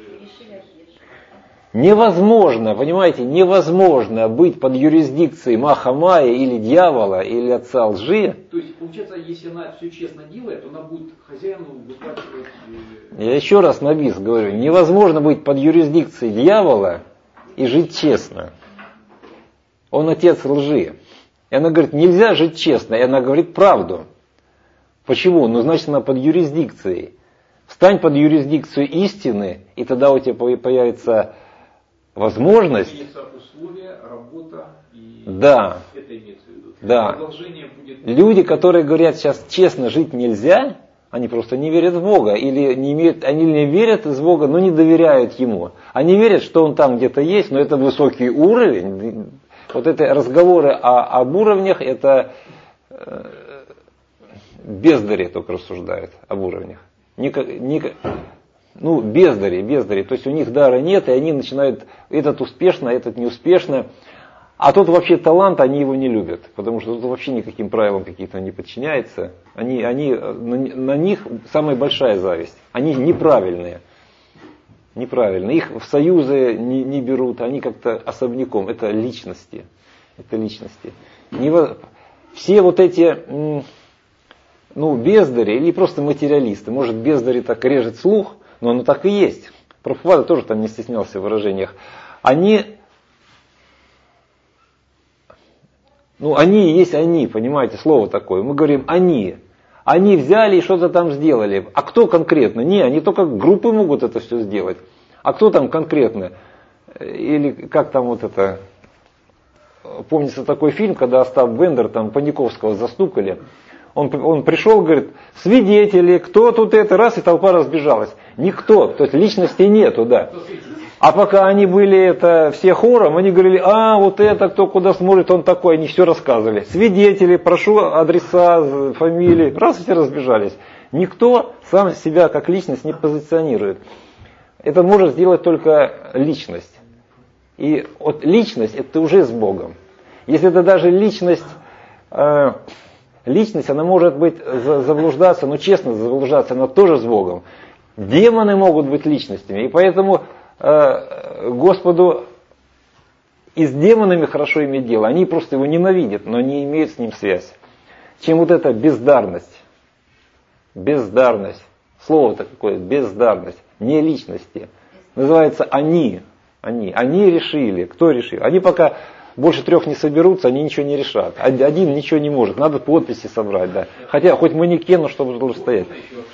Невозможно, понимаете, невозможно быть под юрисдикцией Махамая или дьявола, или отца лжи. То есть, получается, если она все честно делает, то она будет хозяину выплачивать... Я еще раз на бис говорю, невозможно быть под юрисдикцией дьявола и жить честно. Он отец лжи. И она говорит, нельзя жить честно, и она говорит правду. Почему? Ну, значит, она под юрисдикцией. Встань под юрисдикцию истины, и тогда у тебя появится возможность... условия, работа, и да. Это имеется в виду. Да. Продолжение будет... Люди, которые говорят, сейчас честно жить нельзя, они просто не верят в Бога. Или не имеют, они не верят в Бога, но не доверяют Ему. Они верят, что Он там где-то есть, но это высокий уровень. Вот это разговоры о, об уровнях, это э, бездари только рассуждают об уровнях. Никак, никак, ну, бездари, бездари. То есть у них дара нет, и они начинают, этот успешно, этот неуспешно. А тот вообще талант, они его не любят, потому что тот вообще никаким правилам каким-то не подчиняется. Они, они, на, на них самая большая зависть. Они неправильные. Неправильные. Их в союзы не, не берут, они как-то особняком. Это личности. Это личности. Не, все вот эти ну, бездари или просто материалисты. Может, бездари так режет слух, но оно так и есть. Прабхупада тоже там не стеснялся в выражениях. Они... Ну, они и есть они, понимаете, слово такое. Мы говорим они. Они взяли и что-то там сделали. А кто конкретно? Не, они только группы могут это все сделать. А кто там конкретно? Или как там вот это... Помнится такой фильм, когда Остап Бендер, там Паниковского застукали. Он, он пришел, говорит, свидетели, кто тут это, раз, и толпа разбежалась. Никто, то есть личностей нету, да. А пока они были это все хором, они говорили, а вот это кто куда смотрит, он такой, они все рассказывали. Свидетели, прошу адреса, фамилии, раз, и все разбежались. Никто сам себя как личность не позиционирует. Это может сделать только личность. И вот личность это уже с Богом. Если это даже личность, э, личность, она может быть заблуждаться, но честно заблуждаться, она тоже с Богом. Демоны могут быть личностями, и поэтому э, Господу и с демонами хорошо иметь дело. Они просто его ненавидят, но не имеют с ним связь. Чем вот эта бездарность. Бездарность. Слово-то какое, бездарность. Не личности. Называется они. Они. Они решили. Кто решил? Они пока больше трех не соберутся, они ничего не решат. Один ничего не может. Надо подписи собрать. Да. Хотя хоть манекен, но чтобы должен стоять.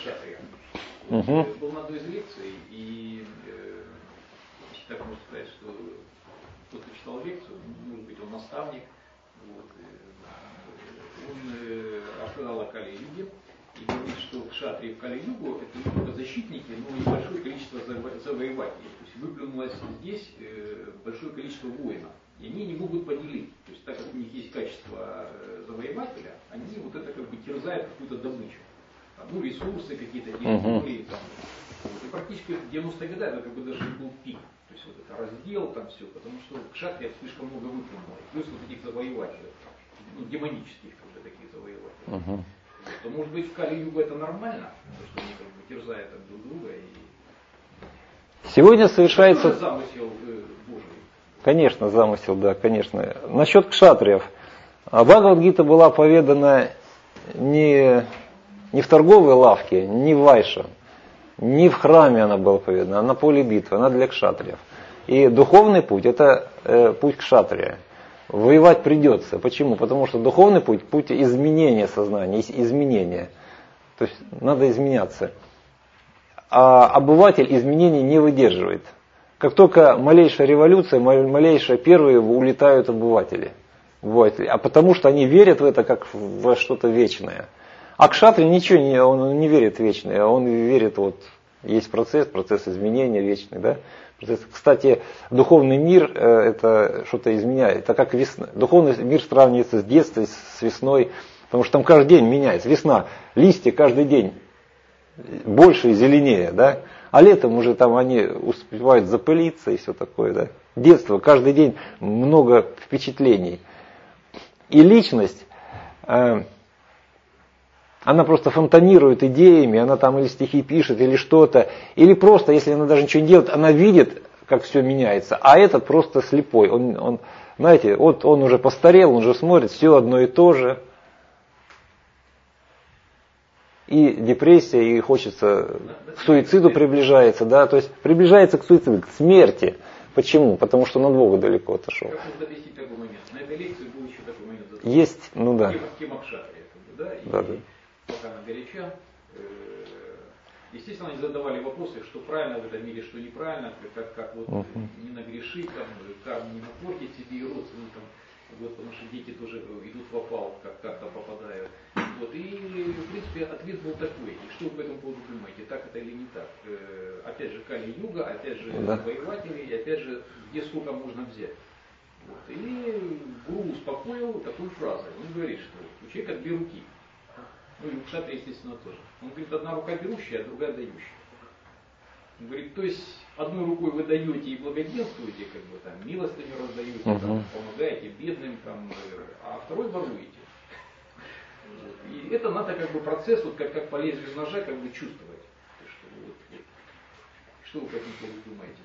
Угу. Был на одной из лекций, и э, так можно сказать, что кто-то читал лекцию, может быть, он наставник, вот, э, он э, рассказал о Кали-юге и говорит, что кшатрии в Кали-югу это не только защитники, но и большое количество завоевателей. То есть выплюнулось здесь э, большое количество воинов, и они не могут поделить. То есть так как у них есть качество завоевателя, они вот это как бы терзают какую-то добычу. Ну, ресурсы какие-то, территории, там, вот, и практически в девяностые годы это как бы даже был пик. То есть вот это раздел, там все, потому что кшатриев слишком много выплюнуло. Плюс вот этих завоевателей, ну, демонических уже таких завоевателей. Uh-huh. То, может быть, в Кали-югу это нормально, то, что они как бы терзают так друг друга. И... Сегодня совершается... Это замысел э, Божий. Конечно, замысел, да, конечно. Насчет кшатриев. Бхагавад-гита была поведана не... Не в торговой лавке, не в вайше, не в храме она была поведана, а на поле битвы, она для кшатриев. И духовный путь это э, путь кшатрия. Воевать придется. Почему? Потому что духовный путь, путь изменения сознания, изменения. То есть надо изменяться. А обыватель изменений не выдерживает. Как только малейшая революция, малейшая первые улетают обыватели. обыватели. А потому что они верят в это как во что-то вечное. А кшатри ничего не, он не верит в вечное, он верит, вот, есть процесс, процесс изменения вечный, да. Процесс. Кстати, духовный мир э, это что-то изменяет, это как весна. Духовный мир сравнивается с детством, с весной, потому что там каждый день меняется. Весна, листья каждый день больше и зеленее, да. А летом уже там они успевают запылиться и все такое, да. Детство, каждый день много впечатлений. И личность... Э, Она просто фонтанирует идеями, она там или стихи пишет, или что-то. Или просто, если она даже ничего не делает, она видит, как все меняется. А этот просто слепой. Он, он, знаете, вот он уже постарел, он уже смотрит, все одно и то же. И депрессия, и хочется к суициду приближается. Да? То есть приближается к суициду, к смерти. Почему? Потому что он от Бога далеко отошел. Как можно довести такой момент? На этой лекции был еще такой момент. Есть, ну да. Тема, тема кшатрия, да? И, да, да. Пока она горяча, естественно, они задавали вопросы, что правильно в этом мире, что неправильно, как, как вот uh-huh. не нагрешить, там, как не напортить себе и родственникам, вот, потому что дети тоже идут в опал, как как-то попадают. Вот, и, в принципе, ответ был такой. И что вы по этому поводу думаете, так это или не так? Опять же, Кали-юга, опять же, uh-huh. завоеватели, и опять же, где сколько можно взять. Вот. И гуру успокоил такой фразой. Он говорит, что у человека две руки. Ну и у кшатрия, естественно, тоже. Он говорит, одна рука берущая, а другая дающая. Он говорит, то есть одной рукой вы даете и благоденствуете, как бы там милостыню раздаете, угу. там, помогаете бедным, там, а второй воруете. И это надо как бы процесс, вот как, как по лезвию ножа, как бы чувствовать. Что, вот, вот, что вы по этому поводу думаете?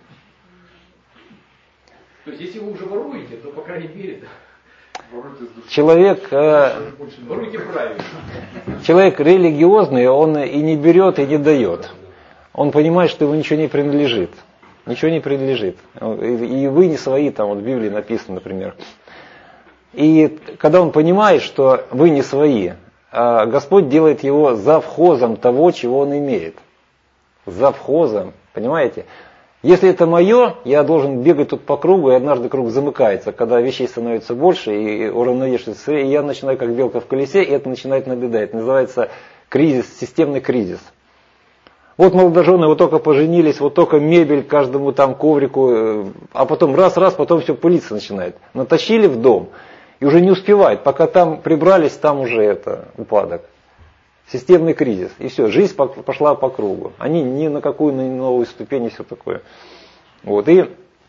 То есть если вы уже воруете, то по крайней мере... Человек, э, воруйте правильно. Человек религиозный, он и не берет, и не дает. Он понимает, что ему ничего не принадлежит. Ничего не принадлежит. И вы не свои, там вот в Библии написано, например. И когда он понимает, что вы не свои, Господь делает его завхозом того, чего он имеет. Завхозом, понимаете? Если это мое, я должен бегать тут по кругу, и однажды круг замыкается, когда вещей становится больше, и уравновешивается, и я начинаю как белка в колесе, и это начинает надоедать. Называется кризис, системный кризис. Вот молодожены вот только поженились, вот только мебель каждому там коврику, а потом раз-раз, потом все пылиться начинает. Натащили в дом, и уже не успевает, пока там прибрались, там уже это упадок. Системный кризис. И все, жизнь пошла по кругу. Они ни на какую ни на новую ступень и все такое. Вот. И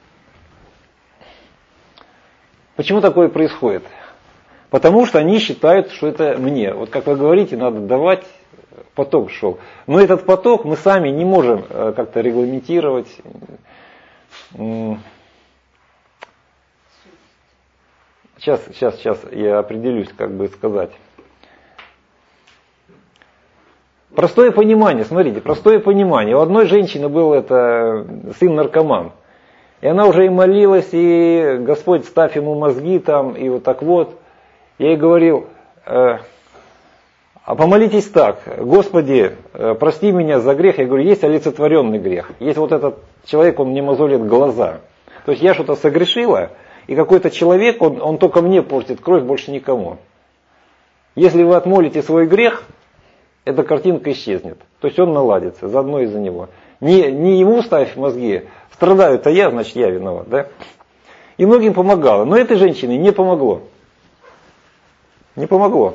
почему такое происходит? Потому что они считают, что это мне. Вот как вы говорите, надо давать, поток шел. Но этот поток мы сами не можем как-то регламентировать. Сейчас, сейчас, сейчас я определюсь, как бы сказать. Простое понимание, смотрите, простое понимание. У одной женщины был это сын наркоман. И она уже и молилась, и Господь, ставь ему мозги там, и вот так вот. Я ей говорил, э, а помолитесь так, Господи, э, прости меня за грех. Я говорю, есть олицетворенный грех. Есть вот этот человек, он мне мозолит глаза. То есть я что-то согрешила, и какой-то человек, он, он только мне портит кровь, больше никому. Если вы отмолите свой грех, эта картинка исчезнет. То есть он наладится, заодно из-за него. Не, не ему ставь мозги, страдаю-то я, значит я виноват. Да? И многим помогало. Но этой женщине не помогло. Не помогло.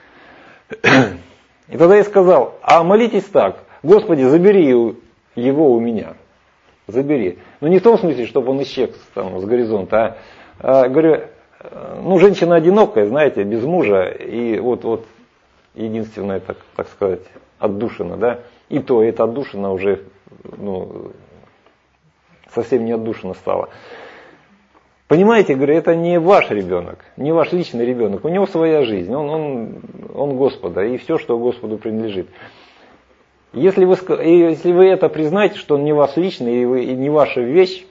И тогда я сказал, а молитесь так, Господи, забери его у меня. Забери. Но не в том смысле, чтобы он исчез там, с горизонта, а, а говорю, ну женщина одинокая, знаете, без мужа, и вот, вот единственное, так, так сказать, отдушина, да, и то это отдушина уже, ну, совсем не отдушина стала. Понимаете, говорю, это не ваш ребенок, не ваш личный ребенок, у него своя жизнь, он, он, он Господа, и все, что Господу принадлежит. Если вы, если вы это признаете, что он не ваш личный, и, вы, и не ваша вещь,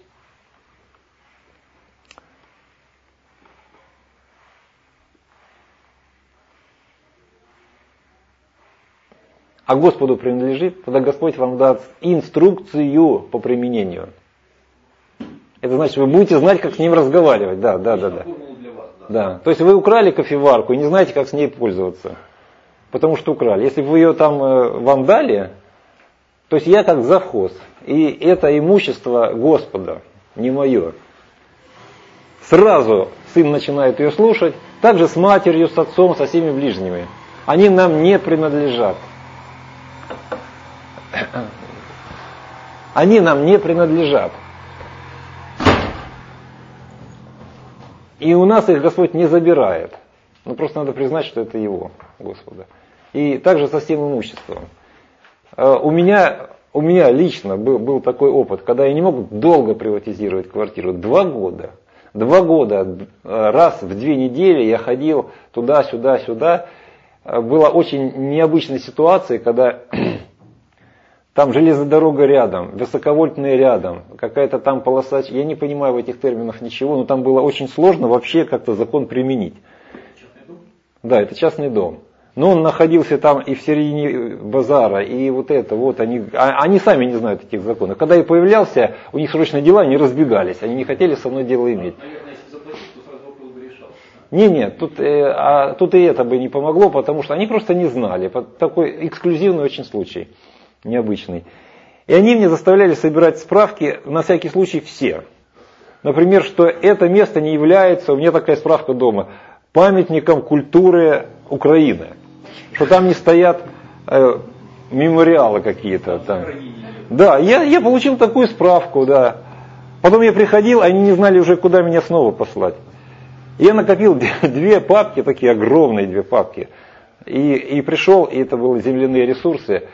а Господу принадлежит, тогда Господь вам даст инструкцию по применению. Это значит, вы будете знать, как с ним разговаривать. Да, да, да, да. Да. То есть вы украли кофеварку и не знаете, как с ней пользоваться. Потому что украли. Если бы вы ее там вам дали, то есть я как завхоз. И это имущество Господа, не мое. Сразу сын начинает ее слушать. Также с матерью, с отцом, со всеми ближними. Они нам не принадлежат. Они нам не принадлежат. И у нас их Господь не забирает. Ну просто надо признать, что это его, Господа. И также со всем имуществом. У меня, у меня лично был, был такой опыт, когда я не мог долго приватизировать квартиру. Два года. Два года, раз в две недели я ходил туда, сюда, сюда. Была очень необычная ситуация, когда там железная дорога рядом, высоковольтная рядом, какая-то там полоса, я не понимаю в этих терминах ничего, но там было очень сложно вообще как-то закон применить. Частный дом? Да, это частный дом. Но он находился там и в середине базара, и вот это, вот, они, они сами не знают этих законов. Когда я появлялся, у них срочные дела, они разбегались, они не хотели со мной дело иметь. Наверное, если заплатить, то сразу вопрос бы решался. Не, нет, тут, э, а, тут и это бы не помогло, потому что они просто не знали. Такой эксклюзивный очень случай. Необычный. И они мне заставляли собирать справки на всякий случай все. Например, что это место не является, у меня такая справка дома, памятником культуры Украины. Что там не стоят э, мемориалы какие-то там. Да, я, я получил такую справку, да. Потом я приходил, они не знали уже, куда меня снова послать. Я накопил две папки, такие огромные две папки. И, и пришел, и это были земляные ресурсы.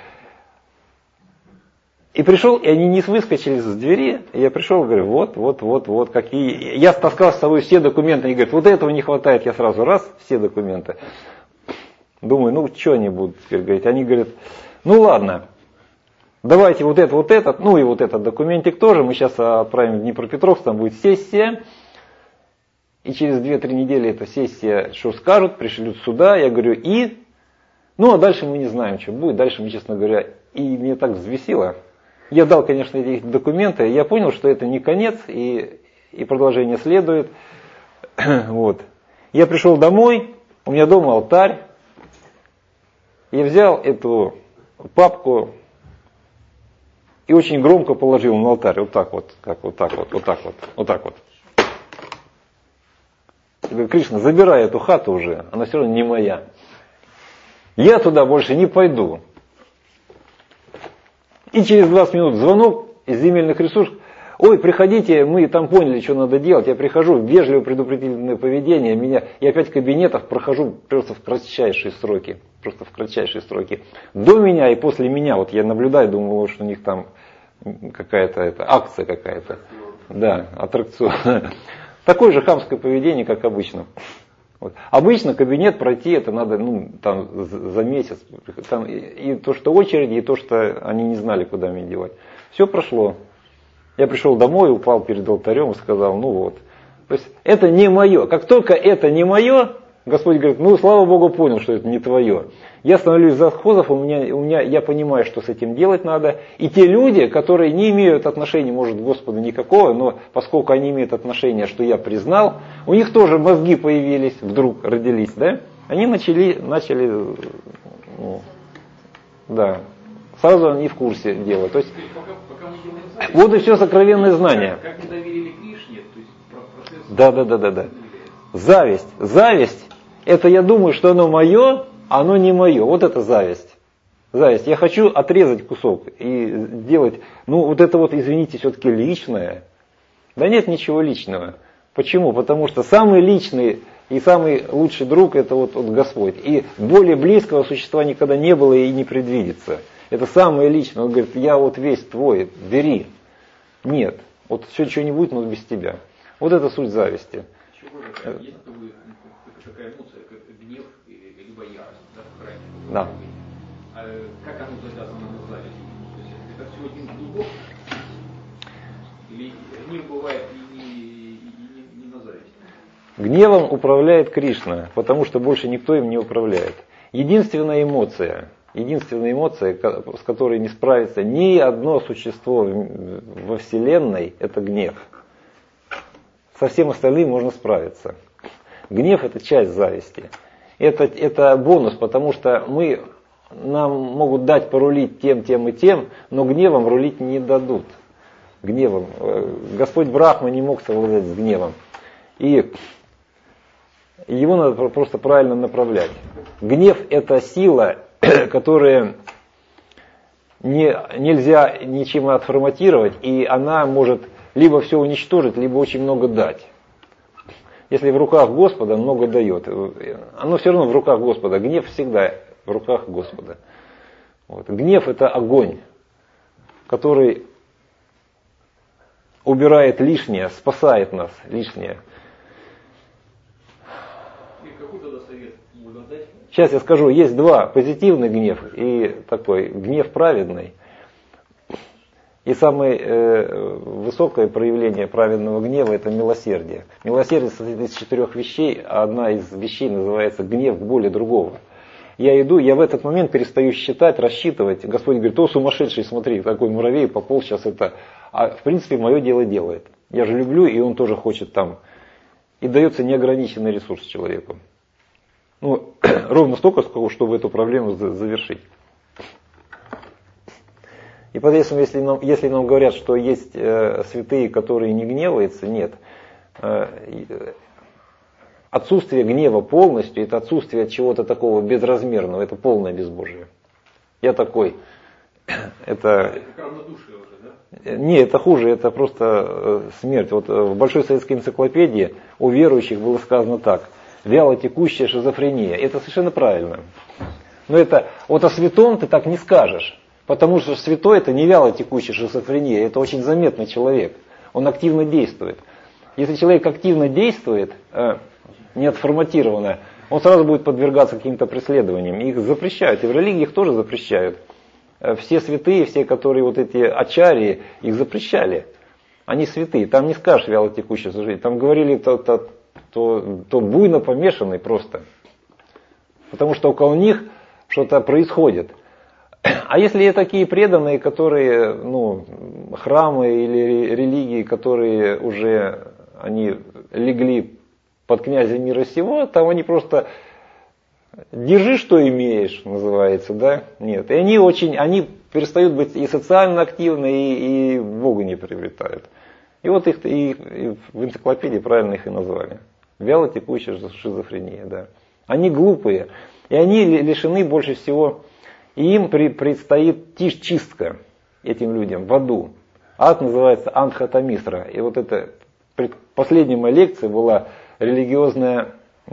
И пришел, и они не выскочили с двери. И я пришел, говорю, вот, вот, вот, вот, какие. Я таскал с собой все документы. Они говорят, вот этого не хватает. Я сразу раз, все документы. Думаю, ну что они будут теперь говорить? Они говорят, ну ладно, давайте вот это, вот этот, ну и вот этот документик тоже. Мы сейчас отправим в Днепропетровск, там будет сессия. И через две-три недели эта сессия, что скажут, пришлют сюда. Я говорю, и? Ну, а дальше мы не знаем, что будет. Дальше мы, честно говоря, и мне так взвесило. Я дал, конечно, эти документы. Я понял, что это не конец, и, и продолжение следует. Вот. Я пришел домой, у меня дома алтарь. Я взял эту папку и очень громко положил на алтарь. Вот так вот, как вот так вот, вот так вот, вот так вот. Я говорю, Кришна, забирай эту хату уже, она все равно не моя. Я туда больше не пойду. И через двадцать минут звонок из земельных ресурсов. Ой, приходите, мы там поняли, что надо делать. Я прихожу, вежливо предупредительное поведение. Меня, я опять кабинетов прохожу просто в кратчайшие сроки. Просто в кратчайшие сроки. До меня и после меня, вот я наблюдаю, думаю, что у них там какая-то это, акция какая-то. Да, аттракцион. Такое же хамское поведение, как обычно. Вот. Обычно кабинет пройти это надо ну, там, за месяц. Там, и, и то, что очереди, и то, что они не знали, куда мне девать. Все прошло. Я пришел домой, упал перед алтарем и сказал, ну вот. То есть это не мое. Как только это не мое, Господь говорит, ну слава Богу, понял, что это не твое. Я становлюсь завхозов, у меня, у меня, я понимаю, что с этим делать надо. И те люди, которые не имеют отношения, может, к Господу никакого, но поскольку они имеют отношение, что я признал, у них тоже мозги появились, вдруг родились, да? Они начали, начали ну, да, сразу они в курсе дела. То есть, пока, пока мы делаем запись, вот и все сокровенное знание. Как мы доверили Кришне, то есть процесс... Да, да, да, да, да. Зависть. Зависть, это я думаю, что оно мое, а оно не мое. Вот это зависть. Зависть. Я хочу отрезать кусок и сделать, ну вот это вот, извините, все-таки личное. Да нет ничего личного. Почему? Потому что самый личный и самый лучший друг это вот, вот Господь. И более близкого существа никогда не было и не предвидится. Это самое личное. Он говорит, я вот весь твой, бери. Нет. Вот все что-нибудь, но без тебя. Вот это суть зависти. Есть такая эмоция, как гнев либо ярость, да, в крайнем. Да. А как оно завязано на зависти? То есть это все один глубок? Или гнев бывает и не, и не, не на зависть? Гневом управляет Кришна, потому что больше никто им не управляет. Единственная эмоция, единственная эмоция, с которой не справится ни одно существо во Вселенной, это гнев. Со всем остальным можно справиться. Гнев это часть зависти. Это, это бонус, потому что мы, нам могут дать порулить тем, тем и тем, но гневом рулить не дадут. Гневом. Господь Брахма не мог совладать с гневом. И его надо просто правильно направлять. Гнев это сила, которая не, нельзя ничем отформатировать, и она может либо все уничтожить, либо очень много дать. Если в руках Господа, много дает. Оно все равно в руках Господа. Гнев всегда в руках Господа. Вот. Гнев это огонь, который убирает лишнее, спасает нас лишнее. И какой тогда совет можно дать? Сейчас я скажу, есть два: позитивный гнев и такой гнев праведный. И самое э, высокое проявление праведного гнева это милосердие. Милосердие состоит из четырех вещей, а одна из вещей называется гнев к боли другого. Я иду, я в этот момент перестаю считать, рассчитывать. Господь говорит, о, сумасшедший, смотри, такой муравей пополз сейчас это. А в принципе мое дело делает. Я же люблю, и он тоже хочет там. И дается неограниченный ресурс человеку. Ну, ровно столько, чтобы эту проблему завершить. И поэтому, если нам, если нам говорят, что есть э, святые, которые не гневаются, нет. Э, отсутствие гнева полностью, это отсутствие чего-то такого безразмерного, это полное безбожие. Я такой. Это, Это как равнодушие уже, да? не, это хуже, это просто смерть. Вот в Большой советской энциклопедии у верующих было сказано так. Вяло текущая шизофрения. Это совершенно правильно. Но это, вот о святом ты так не скажешь. Потому что святой это не вяло текущая шизофрения. Это очень заметный человек. Он активно действует. Если человек активно действует, не отформатированно, он сразу будет подвергаться каким-то преследованиям. Их запрещают. И в религии их тоже запрещают. Все святые, все, которые вот эти ачарьи, их запрещали. Они святые. Там не скажешь вяло текущая жизнь. Там говорили то, то, то, то буйно помешанный просто. Потому что около них что-то происходит. А если и такие преданные, которые, ну, храмы или религии, которые уже они легли под князя мира сего, там они просто держи, что имеешь, называется, да? Нет. И они очень, они перестают быть и социально активны, и, и Бога не приобретают. И вот их и, и в энциклопедии правильно их и назвали. Вяло текущая шизофрения, да. Они глупые, и они лишены больше всего, и им при, предстоит тишь чистка этим людям в аду. Ад называется Андхатамисра. И вот это последняя моя лекция была религиозная,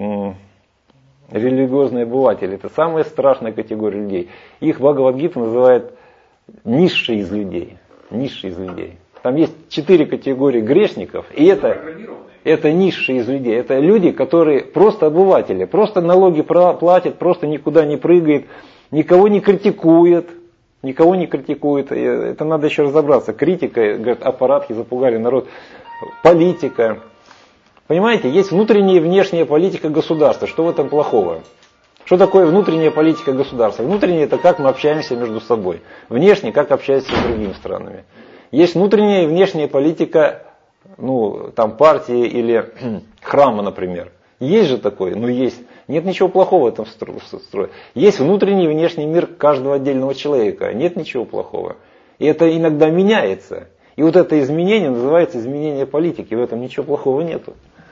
религиозные обыватели. Это самая страшная категория людей. Их Бхагавад-гита называет низшие из людей. Низшие из людей. Там есть четыре категории грешников, и это, это низшие из людей. Это люди, которые просто обыватели, просто налоги платят, просто никуда не прыгают, никого не критикует, никого не критикует. Это надо еще разобраться. Критика, говорят, аппаратки запугали народ, политика. Понимаете, есть внутренняя и внешняя политика государства. Что в этом плохого? Что такое внутренняя политика государства? Внутренняя это как мы общаемся между собой. Внешне как общаемся с другими странами. Есть внутренняя и внешняя политика, ну, там, партии или храма, например. Есть же такое? Ну, есть. Нет ничего плохого в этом строе. Есть внутренний и внешний мир каждого отдельного человека. Нет ничего плохого. И это иногда меняется. И вот это изменение называется изменение политики. В этом ничего плохого нету.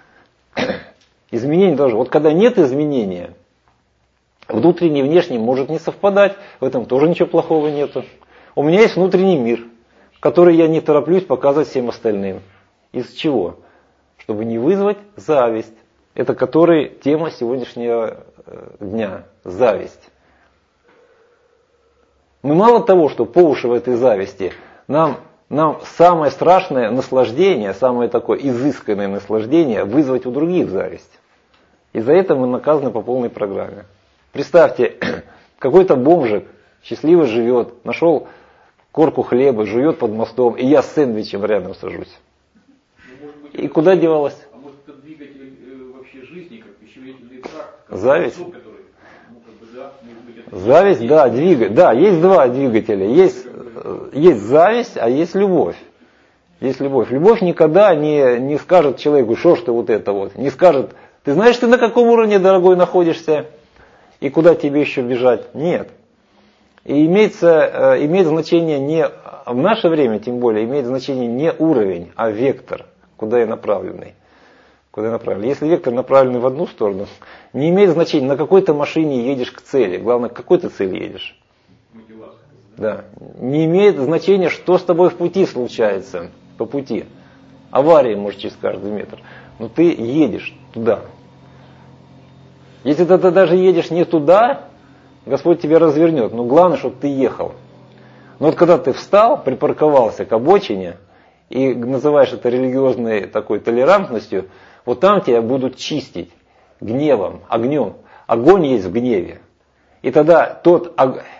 Изменение должно. Вот когда нет изменения, внутренний и внешний может не совпадать. В этом тоже ничего плохого нету. У меня есть внутренний мир, который я не тороплюсь показывать всем остальным. Из чего? Чтобы не вызвать зависть. Это который тема сегодняшнего дня. Зависть. Мы мало того, что по уши в этой зависти, нам, нам самое страшное наслаждение, самое такое изысканное наслаждение вызвать у других зависть. И за это мы наказаны по полной программе. Представьте, какой-то бомжик счастливо живет, нашел корку хлеба, жует под мостом, и я с сэндвичем рядом сажусь. Ну, может быть, и куда девалась? А может это двигатель э, вообще жизни, как пищеварительный тракт? Как зависть? Который, ну, как бы, да, может быть, это зависть, есть, да, двигатель. Да, есть два двигателя. Есть, есть зависть, а есть любовь. Есть любовь. Любовь никогда не, не скажет человеку, что ж ты вот это вот. Не скажет, ты знаешь, ты на каком уровне, дорогой, находишься? И куда тебе еще бежать? Нет. И имеется, имеет значение не, в наше время тем более, имеет значение не уровень, а вектор, куда я направленный. Куда я направлен. Если вектор направленный в одну сторону, не имеет значения, на какой-то машине едешь к цели. Главное, к какой ты цели едешь. Да. Не имеет значения, что с тобой в пути случается, по пути. Авария может через каждый метр. Но ты едешь туда. Если ты даже едешь не туда, Господь тебя развернет. Но главное, чтобы ты ехал. Но вот когда ты встал, припарковался к обочине и называешь это религиозной такой толерантностью, вот там тебя будут чистить гневом, огнем. Огонь есть в гневе. И тогда тот,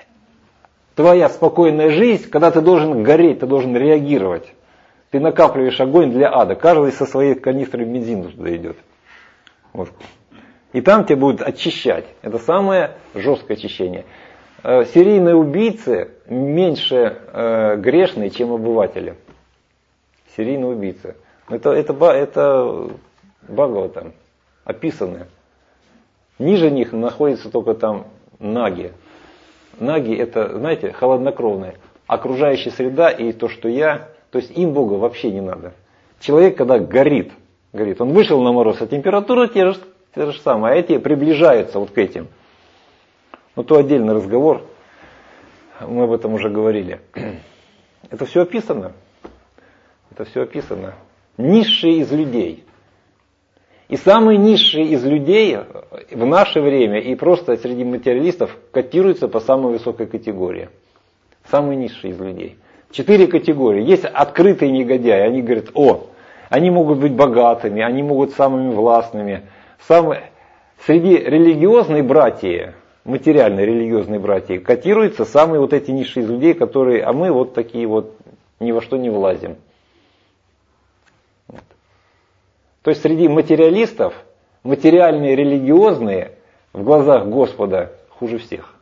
твоя спокойная жизнь, когда ты должен гореть, ты должен реагировать. Ты накапливаешь огонь для ада. Каждый со своей канистрой бензина туда идет. Вот. И там тебя будут очищать. Это самое жесткое очищение. Серийные убийцы меньше э, грешные, чем обыватели. Серийные убийцы. Это, это, это Бхагаватам описаны. Ниже них находится только там наги. Наги это, знаете, холоднокровные. Окружающая среда и то, что я, то есть им Бога вообще не надо. Человек, когда горит, горит, он вышел на мороз, а температура те же, те же самые, а эти приближаются вот к этим. Ну, то отдельный разговор. мы об этом уже говорили. Это все описано. Это все описано. Низшие из людей. И самые низшие из людей в наше время и просто среди материалистов котируются по самой высокой категории. Самые низшие из людей. Четыре категории. Есть открытые негодяи. Они говорят, о, они могут быть богатыми, они могут быть самыми властными. Самые... Среди религиозной братьи, материальной религиозной братьи, котируются самые вот эти низшие из людей, которые, а мы вот такие вот ни во что не влазим. Вот. То есть среди материалистов, материальные религиозные в глазах Господа хуже всех.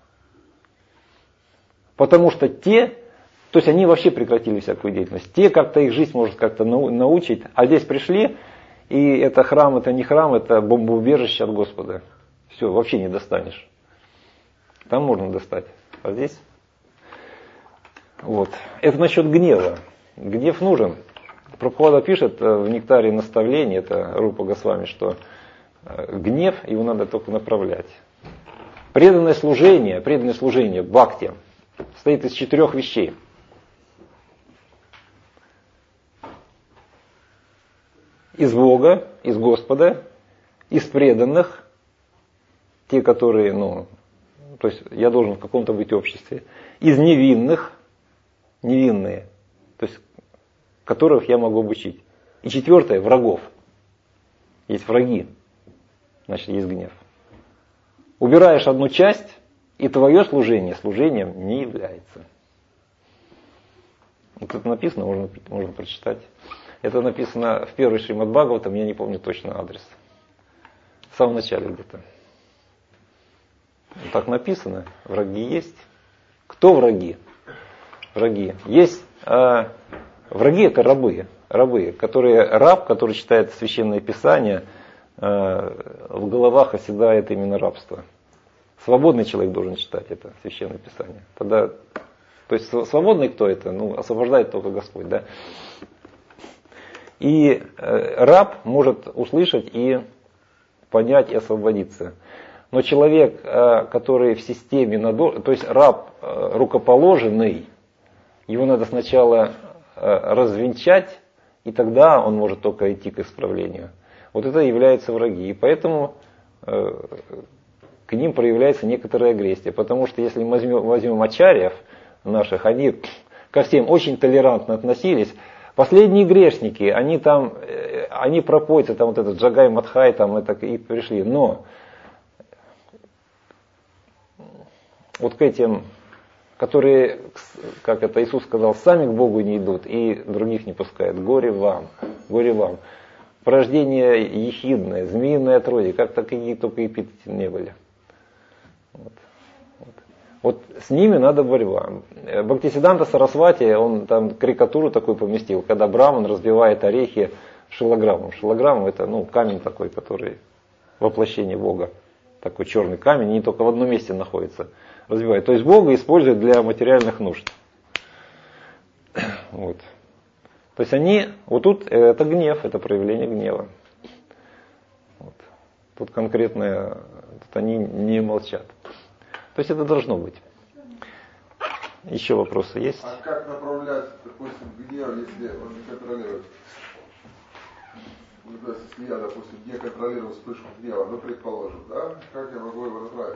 Потому что те, то есть они вообще прекратили всякую деятельность. Те как-то их жизнь может как-то научить, а здесь пришли, и это храм, это не храм, это бомбоубежище от Господа. Все, вообще не достанешь. Там можно достать, а здесь... Вот. Это насчет гнева. Гнев нужен. Прабхупада пишет в «Нектаре наставлений», это Рупа Госвами, что гнев, его надо только направлять. Преданное служение, преданное служение, бхакти, состоит из четырех вещей. Из Бога, из Господа, из преданных, те, которые, ну, то есть я должен в каком-то быть обществе, из невинных, невинные, то есть которых я могу обучить. И четвертое, врагов. Есть враги, значит есть гнев. Убираешь одну часть, и твое служение служением не является. Вот это написано, можно, можно прочитать. Это написано в первой Шримад Бхагаватам, я не помню точно адрес. В самом начале где-то. Так написано, враги есть. Кто враги? Враги. Есть э, враги, это рабы, рабы, которые раб, который читает священное писание, э, в головах оседает именно рабство. Свободный человек должен читать это священное писание. Тогда, то есть свободный кто это? Ну, освобождает только Господь, да? И э, раб может услышать и понять и освободиться. Но человек, э, который в системе, надо, то есть раб э, рукоположенный, его надо сначала э, развенчать, и тогда он может только идти к исправлению. Вот это являются враги. И поэтому э, к ним проявляется некоторая агрессия. Потому что если мы возьмем, возьмем ачарьев наших, они ко всем очень толерантно относились. Последние грешники, они там, они пропойцы, там вот этот Джагай Мадхай, там это и пришли. Но вот к этим, которые, как это Иисус сказал, сами к Богу не идут и других не пускают. Горе вам, горе вам. Порождение ехидное, змеиное отродье, как такие только эпитеты не были. Вот. Вот с ними надо борьба. Бхактисиданта Сарасвати, он там карикатуру такую поместил, когда браман разбивает орехи шилограммом. Шилограмм это ну, камень такой, который воплощение Бога. Такой черный камень, не только в одном месте находится. Разбивает. То есть Бога используют для материальных нужд. Вот. То есть они, вот тут это гнев, это проявление гнева. Вот. Тут конкретно, тут они не молчат. То есть это должно быть. Еще вопросы есть? А как направлять, допустим, гнев, если он не контролирует? Ну, то есть, если я, допустим, не контролирую вспышку гнева, ну, предположим, да? Как я могу его направить?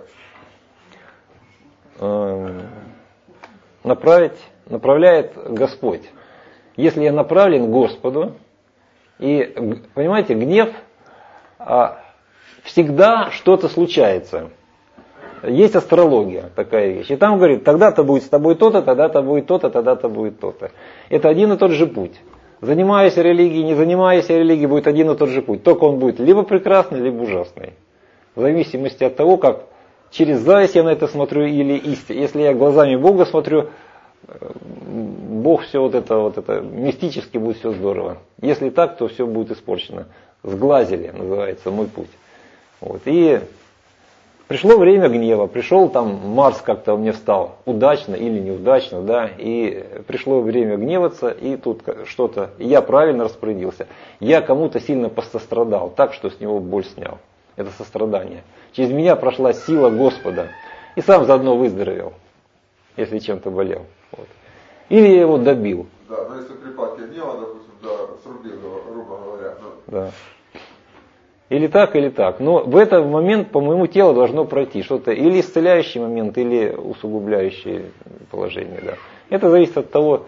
Эм, направить, направляет Господь. Если я направлен к Господу, и, понимаете, гнев, а, всегда что-то случается. Есть астрология, такая вещь. И там говорит, тогда-то будет с тобой то-то, тогда-то будет то-то, тогда-то будет то-то. Это один и тот же путь. Занимаясь религией, не занимаясь религией, будет один и тот же путь. Только он будет либо прекрасный, либо ужасный. В зависимости от того, как через зависть я на это смотрю или истину. Если я глазами Бога смотрю, Бог все вот это, вот это мистически будет все здорово. Если так, то все будет испорчено. Сглазили, называется, мой путь. Вот. И пришло время гнева, пришел там Марс как-то мне встал, удачно или неудачно, да, и пришло время гневаться, и тут что-то, и я правильно распорядился. Я кому-то сильно пострадал, так, что с него боль снял. Это сострадание. Через меня прошла сила Господа, и сам заодно выздоровел. если чем-то болел. Вот. Или я его добил. Да, но если припадки гнева, допустим, да, срубил его, грубо говоря. Ну. Да. Или так, или так. Но в этот момент по моему телу должно пройти что-то или исцеляющий момент, или усугубляющее положение. Да. Это зависит от того,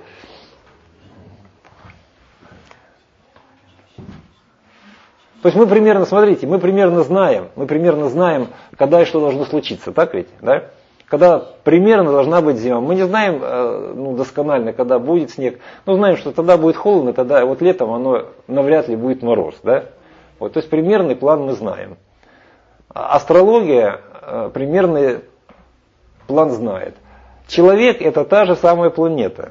то есть мы примерно, смотрите, мы примерно знаем, мы примерно знаем, когда и что должно случиться, так ведь, да? Когда примерно должна быть зима. Мы не знаем ну, досконально, когда будет снег, но знаем, что тогда будет холодно, тогда вот летом оно навряд ли будет мороз, да? Вот, то есть примерный план мы знаем. Астрология примерный план знает. Человек это та же самая планета.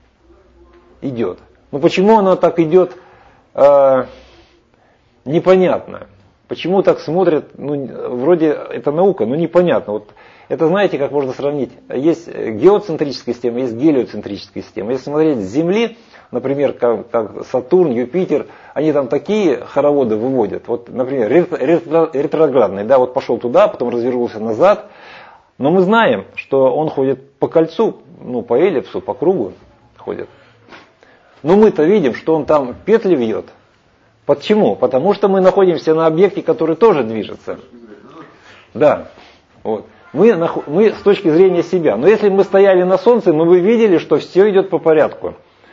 Идет. Но почему она так идет, э, непонятно. Почему так смотрят, ну, вроде это наука, но непонятно. Вот это знаете, как можно сравнить? Есть геоцентрическая система, есть гелиоцентрическая система. Если смотреть с Земли, например, как, как Сатурн, Юпитер, они там такие хороводы выводят. Вот, например, ретро, ретроградный, да, вот пошел туда, потом развернулся назад. Но мы знаем, что он ходит по кольцу, ну, по эллипсу, по кругу ходит. Но мы-то видим, что он там петли вьет. Почему? Потому что мы находимся на объекте, который тоже движется. Да. Вот. Мы, мы с точки зрения себя. Но если бы мы стояли на солнце, мы бы видели, что все идет по порядку.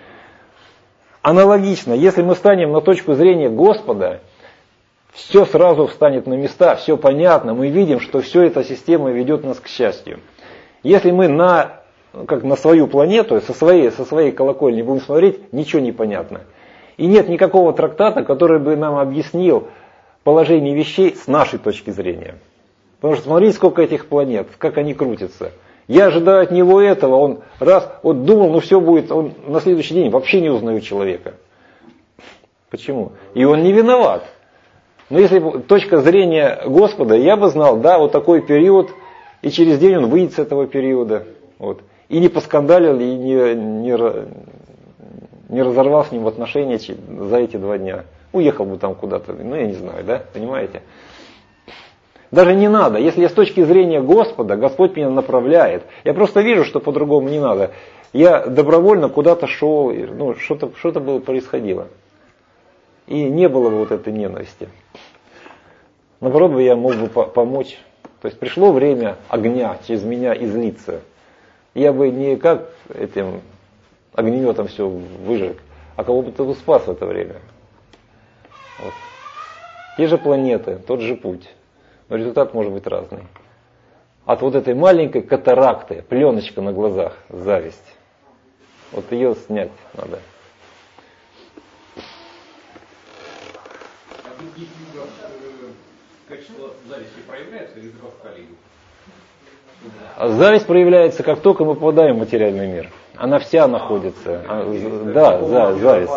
Аналогично, если мы станем на точку зрения Господа, все сразу встанет на места, все понятно, мы видим, что все эта система ведет нас к счастью. Если мы на, как на свою планету, со своей, со своей колокольни будем смотреть, ничего не понятно. И нет никакого трактата, который бы нам объяснил положение вещей с нашей точки зрения. Потому что смотрите, сколько этих планет, как они крутятся. Я ожидаю от него этого, он раз, вот думал, ну все будет, он на следующий день вообще не узнаю человека. Почему? И он не виноват. Но если точка зрения Господа, я бы знал, да, вот такой период, и через день он выйдет с этого периода. Вот. И не поскандалил, и не, не, не разорвал с ним отношения за эти два дня. Уехал бы там куда-то, ну я не знаю, да, понимаете? Даже не надо, если я с точки зрения Господа, Господь меня направляет. Я просто вижу, что по-другому не надо. Я добровольно куда-то шел, ну что-то, что-то было происходило. И не было бы вот этой ненависти. Наоборот, бы я мог бы помочь. То есть пришло время огня через меня излиться. Я бы не как этим огнеметом все выжег, а кого-то бы спас в это время. Вот. Те же планеты, тот же путь. Но результат может быть разный. От вот этой маленькой катаракты, пленочка на глазах, зависть. Вот ее снять надо. А в других югах качество зависти проявляется или только в Кали-юге? А зависть проявляется, как только мы попадаем в материальный мир. Она вся находится. А, да, за, зависть.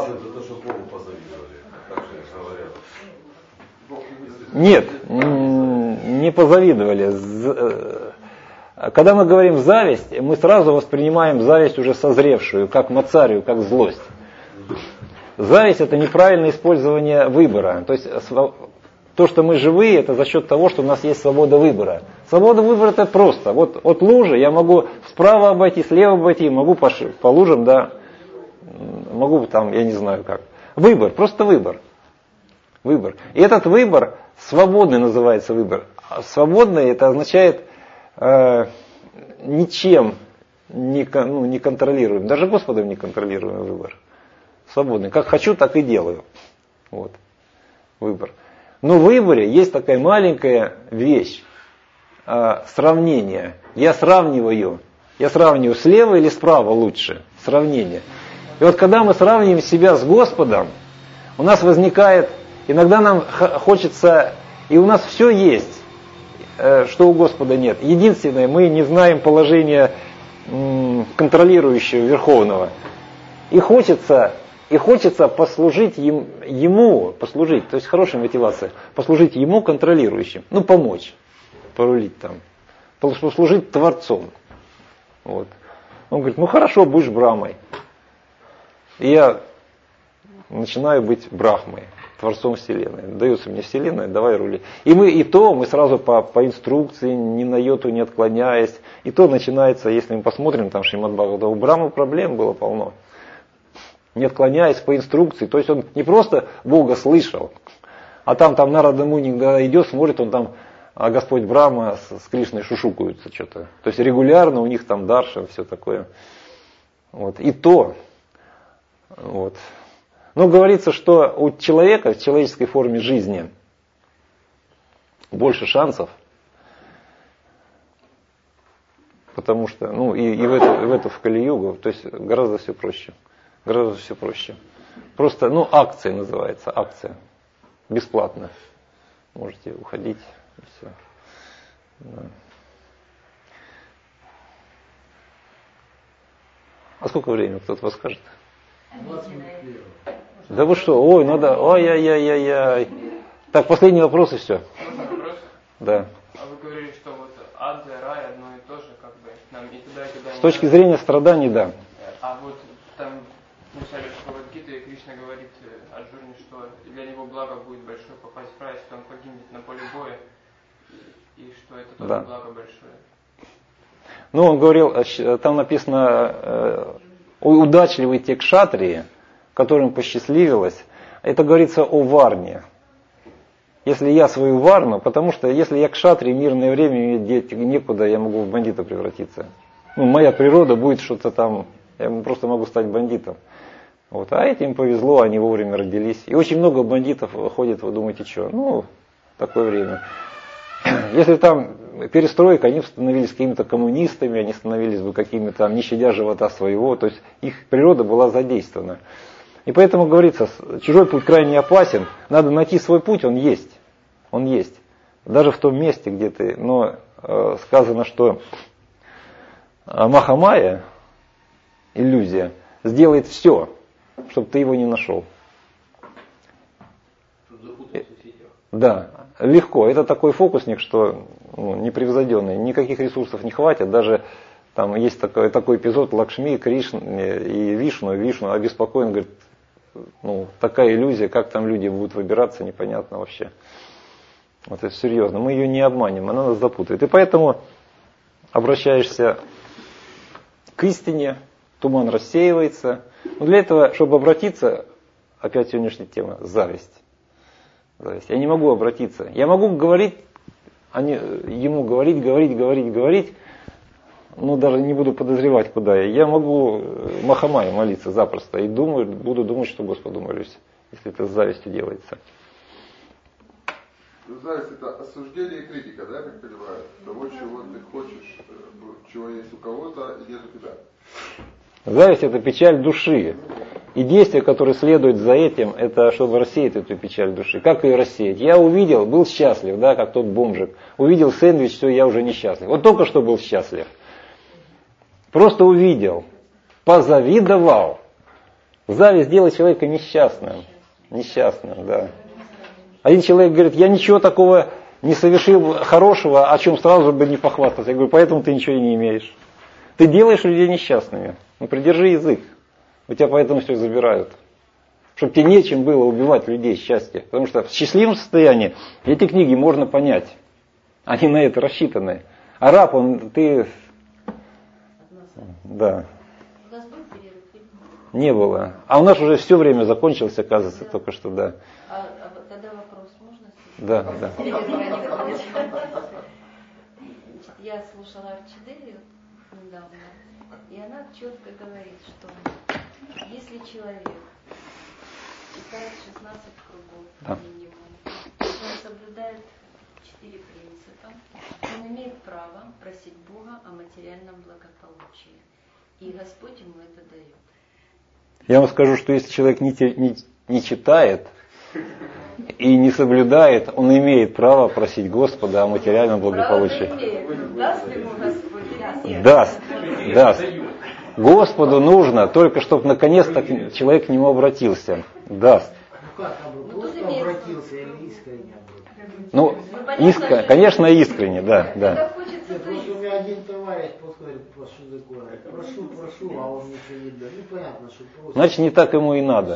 Нет, не позавидовали. Когда мы говорим зависть, мы сразу воспринимаем зависть уже созревшую, как мацарию, как злость. Зависть это неправильное использование выбора. То есть то, что мы живые, это за счет того, что у нас есть свобода выбора. Свобода выбора это просто. Вот от лужи я могу справа обойти, слева обойти, могу по, по лужам, да, могу там, я не знаю как. Выбор, просто выбор. Выбор. И этот выбор свободный называется выбор. А свободный это означает э, ничем не, ну, не контролируем. Даже Господом не контролируем выбор. Свободный. Как хочу, так и делаю. Вот. Выбор. Но в выборе есть такая маленькая вещь. Э, сравнение. Я сравниваю. Я сравниваю слева или справа лучше. Сравнение. И вот когда мы сравниваем себя с Господом, у нас возникает, иногда нам хочется, и у нас все есть, что у Господа нет. Единственное, мы не знаем положения контролирующего Верховного. И хочется, и хочется послужить Ему, послужить, то есть хорошая мотивация, послужить Ему контролирующим, ну помочь, порулить там, послужить Творцом. Вот. Он говорит, ну хорошо, будешь Брахмой. И я начинаю быть Брахмой. Творцом Вселенной. Дается мне Вселенная, давай рули. И мы и то, мы сразу по, по инструкции, ни на йоту не отклоняясь. И то начинается, если мы посмотрим, там Шримад Бхагаватам, у Брамы проблем было полно. Не отклоняясь по инструкции. То есть он не просто Бога слышал, а там, там Нарада Муни, когда идет, смотрит, он там, а Господь Брахма с, с Кришной шушукаются что-то. То есть регулярно у них там дарша, все такое. Вот. И то, вот. Но говорится, что у человека в человеческой форме жизни больше шансов, потому что, ну и, и в эту, и в эту в Кали-югу, то есть гораздо все проще. Гораздо все проще. Просто, ну, акция называется, акция. Бесплатно. Можете уходить, и все. Да. А сколько времени кто-то вас скажет? Да вы что? Ой, надо. Ой-яй-яй-яй-яй. Так, последний вопрос и все. Вопрос? Да. А вы говорили, что вот ад и рай одно и то же, как бы, нам и туда, и туда. С точки зрения страданий, да. А вот там в начале Бхагавад-гиты Кришна говорит Арджуне, что для него благо будет большое попасть в рай, если он погибнет на поле боя, и, и что это тоже да. благо большое. Ну, он говорил, там написано, удачливый те кшатрии, которым посчастливилось, это говорится о варне. Если я свою варну, потому что если я кшатрий, мирное время, иметь некуда, я могу в бандита превратиться. Ну, моя природа будет что-то там, я просто могу стать бандитом. Вот. А этим повезло, они вовремя родились. И очень много бандитов ходит, вы думаете, что? Ну, такое время. Если там перестройка, они становились какими-то коммунистами, они становились бы какими-то, не щадя живота своего, то есть их природа была задействована. И поэтому говорится, чужой путь крайне опасен, надо найти свой путь, он есть, он есть. Даже в том месте, где ты, но э, сказано, что Махамая, иллюзия, сделает все, чтобы ты его не нашел. Да, легко. Это такой фокусник, что ну, непревзойденный. Никаких ресурсов не хватит. Даже там есть такой, такой эпизод Лакшми, Кришна и Вишну. Вишну обеспокоен, говорит, ну, такая иллюзия, как там люди будут выбираться, непонятно вообще. Вот это серьезно. Мы ее не обманем, она нас запутает. И поэтому обращаешься к истине, туман рассеивается. Но для этого, чтобы обратиться, опять сегодняшняя тема, зависть. зависть. Я не могу обратиться. Я могу говорить, они, ему говорить, говорить, говорить, говорить, но даже не буду подозревать, куда я. Я могу Махамаю молиться запросто и думаю, буду думать, что Господу молюсь, если это с завистью делается. Зависть — это осуждение и критика, да, как понимаю? Того, чего ты хочешь, чего есть у кого-то и нет у тебя. Зависть — это печаль души. И действие, которое следует за этим, это чтобы рассеять эту печаль души. Как ее рассеять? Я увидел, был счастлив, да, как тот бомжик. Увидел сэндвич, все, я уже несчастлив. Вот только что был счастлив. Просто увидел, позавидовал. Зависть делает человека несчастным. Несчастным, да. Один человек говорит, я ничего такого не совершил хорошего, о чем сразу бы не похвастаться. Я говорю, поэтому ты ничего и не имеешь. Ты делаешь людей несчастными. Ну, придержи язык. У тебя поэтому все забирают. Чтобы тебе нечем было убивать людей счастье. Потому что в счастливом состоянии эти книги можно понять. Они на это рассчитаны. А раб, он, ты... Да. Не было. А у нас уже все время закончилось, оказывается, да. Только что, да. А, а тогда вопрос можно? Да, да. Я слушала Арчиделию недавно, и она четко говорит, что если человек читает шестнадцать кругов да. минимум, он соблюдает четыре принципа, он имеет право просить Бога о материальном благополучии. И Господь ему это дает. Я вам скажу, что если человек не, не, не читает и не соблюдает, он имеет право просить Господа о материальном благополучии. Даст ему Господь? Даст, даст. Господу нужно только, чтобы наконец-то человек к нему обратился. Даст. Ну как, просто обратился или искренне обратился? Ну, искренне, конечно, искренне, да, да. Нет, просто у меня один товарищ подходит, что такое, прошу, прошу, а он ничего не дает. Ну понятно, что просто. Значит, не так ему и надо.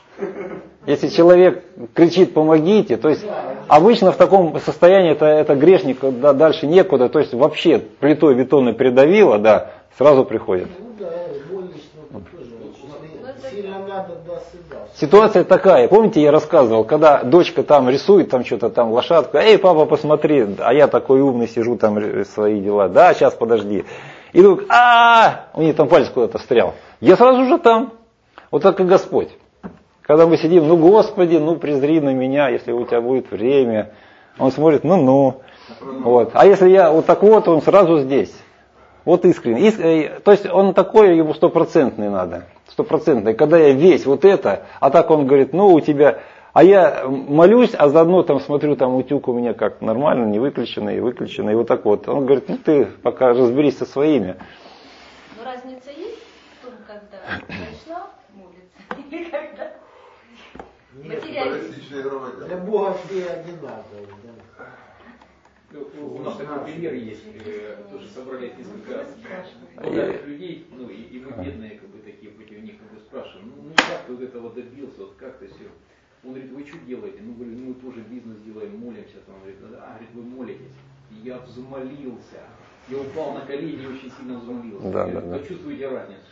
Если человек кричит «помогите», то есть обычно в таком состоянии это, это грешник, да, дальше некуда, то есть вообще плитой бетонной придавило, да, сразу приходит. Ну да, больничного тоже. Если сильно надо, даст и даст. Ситуация такая, помните, я рассказывал, когда дочка там рисует там что-то там лошадку, эй, папа, посмотри, а я такой умный сижу там свои дела, да, сейчас подожди. И вдруг, а у нее там палец куда-то встрял. Я сразу же там, вот так и Господь. Когда мы сидим, ну Господи, ну презри на меня, если у тебя будет время. Он смотрит, ну-ну. Вот. А если я вот так вот, он сразу здесь. Вот искренне. Иск... То есть он такой, ему стопроцентный надо. Стопроцентный. Когда я весь вот это, а так он говорит, ну у тебя... А я молюсь, а заодно там смотрю, там утюг у меня как нормально, не выключенный, выключенный. И вот так вот. Он говорит, ну ты пока разберись со своими. Но разница есть в том, когда пришла молиться или когда... Нет, для Бога все одинаковые. Да. Ну, у нас такой пример есть, тоже собрались несколько раз богатых людей, ну и, и мы бедные, как бы такие против них, как бы спрашиваем, ну, ну как ты вот этого добился, вот как ты все? Он говорит, вы что делаете? Ну, говорю, ну мы тоже бизнес делаем, молимся. Он говорит, да, говорит, вы молитесь. И я взмолился. Я упал на колени и очень сильно взмолился. Да, я да, говорю, да. почувствуйте разницу.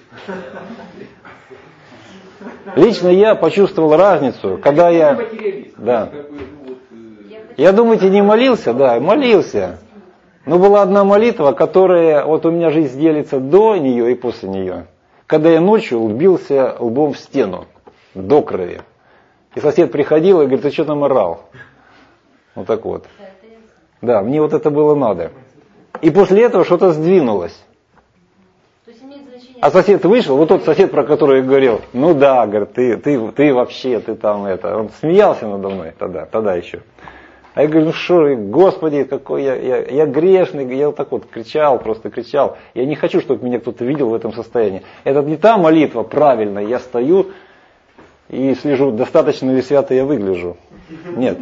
Лично я почувствовал разницу, когда я... Да. Я, думаете, не молился? Да, молился. Но была одна молитва, которая, вот у меня жизнь делится до нее и после нее. Когда я ночью бился лбом в стену, до крови. И сосед приходил и говорит, ты что там орал? Вот так вот. Да, мне вот это было надо. И после этого что-то сдвинулось. А сосед вышел, вот тот сосед, про который я говорил, ну да, говорит, ты, ты, ты вообще, ты там это. Он смеялся надо мной тогда, тогда еще. А я говорю, ну что, Господи, какой я, я, я грешный, я вот так вот кричал, просто кричал. Я не хочу, чтобы меня кто-то видел в этом состоянии. Это не та молитва правильная, я стою и слежу, достаточно ли свято я выгляжу. Нет.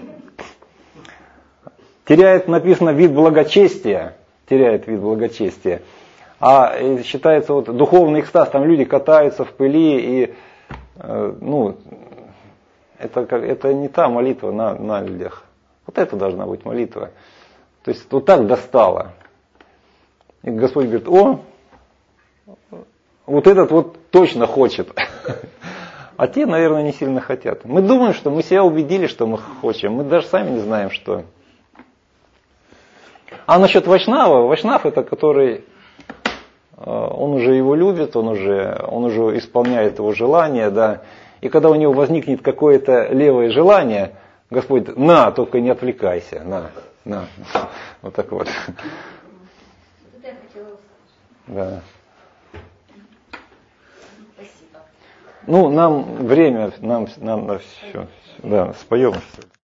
Теряет, написано, вид благочестия. Теряет вид благочестия. А считается вот духовный экстаз, там люди катаются в пыли, и э, ну, это, это не та молитва на, на людях. Вот это должна быть молитва. То есть вот так достало. И Господь говорит, о, вот этот вот точно хочет. А те, наверное, не сильно хотят. Мы думаем, что мы себя убедили, что мы хотим. Мы даже сами не знаем, что. А насчет Вайшнава, Вайшнав это который, он уже его любит, он уже, он уже исполняет его желание, да. И когда у него возникнет какое-то левое желание, Господь, на, только не отвлекайся, на, на. Вот так вот. Это я хотела услышать. Да. Спасибо. Ну, нам время, нам, нам, все, да, споем.